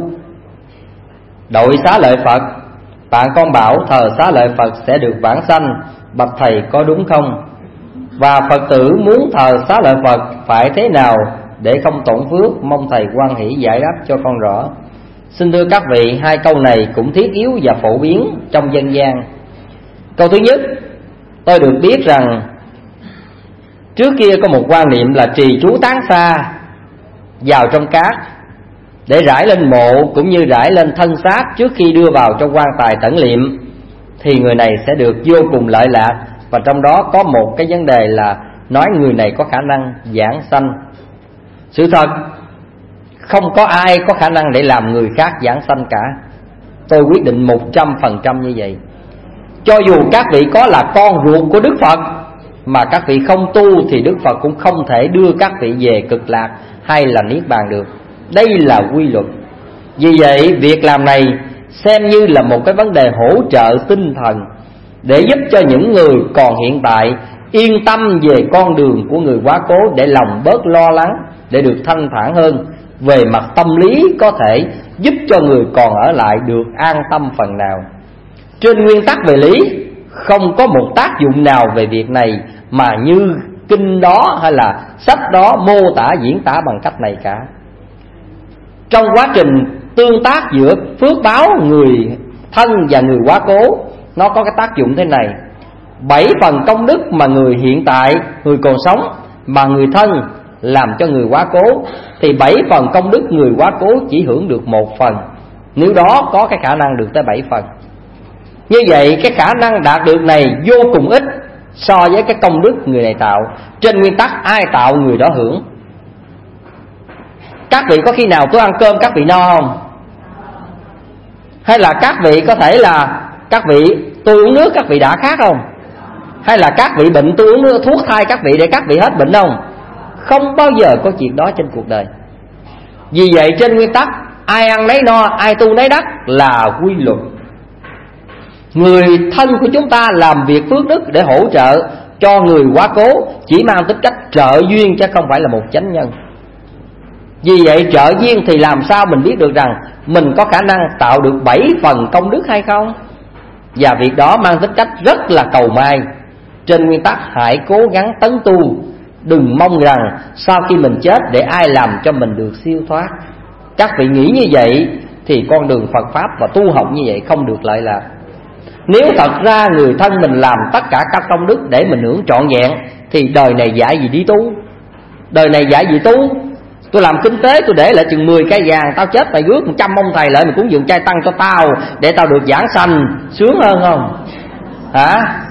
[SPEAKER 4] đội Xá Lợi Phật. Bạn con bảo thờ Xá Lợi Phật sẽ được vãng sanh. Bạch thầy có đúng không? Và Phật tử muốn thờ Xá Lợi Phật phải thế nào để không tổn phước? Mong thầy hoan hỷ giải đáp cho con rõ. Xin thưa các vị, hai câu này cũng thiết yếu và phổ biến trong dân gian. Câu thứ nhất, tôi được biết rằng trước kia có một quan niệm là trì chú tán xa vào trong cát để rải lên mộ cũng như rải lên thân xác trước khi đưa vào trong quan tài tẩn liệm, thì người này sẽ được vô cùng lợi lạc. Và trong đó có một cái vấn đề là nói người này có khả năng giảng sanh. Sự thật, không có ai có khả năng để làm người khác giảng sanh cả. Tôi quyết định một trăm phần trăm như vậy. Cho dù các vị có là con ruột của Đức Phật, mà các vị không tu thì Đức Phật cũng không thể đưa các vị về cực lạc hay là niết bàn được. Đây là quy luật. Vì vậy việc làm này xem như là một cái vấn đề hỗ trợ tinh thần để giúp cho những người còn hiện tại yên tâm về con đường của người quá cố, để lòng bớt lo lắng, để được thanh thản hơn. Về mặt tâm lý có thể giúp cho người còn ở lại được an tâm phần nào. Trên nguyên tắc về lý, không có một tác dụng nào về việc này mà như kinh đó hay là sách đó mô tả diễn tả bằng cách này cả. Trong quá trình tương tác giữa phước báo người thân và người quá cố, nó có cái tác dụng thế này. Bảy phần công đức mà người hiện tại, người còn sống mà người thân làm cho người quá cố, thì bảy phần công đức người quá cố chỉ hưởng được một phần, nếu đó có cái khả năng được tới bảy phần. Như vậy cái khả năng đạt được này vô cùng ít so với cái công đức người này tạo. Trên nguyên tắc ai tạo người đó hưởng. Các vị có khi nào tôi ăn cơm các vị no không? Hay là các vị có thể là các vị tôi uống nước các vị đã khát không? Hay là các vị bệnh tôi uống nước, thuốc thai các vị để các vị hết bệnh không? Không bao giờ có chuyện đó trên cuộc đời. Vì vậy trên nguyên tắc ai ăn nấy no, ai tu nấy đắc là quy luật. Người thân của chúng ta làm việc phước đức để hỗ trợ cho người quá cố chỉ mang tính cách trợ duyên chứ không phải là một chánh nhân. Vì vậy trợ duyên thì làm sao mình biết được rằng mình có khả năng tạo được bảy phần công đức hay không? Và việc đó mang tính cách rất là cầu may. Trên nguyên tắc hãy cố gắng tấn tu, đừng mong rằng sau khi mình chết để ai làm cho mình được siêu thoát. Các vị nghĩ như vậy thì con đường Phật Pháp và tu học như vậy không được lợi lạc. Nếu thật ra người thân mình làm tất cả các công đức để mình hưởng trọn vẹn thì đời này dạy gì đi tu? Đời này dạy gì tu? Tôi làm kinh tế tôi để lại chừng mười cây vàng, tao chết mày rước một trăm ông thầy lại mày cúng dường trai tăng cho tao để tao được giảng sanh, sướng hơn không? Hả?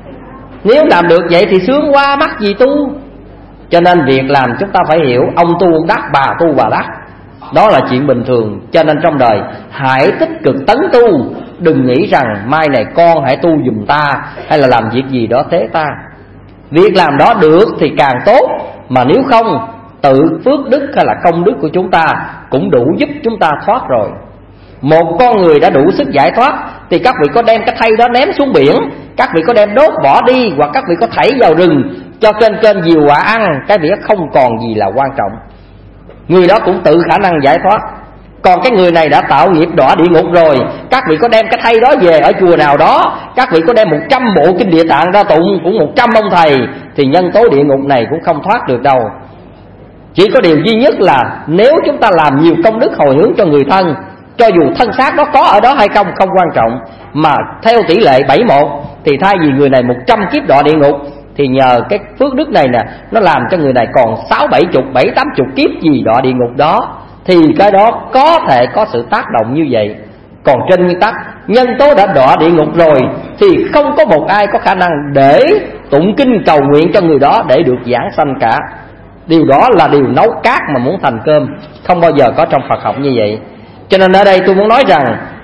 [SPEAKER 4] Nếu làm được vậy thì sướng quá, mắc gì tu? Cho nên việc làm chúng ta phải hiểu, ông tu ông đắc, bà tu bà đắc, đó là chuyện bình thường. Cho nên trong đời hãy tích cực tấn tu, đừng nghĩ rằng mai này con hãy tu giùm ta hay là làm việc gì đó thế ta. Việc làm đó được thì càng tốt, mà nếu không, tự phước đức hay là công đức của chúng ta cũng đủ giúp chúng ta thoát rồi. Một con người đã đủ sức giải thoát thì các vị có đem cái thây đó ném xuống biển, các vị có đem đốt bỏ đi, hoặc các vị có thảy vào rừng cho kênh kênh diều quả ăn, cái việc không còn gì là quan trọng. Người đó cũng tự khả năng giải thoát. Còn cái người này đã tạo nghiệp đọa địa ngục rồi, các vị có đem cái thây đó về ở chùa nào đó, các vị có đem một trăm bộ kinh địa tạng ra tụng cũng một trăm ông thầy, thì nhân tố địa ngục này cũng không thoát được đâu. Chỉ có điều duy nhất là nếu chúng ta làm nhiều công đức hồi hướng cho người thân, cho dù thân xác đó có ở đó hay không không quan trọng, mà theo tỷ lệ bảy một, thì thay vì người này một trăm kiếp đọa địa ngục, thì nhờ cái phước đức này nè, nó làm cho người này còn sáu bảy chục, bảy tám chục kiếp gì đọa địa ngục đó, thì cái đó có thể có sự tác động như vậy. Còn trên nguyên tắc nhân tố đã đọa địa ngục rồi thì không có một ai có khả năng để tụng kinh cầu nguyện cho người đó để được giảng sanh cả. Điều đó là điều nấu cát mà muốn thành cơm, không bao giờ có trong Phật học như vậy. Cho nên ở đây tôi muốn nói rằng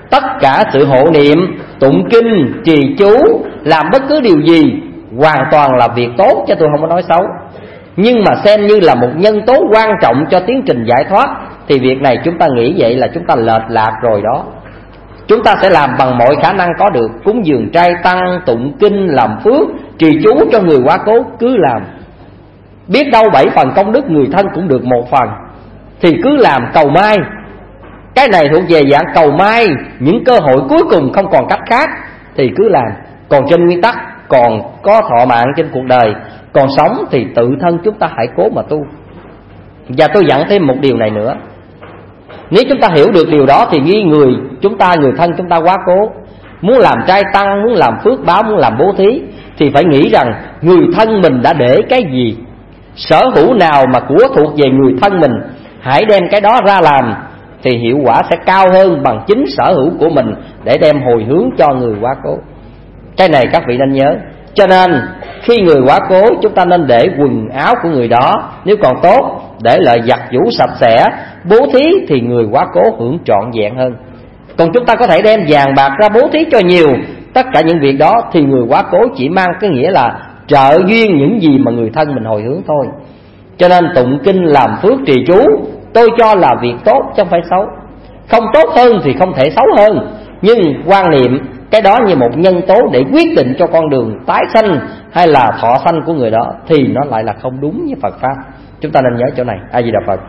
[SPEAKER 4] Tất cả sự hộ niệm, tụng kinh, trì chú, làm bất cứ điều gì hoàn toàn là việc tốt, chứ tôi không có nói xấu. Nhưng mà xem như là một nhân tố quan trọng cho tiến trình giải thoát, thì việc này chúng ta nghĩ vậy là chúng ta lệch lạc rồi đó. Chúng ta sẽ làm bằng mọi khả năng có được, cúng dường trai tăng, tụng kinh, làm phước, trì chú cho người quá cố, cứ làm. Biết đâu bảy phần công đức người thân cũng được một phần, thì cứ làm cầu mai. Cái này thuộc về dạng cầu mai, những cơ hội cuối cùng không còn cách khác thì cứ làm. Còn trên nguyên tắc, còn có thọ mạng trên cuộc đời, còn sống thì tự thân chúng ta hãy cố mà tu. Và tôi dặn thêm một điều này nữa, nếu chúng ta hiểu được điều đó thì nghi người chúng ta, người thân chúng ta quá cố, muốn làm trai tăng, muốn làm phước báo, muốn làm bố thí, thì phải nghĩ rằng người thân mình đã để cái gì, sở hữu nào mà của thuộc về người thân mình, hãy đem cái đó ra làm, thì hiệu quả sẽ cao hơn bằng chính sở hữu của mình để đem hồi hướng cho người quá cố. Cái này các vị nên nhớ. Cho nên khi người quá cố, chúng ta nên để quần áo của người đó, nếu còn tốt, để lại giặt giũ sạch sẽ, bố thí thì người quá cố hưởng trọn vẹn hơn. Còn chúng ta có thể đem vàng bạc ra bố thí cho nhiều, tất cả những việc đó thì người quá cố chỉ mang cái nghĩa là trợ duyên những gì mà người thân mình hồi hướng thôi. Cho nên tụng kinh, làm phước, trì chú, tôi cho là việc tốt chứ không phải xấu. Không tốt hơn thì không thể xấu hơn, nhưng quan niệm cái đó như một nhân tố để quyết định cho con đường tái sanh hay là thọ sanh của người đó, thì nó lại là không đúng với Phật Pháp. Chúng ta nên nhớ chỗ này. A Di Đà Phật.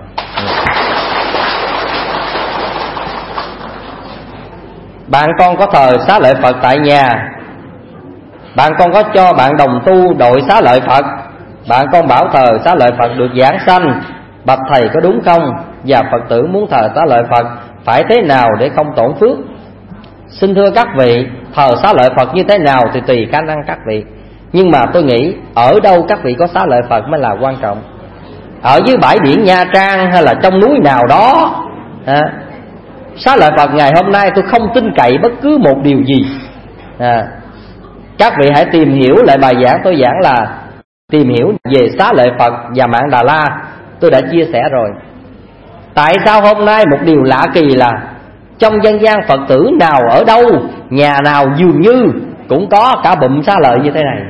[SPEAKER 4] Bạn con có thờ xá lợi Phật tại nhà, bạn con có cho bạn đồng tu đội xá lợi Phật, bạn con bảo thờ xá lợi Phật được giảng sanh, bạch thầy có đúng không? Và Phật tử muốn thờ xá lợi Phật phải thế nào để không tổn phước? Xin thưa các vị, thờ xá lợi Phật như thế nào thì tùy khả năng các vị, nhưng mà tôi nghĩ ở đâu các vị có xá lợi Phật mới là quan trọng. Ở dưới bãi biển Nha Trang hay là trong núi nào đó, à, xá lợi Phật ngày hôm nay tôi không tin cậy bất cứ một điều gì. à, Các vị hãy tìm hiểu lại bài giảng tôi giảng là tìm hiểu về xá lợi Phật và Mạn Đà La. Tôi đã chia sẻ rồi. Tại sao hôm nay một điều lạ kỳ là trong dân gian Phật tử nào ở đâu, nhà nào dường như cũng có cả bụm xá lợi như thế này.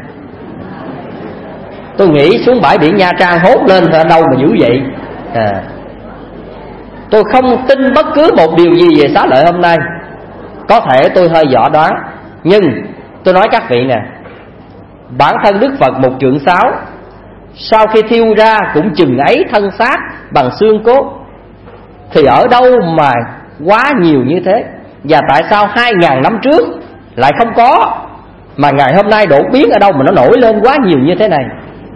[SPEAKER 4] Tôi nghĩ xuống bãi biển Nha Trang hốt lên ở đâu mà dữ vậy. à, Tôi không tin bất cứ một điều gì về xá lợi hôm nay. Có thể tôi hơi võ đoán, nhưng tôi nói các vị nè, bản thân Đức Phật một trượng sáu, sau khi thiêu ra cũng chừng ấy thân xác bằng xương cốt, thì ở đâu mà quá nhiều như thế? Và tại sao hai ngàn năm trước lại không có, mà ngày hôm nay đột biến ở đâu mà nó nổi lên quá nhiều như thế này?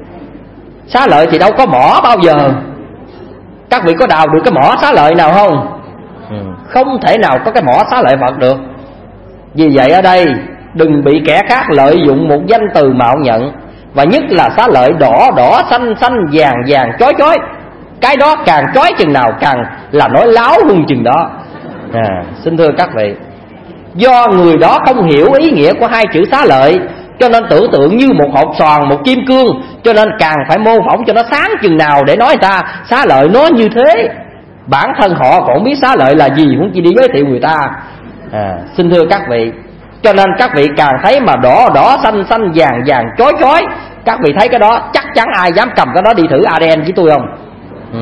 [SPEAKER 4] Xá lợi thì đâu có mỏ bao giờ. Các vị có đào được cái mỏ xá lợi nào không? Ừ. Không thể nào có cái mỏ xá lợi Phật được. Vì vậy ở đây đừng bị kẻ khác lợi dụng một danh từ mạo nhận, và nhất là xá lợi đỏ đỏ xanh xanh vàng vàng chói chói. Cái đó càng chói chừng nào càng là nói láo hơn chừng đó. à, Xin thưa các vị, do người đó không hiểu ý nghĩa của hai chữ xá lợi, cho nên tưởng tượng như một hộp xoàn, một kim cương, cho nên càng phải mô phỏng cho nó sáng chừng nào để nói ta xá lợi nó như thế. Bản thân họ còn biết xá lợi là gì, muốn chỉ đi giới thiệu người ta. à, Xin thưa các vị, cho nên các vị càng thấy mà đỏ đỏ xanh xanh vàng vàng chói chói, các vị thấy cái đó chắc chắn ai dám cầm cái đó đi thử a đê en với tôi không? ừ.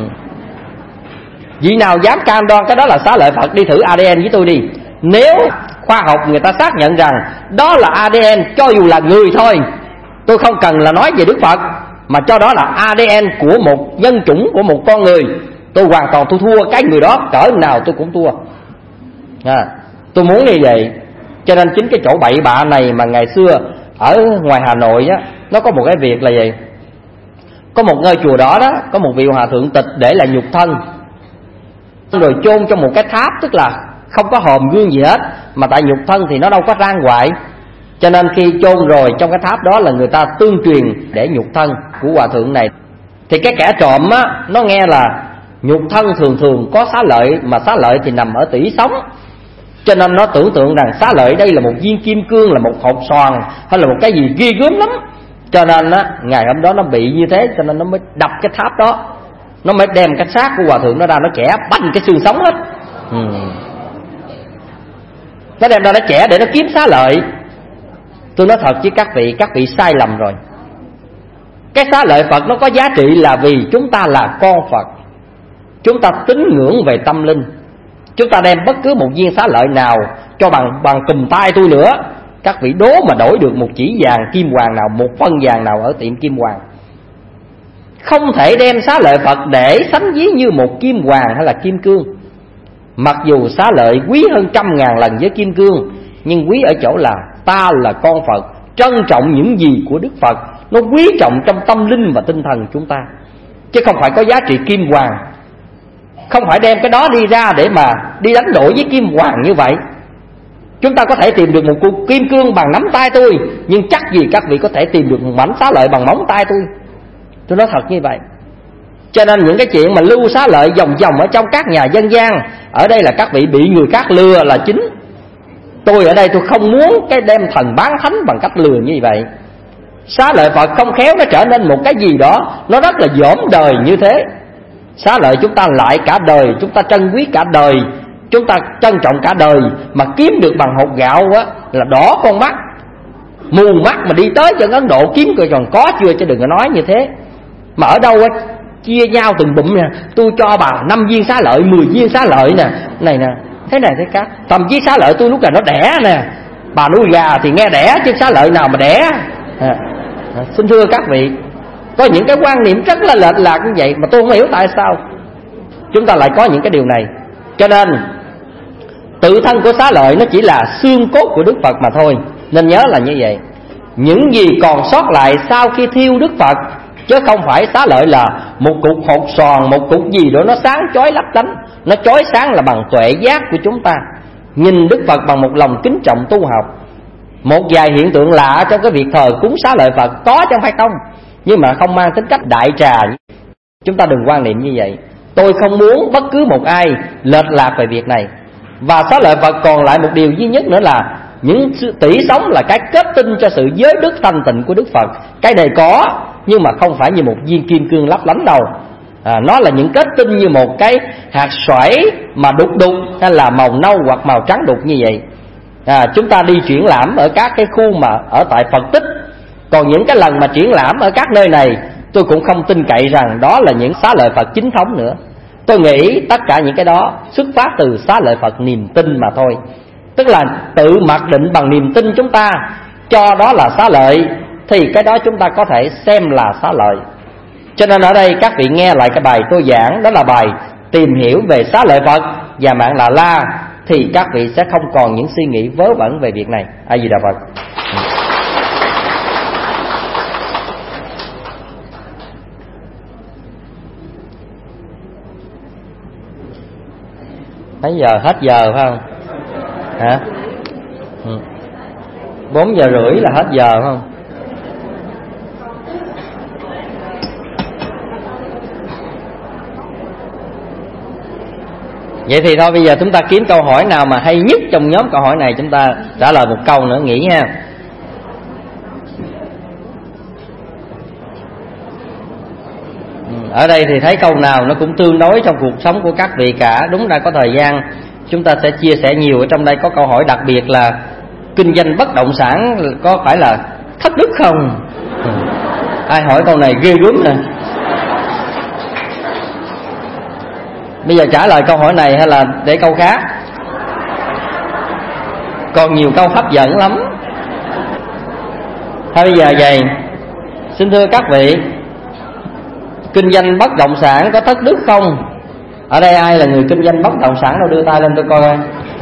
[SPEAKER 4] Vị nào dám cam đoan cái đó là xá lợi Phật đi thử a đê en với tôi đi. Nếu khoa học người ta xác nhận rằng đó là a đê en, cho dù là người thôi, tôi không cần là nói về Đức Phật, mà cho đó là a đê en của một nhân chủng, của một con người, tôi hoàn toàn tôi thua cái người đó cỡ nào tôi cũng thua. à, Tôi muốn như vậy. Cho nên chính cái chỗ bậy bạ này mà ngày xưa ở ngoài Hà Nội á, nó có một cái việc là gì? Có một ngôi chùa đó đó, có một vị hòa thượng tịch để lại nhục thân, rồi chôn trong một cái tháp, tức là không có hòm gương gì hết, mà tại nhục thân thì nó đâu có rang hoại. Cho nên khi chôn rồi trong cái tháp đó là người ta tương truyền để nhục thân của hòa thượng này. Thì cái kẻ trộm á, nó nghe là nhục thân thường thường có xá lợi, mà xá lợi thì nằm ở tỷ sống, cho nên nó tưởng tượng rằng xá lợi đây là một viên kim cương, là một hộp xoàn, hay là một cái gì ghê gớm lắm. Cho nên á, ngày hôm đó nó bị như thế, cho nên nó mới đập cái tháp đó, nó mới đem cái xác của hòa thượng nó ra, nó chẻ banh cái xương sống hết. ừ. Nó đem ra nó chẻ để nó kiếm xá lợi. Tôi nói thật với các vị, các vị sai lầm rồi. Cái xá lợi Phật nó có giá trị là vì chúng ta là con Phật, chúng ta tín ngưỡng về tâm linh. Chúng ta đem bất cứ một viên xá lợi nào cho bằng bằng cùm tay tôi nữa, các vị đố mà đổi được một chỉ vàng kim hoàng nào, một phân vàng nào ở tiệm kim hoàng. Không thể đem xá lợi Phật để sánh ví như một kim hoàng hay là kim cương. Mặc dù xá lợi quý hơn trăm ngàn lần với kim cương, nhưng quý ở chỗ là ta là con Phật, trân trọng những gì của Đức Phật, nó quý trọng trong tâm linh và tinh thần chúng ta, chứ không phải có giá trị kim hoàng. Không phải đem cái đó đi ra để mà đi đánh đổi với kim hoàng như vậy. Chúng ta có thể tìm được một cục kim cương bằng nắm tay tôi, nhưng chắc gì các vị có thể tìm được một mảnh xá lợi bằng móng tay tôi. Tôi nói thật như vậy. Cho nên những cái chuyện mà lưu xá lợi vòng vòng ở trong các nhà dân gian, ở đây là các vị bị người khác lừa là chính. Tôi ở đây tôi không muốn cái đem thần bán thánh bằng cách lừa như vậy. Xá lợi Phật không khéo nó trở nên một cái gì đó nó rất là dỗm đời như thế. Xá lợi chúng ta lại cả đời, chúng ta trân quý cả đời, chúng ta trân trọng cả đời, mà kiếm được bằng hột gạo á là đỏ con mắt, mù mắt mà đi tới chân Ấn Độ kiếm coi còn có chưa, chứ đừng có nói như thế. Mà ở đâu á chia nhau từng bụm nè, tôi cho bà năm viên xá lợi, mười viên xá lợi nè, này nè, thế này thế khác. Thậm chí xá lợi tôi lúc nào nó đẻ nè, bà nuôi gà thì nghe đẻ chứ xá lợi nào mà đẻ. À, à, xin thưa các vị, có những cái quan niệm rất là lệch lạc như vậy mà tôi không hiểu tại sao chúng ta lại có những cái điều này. Cho nên tự thân của xá lợi nó chỉ là xương cốt của Đức Phật mà thôi, nên nhớ là như vậy. Những gì còn sót lại sau khi thiêu Đức Phật, chứ không phải xá lợi là một cục hột xoàn, một cục gì đó nó sáng chói lấp lánh. Nó chói sáng là bằng tuệ giác của chúng ta, nhìn Đức Phật bằng một lòng kính trọng tu học. Một vài hiện tượng lạ trong cái việc thờ cúng xá lợi Phật có chứ không phải không, nhưng mà không mang tính cách đại trà. Chúng ta đừng quan niệm như vậy. Tôi không muốn bất cứ một ai lệch lạc về việc này. Và xá lợi Phật còn lại một điều duy nhất nữa là những tỷ sống là cái kết tinh cho sự giới đức thanh tịnh của Đức Phật. Cái này có, nhưng mà không phải như một viên kim cương lấp lánh đâu. à, Nó là những kết tinh như một cái hạt xoải mà đục đục, hay là màu nâu hoặc màu trắng đục như vậy. à, Chúng ta đi triển lãm ở các cái khu mà ở tại Phật tích. Còn những cái lần mà triển lãm ở các nơi này, tôi cũng không tin cậy rằng đó là những xá lợi Phật chính thống nữa. Tôi nghĩ tất cả những cái đó xuất phát từ xá lợi Phật niềm tin mà thôi. Tức là tự mặc định bằng niềm tin chúng ta cho đó là xá lợi, thì cái đó chúng ta có thể xem là xá lợi. Cho nên ở đây các vị nghe lại cái bài tôi giảng, đó là bài tìm hiểu về xá lợi Phật và mạng Lạ La, thì các vị sẽ không còn những suy nghĩ vớ vẩn về việc này. A Di Đà Phật. Mấy giờ? Hết giờ phải không? Hả? Ừ. Bốn giờ rưỡi là hết giờ phải không? Vậy thì thôi, bây giờ chúng ta kiếm câu hỏi nào mà hay nhất trong nhóm câu hỏi này, chúng ta trả lời một câu nữa nghỉ nha. Ở đây thì thấy câu nào nó cũng tương đối trong cuộc sống của các vị cả. Đúng ra có thời gian chúng ta sẽ chia sẻ nhiều. Ở trong đây có câu hỏi đặc biệt là kinh doanh bất động sản có phải là thất đức không? Ừ. Ai hỏi câu này ghê gớm nè. Bây giờ trả lời câu hỏi này hay là để câu khác? Còn nhiều câu hấp dẫn lắm. Thôi bây giờ vậy, xin thưa các vị, kinh doanh bất động sản có thất đức không? Ở đây ai là người kinh doanh bất động sản đâu, đưa tay lên tôi coi coi.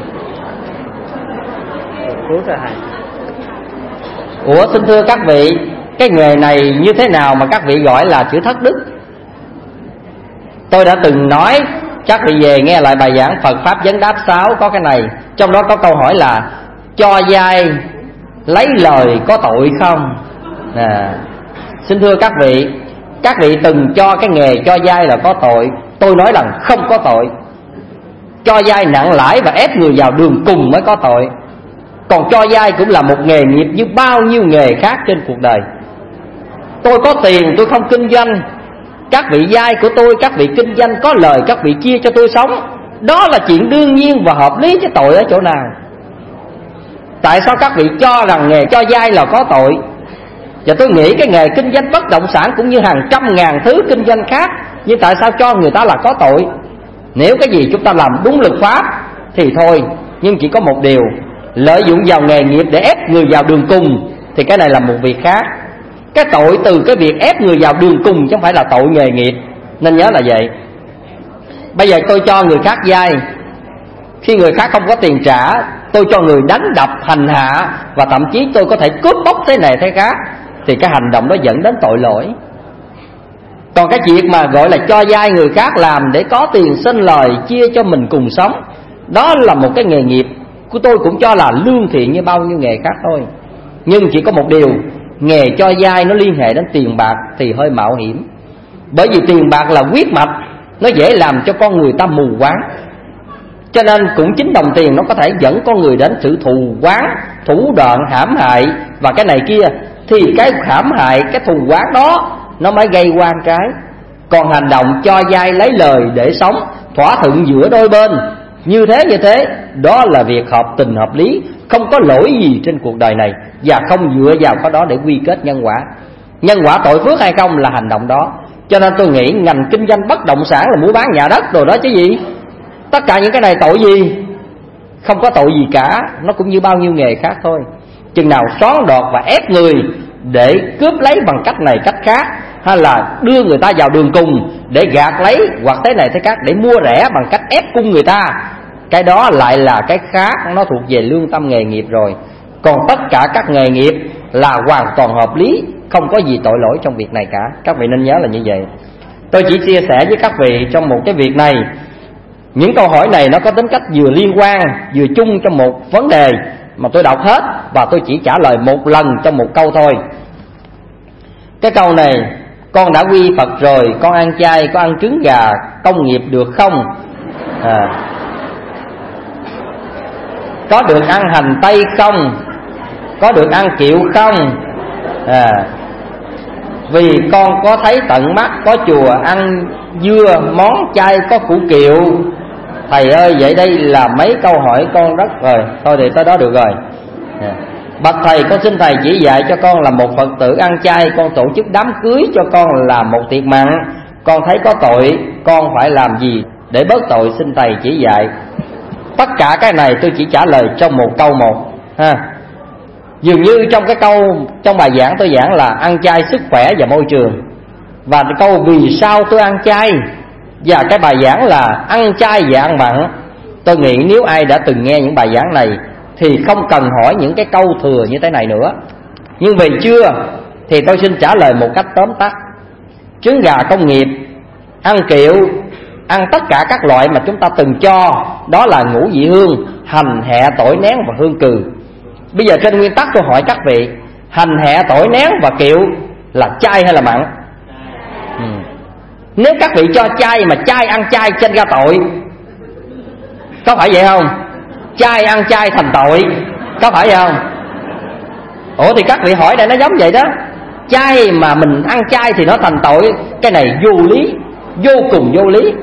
[SPEAKER 4] Ủa xin thưa các vị, cái nghề này như thế nào mà các vị gọi là chữ thất đức? Tôi đã từng nói, các vị về nghe lại bài giảng Phật Pháp Vấn Đáp sáu có cái này. Trong đó có câu hỏi là cho vay lấy lời có tội không? À, xin thưa các vị, các vị từng cho cái nghề cho vay là có tội. Tôi nói rằng không có tội. Cho vay nặng lãi và ép người vào đường cùng mới có tội. Còn cho vay cũng là một nghề nghiệp như bao nhiêu nghề khác trên cuộc đời. Tôi có tiền tôi không kinh doanh, các vị vay của tôi, các vị kinh doanh có lời, các vị chia cho tôi sống. Đó là chuyện đương nhiên và hợp lý, chứ tội ở chỗ nào? Tại sao các vị cho rằng nghề cho vay là có tội? Và tôi nghĩ cái nghề kinh doanh bất động sản cũng như hàng trăm ngàn thứ kinh doanh khác, nhưng tại sao cho người ta là có tội? Nếu cái gì chúng ta làm đúng luật pháp thì thôi, nhưng chỉ có một điều, lợi dụng vào nghề nghiệp để ép người vào đường cùng thì cái này là một việc khác. Cái tội từ cái việc ép người vào đường cùng chứ không phải là tội nghề nghiệp, nên nhớ là vậy. Bây giờ tôi cho người khác vay, khi người khác không có tiền trả, tôi cho người đánh đập, hành hạ, và thậm chí tôi có thể cướp bóc thế này thế khác, thì cái hành động đó dẫn đến tội lỗi. Còn cái việc mà gọi là cho vay người khác làm để có tiền sinh lời chia cho mình cùng sống, đó là một cái nghề nghiệp của tôi cũng cho là lương thiện như bao nhiêu nghề khác thôi. Nhưng chỉ có một điều, nghề cho vay nó liên hệ đến tiền bạc thì hơi mạo hiểm. Bởi vì tiền bạc là huyết mạch, nó dễ làm cho con người ta mù quáng. Cho nên cũng chính đồng tiền nó có thể dẫn con người đến sự thù oán, thủ đoạn, hãm hại và cái này kia. Thì cái hãm hại, cái thù oán đó nó mới gây oan trái. Còn hành động cho vay lấy lời để sống, thỏa thuận giữa đôi bên, như thế như thế, đó là việc hợp tình hợp lý, không có lỗi gì trên cuộc đời này, và không dựa vào cái đó để quy kết nhân quả. Nhân quả tội phước hay không là hành động đó. Cho nên tôi nghĩ ngành kinh doanh bất động sản là mua bán nhà đất rồi đó chứ gì. Tất cả những cái này tội gì? Không có tội gì cả, nó cũng như bao nhiêu nghề khác thôi. Chừng nào xoán đọt và ép người để cướp lấy bằng cách này cách khác, hay là đưa người ta vào đường cùng để gạt lấy hoặc thế này thế khác để mua rẻ bằng cách ép cung người ta, cái đó lại là cái khác, nó thuộc về lương tâm nghề nghiệp rồi. Còn tất cả các nghề nghiệp là hoàn toàn hợp lý, không có gì tội lỗi trong việc này cả. Các vị nên nhớ là như vậy. Tôi chỉ chia sẻ với các vị trong một cái việc này. Những câu hỏi này nó có tính cách vừa liên quan vừa chung trong một vấn đề mà tôi đọc hết, và tôi chỉ trả lời một lần trong một câu thôi. Cái câu này: con đã quy Phật rồi, con ăn chay, có ăn trứng gà công nghiệp được không? À, có được ăn hành tây không? Có được ăn kiệu không? À, vì con có thấy tận mắt có chùa ăn dưa món chay có củ kiệu. Thầy ơi, vậy đây là mấy câu hỏi con rất rồi. Thôi thì tới đó được rồi. À, bạch thầy, con xin thầy chỉ dạy cho con là một Phật tử ăn chay, con tổ chức đám cưới cho con là một tiệc mặn, con thấy có tội, con phải làm gì để bớt tội, xin thầy chỉ dạy. Tất cả cái này tôi chỉ trả lời trong một câu một ha. Dường như trong cái câu trong bài giảng tôi giảng là ăn chay sức khỏe và môi trường, và câu vì sao tôi ăn chay, và cái bài giảng là ăn chay và ăn mặn. Tôi nghĩ nếu ai đã từng nghe những bài giảng này thì không cần hỏi những cái câu thừa như thế này nữa. Nhưng vì chưa thì tôi xin trả lời một cách tóm tắt. Trứng gà công nghiệp, ăn kiệu, ăn tất cả các loại mà chúng ta từng cho, đó là ngũ vị hương, hành, hẹ, tỏi, nén và hương cừ. Bây giờ trên nguyên tắc tôi hỏi các vị, hành, hẹ, tỏi, nén và kiệu là chay hay là mặn? Ừ. Nếu các vị cho chay mà chay ăn chay trên ra tội, có phải vậy không? Chay ăn chay thành tội, có phải vậy không? Ủa thì các vị hỏi đây nó giống vậy đó. Chay mà mình ăn chay thì nó thành tội, cái này vô lý, vô cùng vô lý.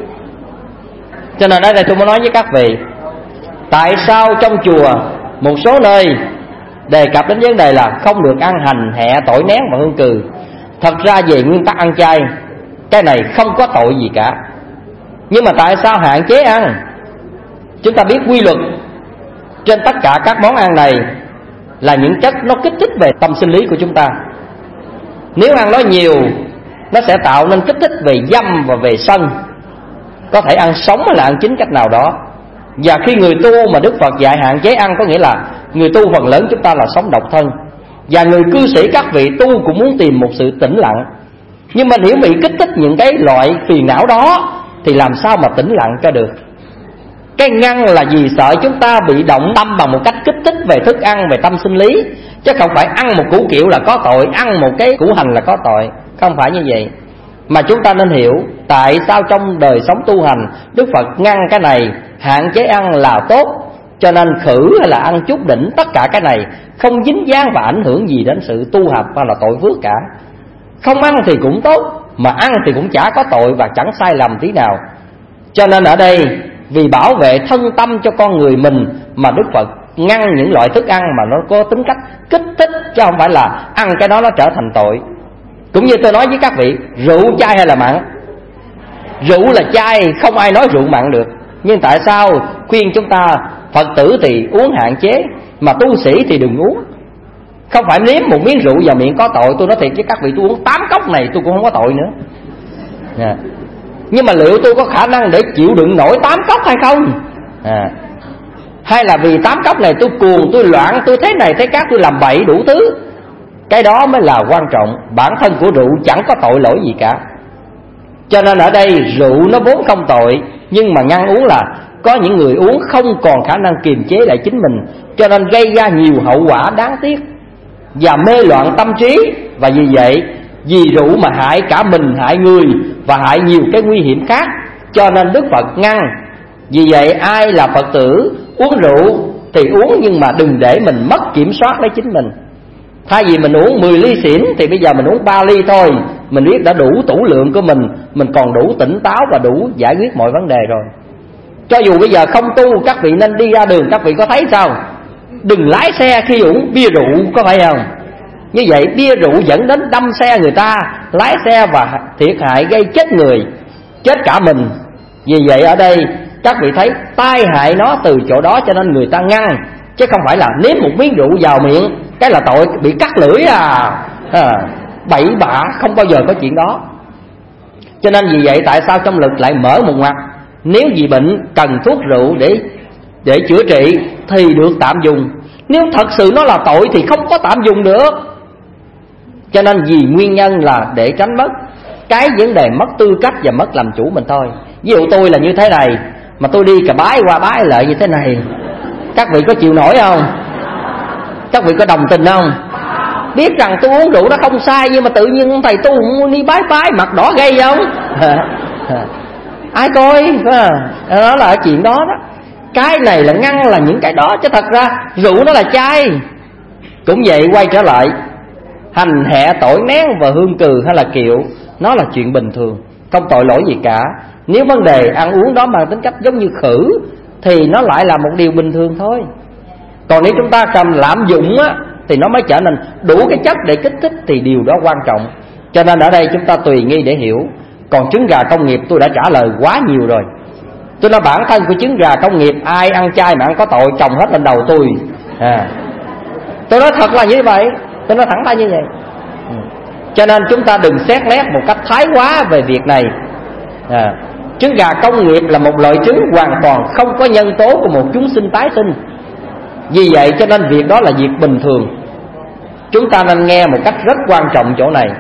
[SPEAKER 4] Cho nên ở đây tôi muốn nói với các vị, tại sao trong chùa một số nơi đề cập đến vấn đề là không được ăn hành, hẹ, tỏi, nén và hương cừ. Thật ra về nguyên tắc ăn chay, cái này không có tội gì cả. Nhưng mà tại sao hạn chế ăn? Chúng ta biết quy luật trên tất cả các món ăn này là những chất nó kích thích về tâm sinh lý của chúng ta. Nếu ăn nó nhiều, nó sẽ tạo nên kích thích về dâm và về sân. Có thể ăn sống hay là ăn chín cách nào đó. Và khi người tu mà Đức Phật dạy hạn chế ăn, có nghĩa là người tu phần lớn chúng ta là sống độc thân. Và người cư sĩ các vị tu cũng muốn tìm một sự tĩnh lặng. Nhưng mà nếu bị kích thích những cái loại phiền não đó thì làm sao mà tĩnh lặng cho được? Cái ngăn là vì sợ chúng ta bị động tâm bằng một cách kích thích về thức ăn, về tâm sinh lý. Chứ không phải ăn một củ kiệu là có tội, ăn một cái củ hành là có tội. Không phải như vậy. Mà chúng ta nên hiểu tại sao trong đời sống tu hành Đức Phật ngăn cái này, hạn chế ăn là tốt. Cho nên khử hay là ăn chút đỉnh, tất cả cái này không dính dáng và ảnh hưởng gì đến sự tu học hay là tội phước cả. Không ăn thì cũng tốt, mà ăn thì cũng chả có tội và chẳng sai lầm tí nào. Cho nên ở đây vì bảo vệ thân tâm cho con người mình mà Đức Phật ngăn những loại thức ăn mà nó có tính cách kích thích, chứ không phải là ăn cái đó nó trở thành tội. Cũng như tôi nói với các vị, rượu chay hay là mặn? Rượu là chay, không ai nói rượu mặn được. Nhưng tại sao khuyên chúng ta Phật tử thì uống hạn chế, mà tu sĩ thì đừng uống? Không phải nếm một miếng rượu vào miệng có tội. Tôi nói thiệt với các vị, tôi uống tám cốc này tôi cũng không có tội nữa. À. Nhưng mà liệu tôi có khả năng để chịu đựng nổi tám cốc hay không? À. Hay là vì tám cốc này tôi cuồng, tôi loạn, tôi thế này thế khác, tôi làm bậy đủ thứ. Cái đó mới là quan trọng. Bản thân của rượu chẳng có tội lỗi gì cả. Cho nên ở đây rượu nó vốn không tội, nhưng mà ngăn uống là có những người uống không còn khả năng kiềm chế lại chính mình, cho nên gây ra nhiều hậu quả đáng tiếc và mê loạn tâm trí. Và vì vậy, vì rượu mà hại cả mình, hại người và hại nhiều cái nguy hiểm khác, cho nên Đức Phật ngăn. Vì vậy ai là Phật tử uống rượu thì uống, nhưng mà đừng để mình mất kiểm soát lấy chính mình. Thay vì mình uống mười ly xỉn thì bây giờ mình uống ba ly thôi. Mình biết đã đủ tủ lượng của mình, mình còn đủ tỉnh táo và đủ giải quyết mọi vấn đề rồi. Cho dù bây giờ không tu, các vị nên đi ra đường, các vị có thấy sao? Đừng lái xe khi uống bia rượu, có phải không? Như vậy bia rượu dẫn đến đâm xe người ta, lái xe và thiệt hại gây chết người, chết cả mình. Vì vậy ở đây các vị thấy tai hại nó từ chỗ đó, cho nên người ta ngăn. Chứ không phải là nếm một miếng rượu vào miệng cái là tội bị cắt lưỡi à, à bậy bạ, không bao giờ có chuyện đó. Cho nên vì vậy tại sao trong lực lại mở một ngoặt, nếu vì bệnh cần thuốc rượu để để chữa trị thì được tạm dùng. Nếu thật sự nó là tội thì không có tạm dùng được. Cho nên vì nguyên nhân là để tránh mất cái vấn đề mất tư cách và mất làm chủ mình thôi. Ví dụ tôi là như thế này, mà tôi đi cà bái qua bái lại như thế này, các vị có chịu nổi không? Các vị có đồng tình không? Biết rằng tôi uống rượu nó không sai, nhưng mà tự nhiên thầy tu muốn đi bái bái mặt đỏ gây không? Ai coi? Đó là chuyện đó đó. Cái này là ngăn là những cái đó, chứ thật ra rượu nó là chay. Cũng vậy, quay trở lại, hành hẹ tội nén và hương cừ hay là kiệu, nó là chuyện bình thường, không tội lỗi gì cả. Nếu vấn đề ăn uống đó mang tính cách giống như khử thì nó lại là một điều bình thường thôi. Còn nếu chúng ta cầm lạm dụng á, thì nó mới trở nên đủ cái chất để kích thích, thì điều đó quan trọng. Cho nên ở đây chúng ta tùy nghi để hiểu. Còn trứng gà công nghiệp tôi đã trả lời quá nhiều rồi. Tôi nói bản thân của trứng gà công nghiệp, ai ăn chay mà ăn có tội chồng hết lên đầu tôi. À. Tôi nói thật là như vậy, tôi nói thẳng ra như vậy. Cho nên chúng ta đừng xét nét một cách thái quá về việc này. À. Trứng gà công nghiệp là một loại trứng hoàn toàn không có nhân tố của một chúng sinh tái sinh. Vì vậy cho nên việc đó là việc bình thường. Chúng ta nên nghe một cách rất quan trọng chỗ này.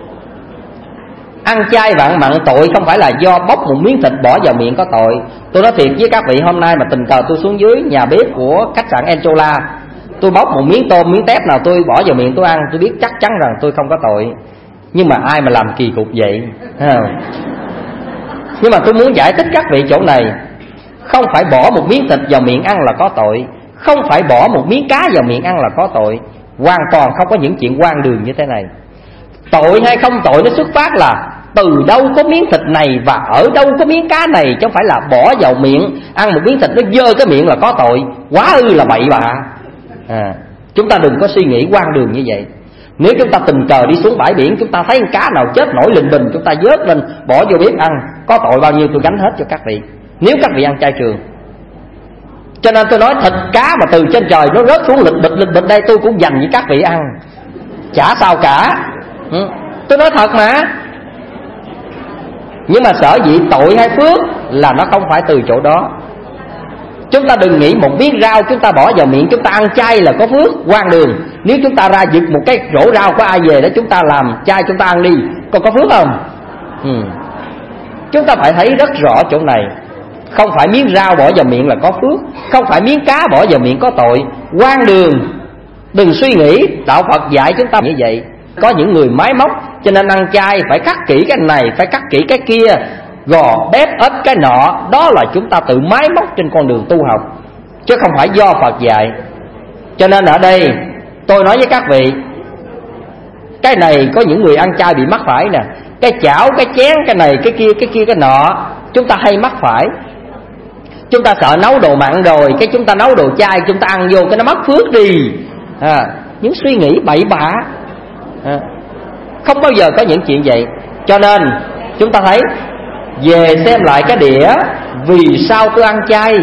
[SPEAKER 4] Ăn chay và ăn mặn tội không phải là do bóc một miếng thịt bỏ vào miệng có tội. Tôi nói thiệt với các vị, hôm nay mà tình cờ tôi xuống dưới nhà bếp của khách sạn Enchola, tôi bóc một miếng tôm, miếng tép nào tôi bỏ vào miệng tôi ăn, tôi biết chắc chắn rằng tôi không có tội. Nhưng mà ai mà làm kỳ cục vậy? Nhưng mà tôi muốn giải thích các vị chỗ này. Không phải bỏ một miếng thịt vào miệng ăn là có tội, không phải bỏ một miếng cá vào miệng ăn là có tội. Hoàn toàn không có những chuyện hoang đường như thế này. Tội hay không tội nó xuất phát là từ đâu có miếng thịt này và ở đâu có miếng cá này, chứ không phải là bỏ vào miệng ăn một miếng thịt nó dơ cái miệng là có tội. Quá ư là bậy bạ. À, chúng ta đừng có suy nghĩ hoang đường như vậy. Nếu chúng ta tình cờ đi xuống bãi biển, chúng ta thấy con cá nào chết nổi lình bình, chúng ta vớt lên bỏ vô bếp ăn, có tội bao nhiêu tôi gánh hết cho các vị, nếu các vị ăn chay trường. Cho nên tôi nói thịt cá mà từ trên trời nó rớt xuống lịch bịch lịch bịch đây, tôi cũng dành với các vị ăn, chả sao cả. Ừ, tôi nói thật mà. Nhưng mà sở dĩ tội hay phước là nó không phải từ chỗ đó. Chúng ta đừng nghĩ một miếng rau chúng ta bỏ vào miệng chúng ta ăn chay là có phước, hoang đường. Nếu chúng ta ra giật một cái rổ rau có ai về đó chúng ta làm chay chúng ta ăn đi, còn có phước không? Ừ. Chúng ta phải thấy rất rõ chỗ này. Không phải miếng rau bỏ vào miệng là có phước, không phải miếng cá bỏ vào miệng có tội, hoang đường. Đừng suy nghĩ, đạo Phật dạy chúng ta như vậy. Có những người máy móc cho nên ăn chay phải khắc kỹ cái này, phải khắc kỹ cái kia, gò bếp ếch cái nọ. Đó là chúng ta tự máy móc trên con đường tu học, chứ không phải do Phật dạy. Cho nên ở đây tôi nói với các vị, cái này có những người ăn chay bị mắc phải nè. Cái chảo, cái chén, cái này, cái kia, cái kia, cái nọ, chúng ta hay mắc phải. Chúng ta sợ nấu đồ mặn rồi cái chúng ta nấu đồ chay, chúng ta ăn vô cái nó mất phước đi. à, Những suy nghĩ bậy bạ, à, không bao giờ có những chuyện vậy. Cho nên chúng ta thấy về xem lại cái đĩa vì sao tôi ăn chay,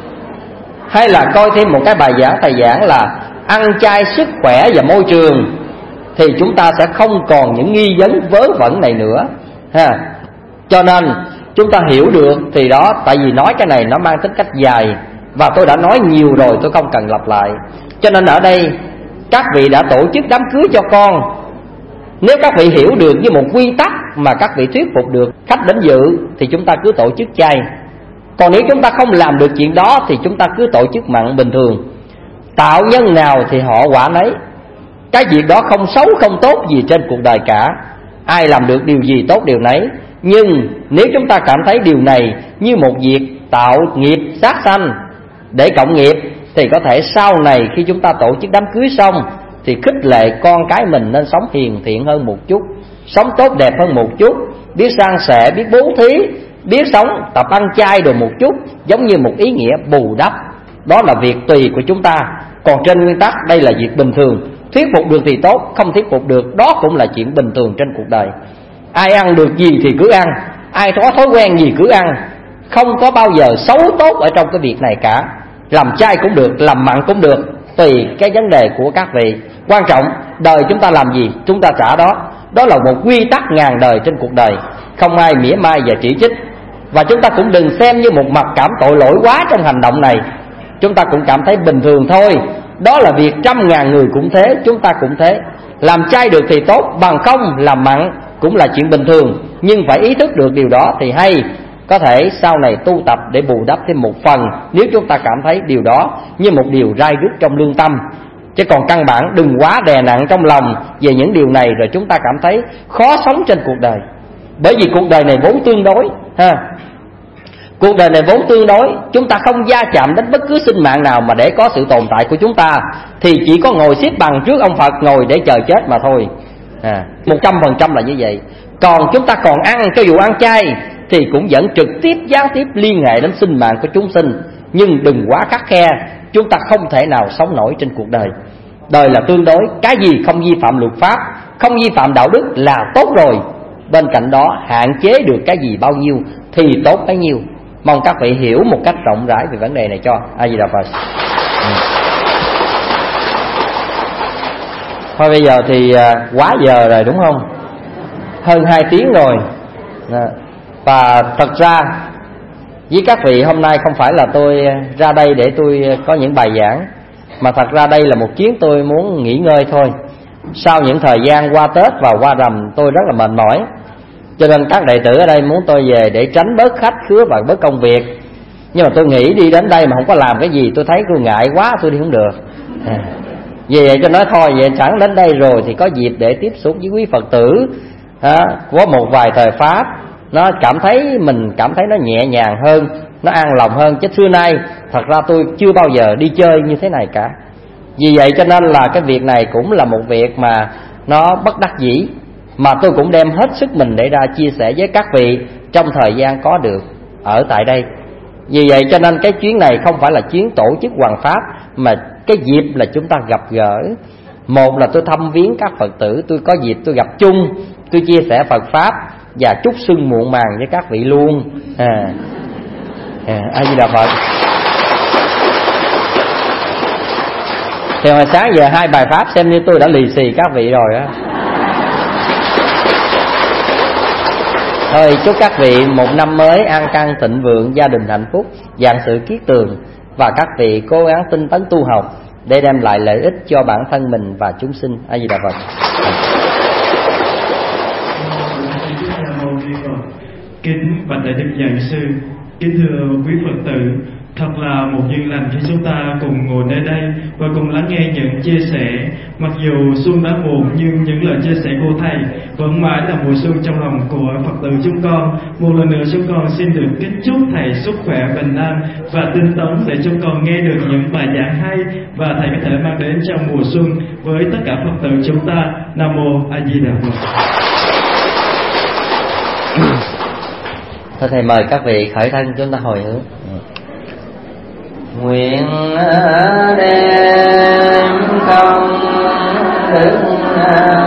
[SPEAKER 4] hay là coi thêm một cái bài giảng thầy giảng là ăn chay sức khỏe và môi trường, thì chúng ta sẽ không còn những nghi vấn vớ vẩn này nữa ha. Cho nên chúng ta hiểu được thì đó, tại vì nói cái này nó mang tính cách dài và tôi đã nói nhiều rồi, tôi không cần lặp lại. Cho nên ở đây các vị đã tổ chức đám cưới cho con. Nếu các vị hiểu được với một quy tắc mà các vị thuyết phục được khách đến dự thì chúng ta cứ tổ chức chay. Còn nếu chúng ta không làm được chuyện đó thì chúng ta cứ tổ chức mặn bình thường. Tạo nhân nào thì họ quả nấy. Cái việc đó không xấu không tốt gì trên cuộc đời cả. Ai làm được điều gì tốt điều nấy. Nhưng nếu chúng ta cảm thấy điều này như một việc tạo nghiệp sát sanh để cộng nghiệp, thì có thể sau này khi chúng ta tổ chức đám cưới xong thì khích lệ con cái mình nên sống hiền thiện hơn một chút, sống tốt đẹp hơn một chút, biết san sẻ, biết bố thí, biết sống tập ăn chay rồi một chút, giống như một ý nghĩa bù đắp. Đó là việc tùy của chúng ta. Còn trên nguyên tắc đây là việc bình thường. Thuyết phục được thì tốt, không thuyết phục được đó cũng là chuyện bình thường trên cuộc đời. Ai ăn được gì thì cứ ăn, ai có thói quen gì cứ ăn. Không có bao giờ xấu tốt ở trong cái việc này cả. Làm chay cũng được, làm mặn cũng được, tùy cái vấn đề của các vị. Quan trọng đời chúng ta làm gì chúng ta trả đó. Đó là một quy tắc ngàn đời trên cuộc đời, không ai mỉa mai và chỉ trích. Và chúng ta cũng đừng xem như một mặc cảm tội lỗi quá trong hành động này. Chúng ta cũng cảm thấy bình thường thôi. Đó là việc trăm ngàn người cũng thế, chúng ta cũng thế. Làm chay được thì tốt, bằng không làm mặn cũng là chuyện bình thường. Nhưng phải ý thức được điều đó thì hay. Có thể sau này tu tập để bù đắp thêm một phần, nếu chúng ta cảm thấy điều đó như một điều rai rứt trong lương tâm. Chứ còn căn bản đừng quá đè nặng trong lòng về những điều này, rồi chúng ta cảm thấy khó sống trên cuộc đời. Bởi vì cuộc đời này vốn tương đối ha. Cuộc đời này vốn tương đối, chúng ta không gia chạm đến bất cứ sinh mạng nào mà để có sự tồn tại của chúng ta, thì chỉ có ngồi xếp bằng trước ông Phật, ngồi để chờ chết mà thôi. à, Một trăm phần trăm là như vậy. Còn chúng ta còn ăn, cho dù ăn chay thì cũng vẫn trực tiếp gián tiếp liên hệ đến sinh mạng của chúng sinh. Nhưng đừng quá khắt khe, chúng ta không thể nào sống nổi trên cuộc đời. Đời là tương đối, cái gì không vi phạm luật pháp, không vi phạm đạo đức là tốt rồi. Bên cạnh đó hạn chế được cái gì bao nhiêu thì tốt bấy nhiêu. Mong các vị hiểu một cách rộng rãi về vấn đề này cho. A Di Đà Phật. ừ. Thôi bây giờ thì quá giờ rồi đúng không? Hơn hai tiếng rồi. Và thật ra với các vị hôm nay không phải là tôi ra đây để tôi có những bài giảng, mà thật ra đây là một chuyến tôi muốn nghỉ ngơi thôi. Sau những thời gian qua Tết và qua Rằm tôi rất là mệt mỏi, cho nên các đệ tử ở đây muốn tôi về để tránh bớt khách khứa và bớt công việc. Nhưng mà tôi nghĩ đi đến đây mà không có làm cái gì, tôi thấy tôi ngại quá, tôi đi không được. à. Vì vậy cho nói thôi, vậy sẵn đến đây rồi thì có dịp để tiếp xúc với quý Phật tử, à, có một vài thời pháp, nó cảm thấy mình cảm thấy nó nhẹ nhàng hơn, nó an lòng hơn. Chứ xưa nay thật ra tôi chưa bao giờ đi chơi như thế này cả. Vì vậy cho nên là cái việc này cũng là một việc mà nó bất đắc dĩ, mà tôi cũng đem hết sức mình để ra chia sẻ với các vị trong thời gian có được ở tại đây. Vì vậy cho nên cái chuyến này không phải là chuyến tổ chức hoằng pháp, mà cái dịp là chúng ta gặp gỡ. Một là tôi thăm viếng các Phật tử, tôi có dịp tôi gặp chung, tôi chia sẻ Phật pháp và chúc xuân muộn màng với các vị luôn. à, à, A Di Đà Phật. Thì hồi sáng giờ hai bài pháp xem như tôi đã lì xì các vị rồi á. Thôi chúc các vị một năm mới an khang thịnh vượng, gia đình hạnh phúc, vạn sự kiết tường. Và các vị cố gắng tinh tấn tu học để đem lại lợi ích cho bản thân mình và chúng sinh. A Di Đà Phật.
[SPEAKER 2] Kính bạch đại đức giảng sư, kính thưa quý Phật tử, thật là một duyên lành khi chúng ta cùng ngồi nơi đây và cùng lắng nghe những chia sẻ. Mặc dù xuân đã muộn nhưng những lời chia sẻ của thầy vẫn mãi là mùa xuân trong lòng của Phật tử chúng con. Một lần nữa chúng con xin được kính chúc thầy sức khỏe, bình an và tinh tấn để chúng con nghe được những bài giảng hay và thầy có thể mang đến trong mùa xuân với tất cả Phật tử chúng ta. Nam mô A Di Đà Phật.
[SPEAKER 4] Thôi thầy mời các vị khởi thân chúng ta hồi hướng.
[SPEAKER 3] nguyện đem công đức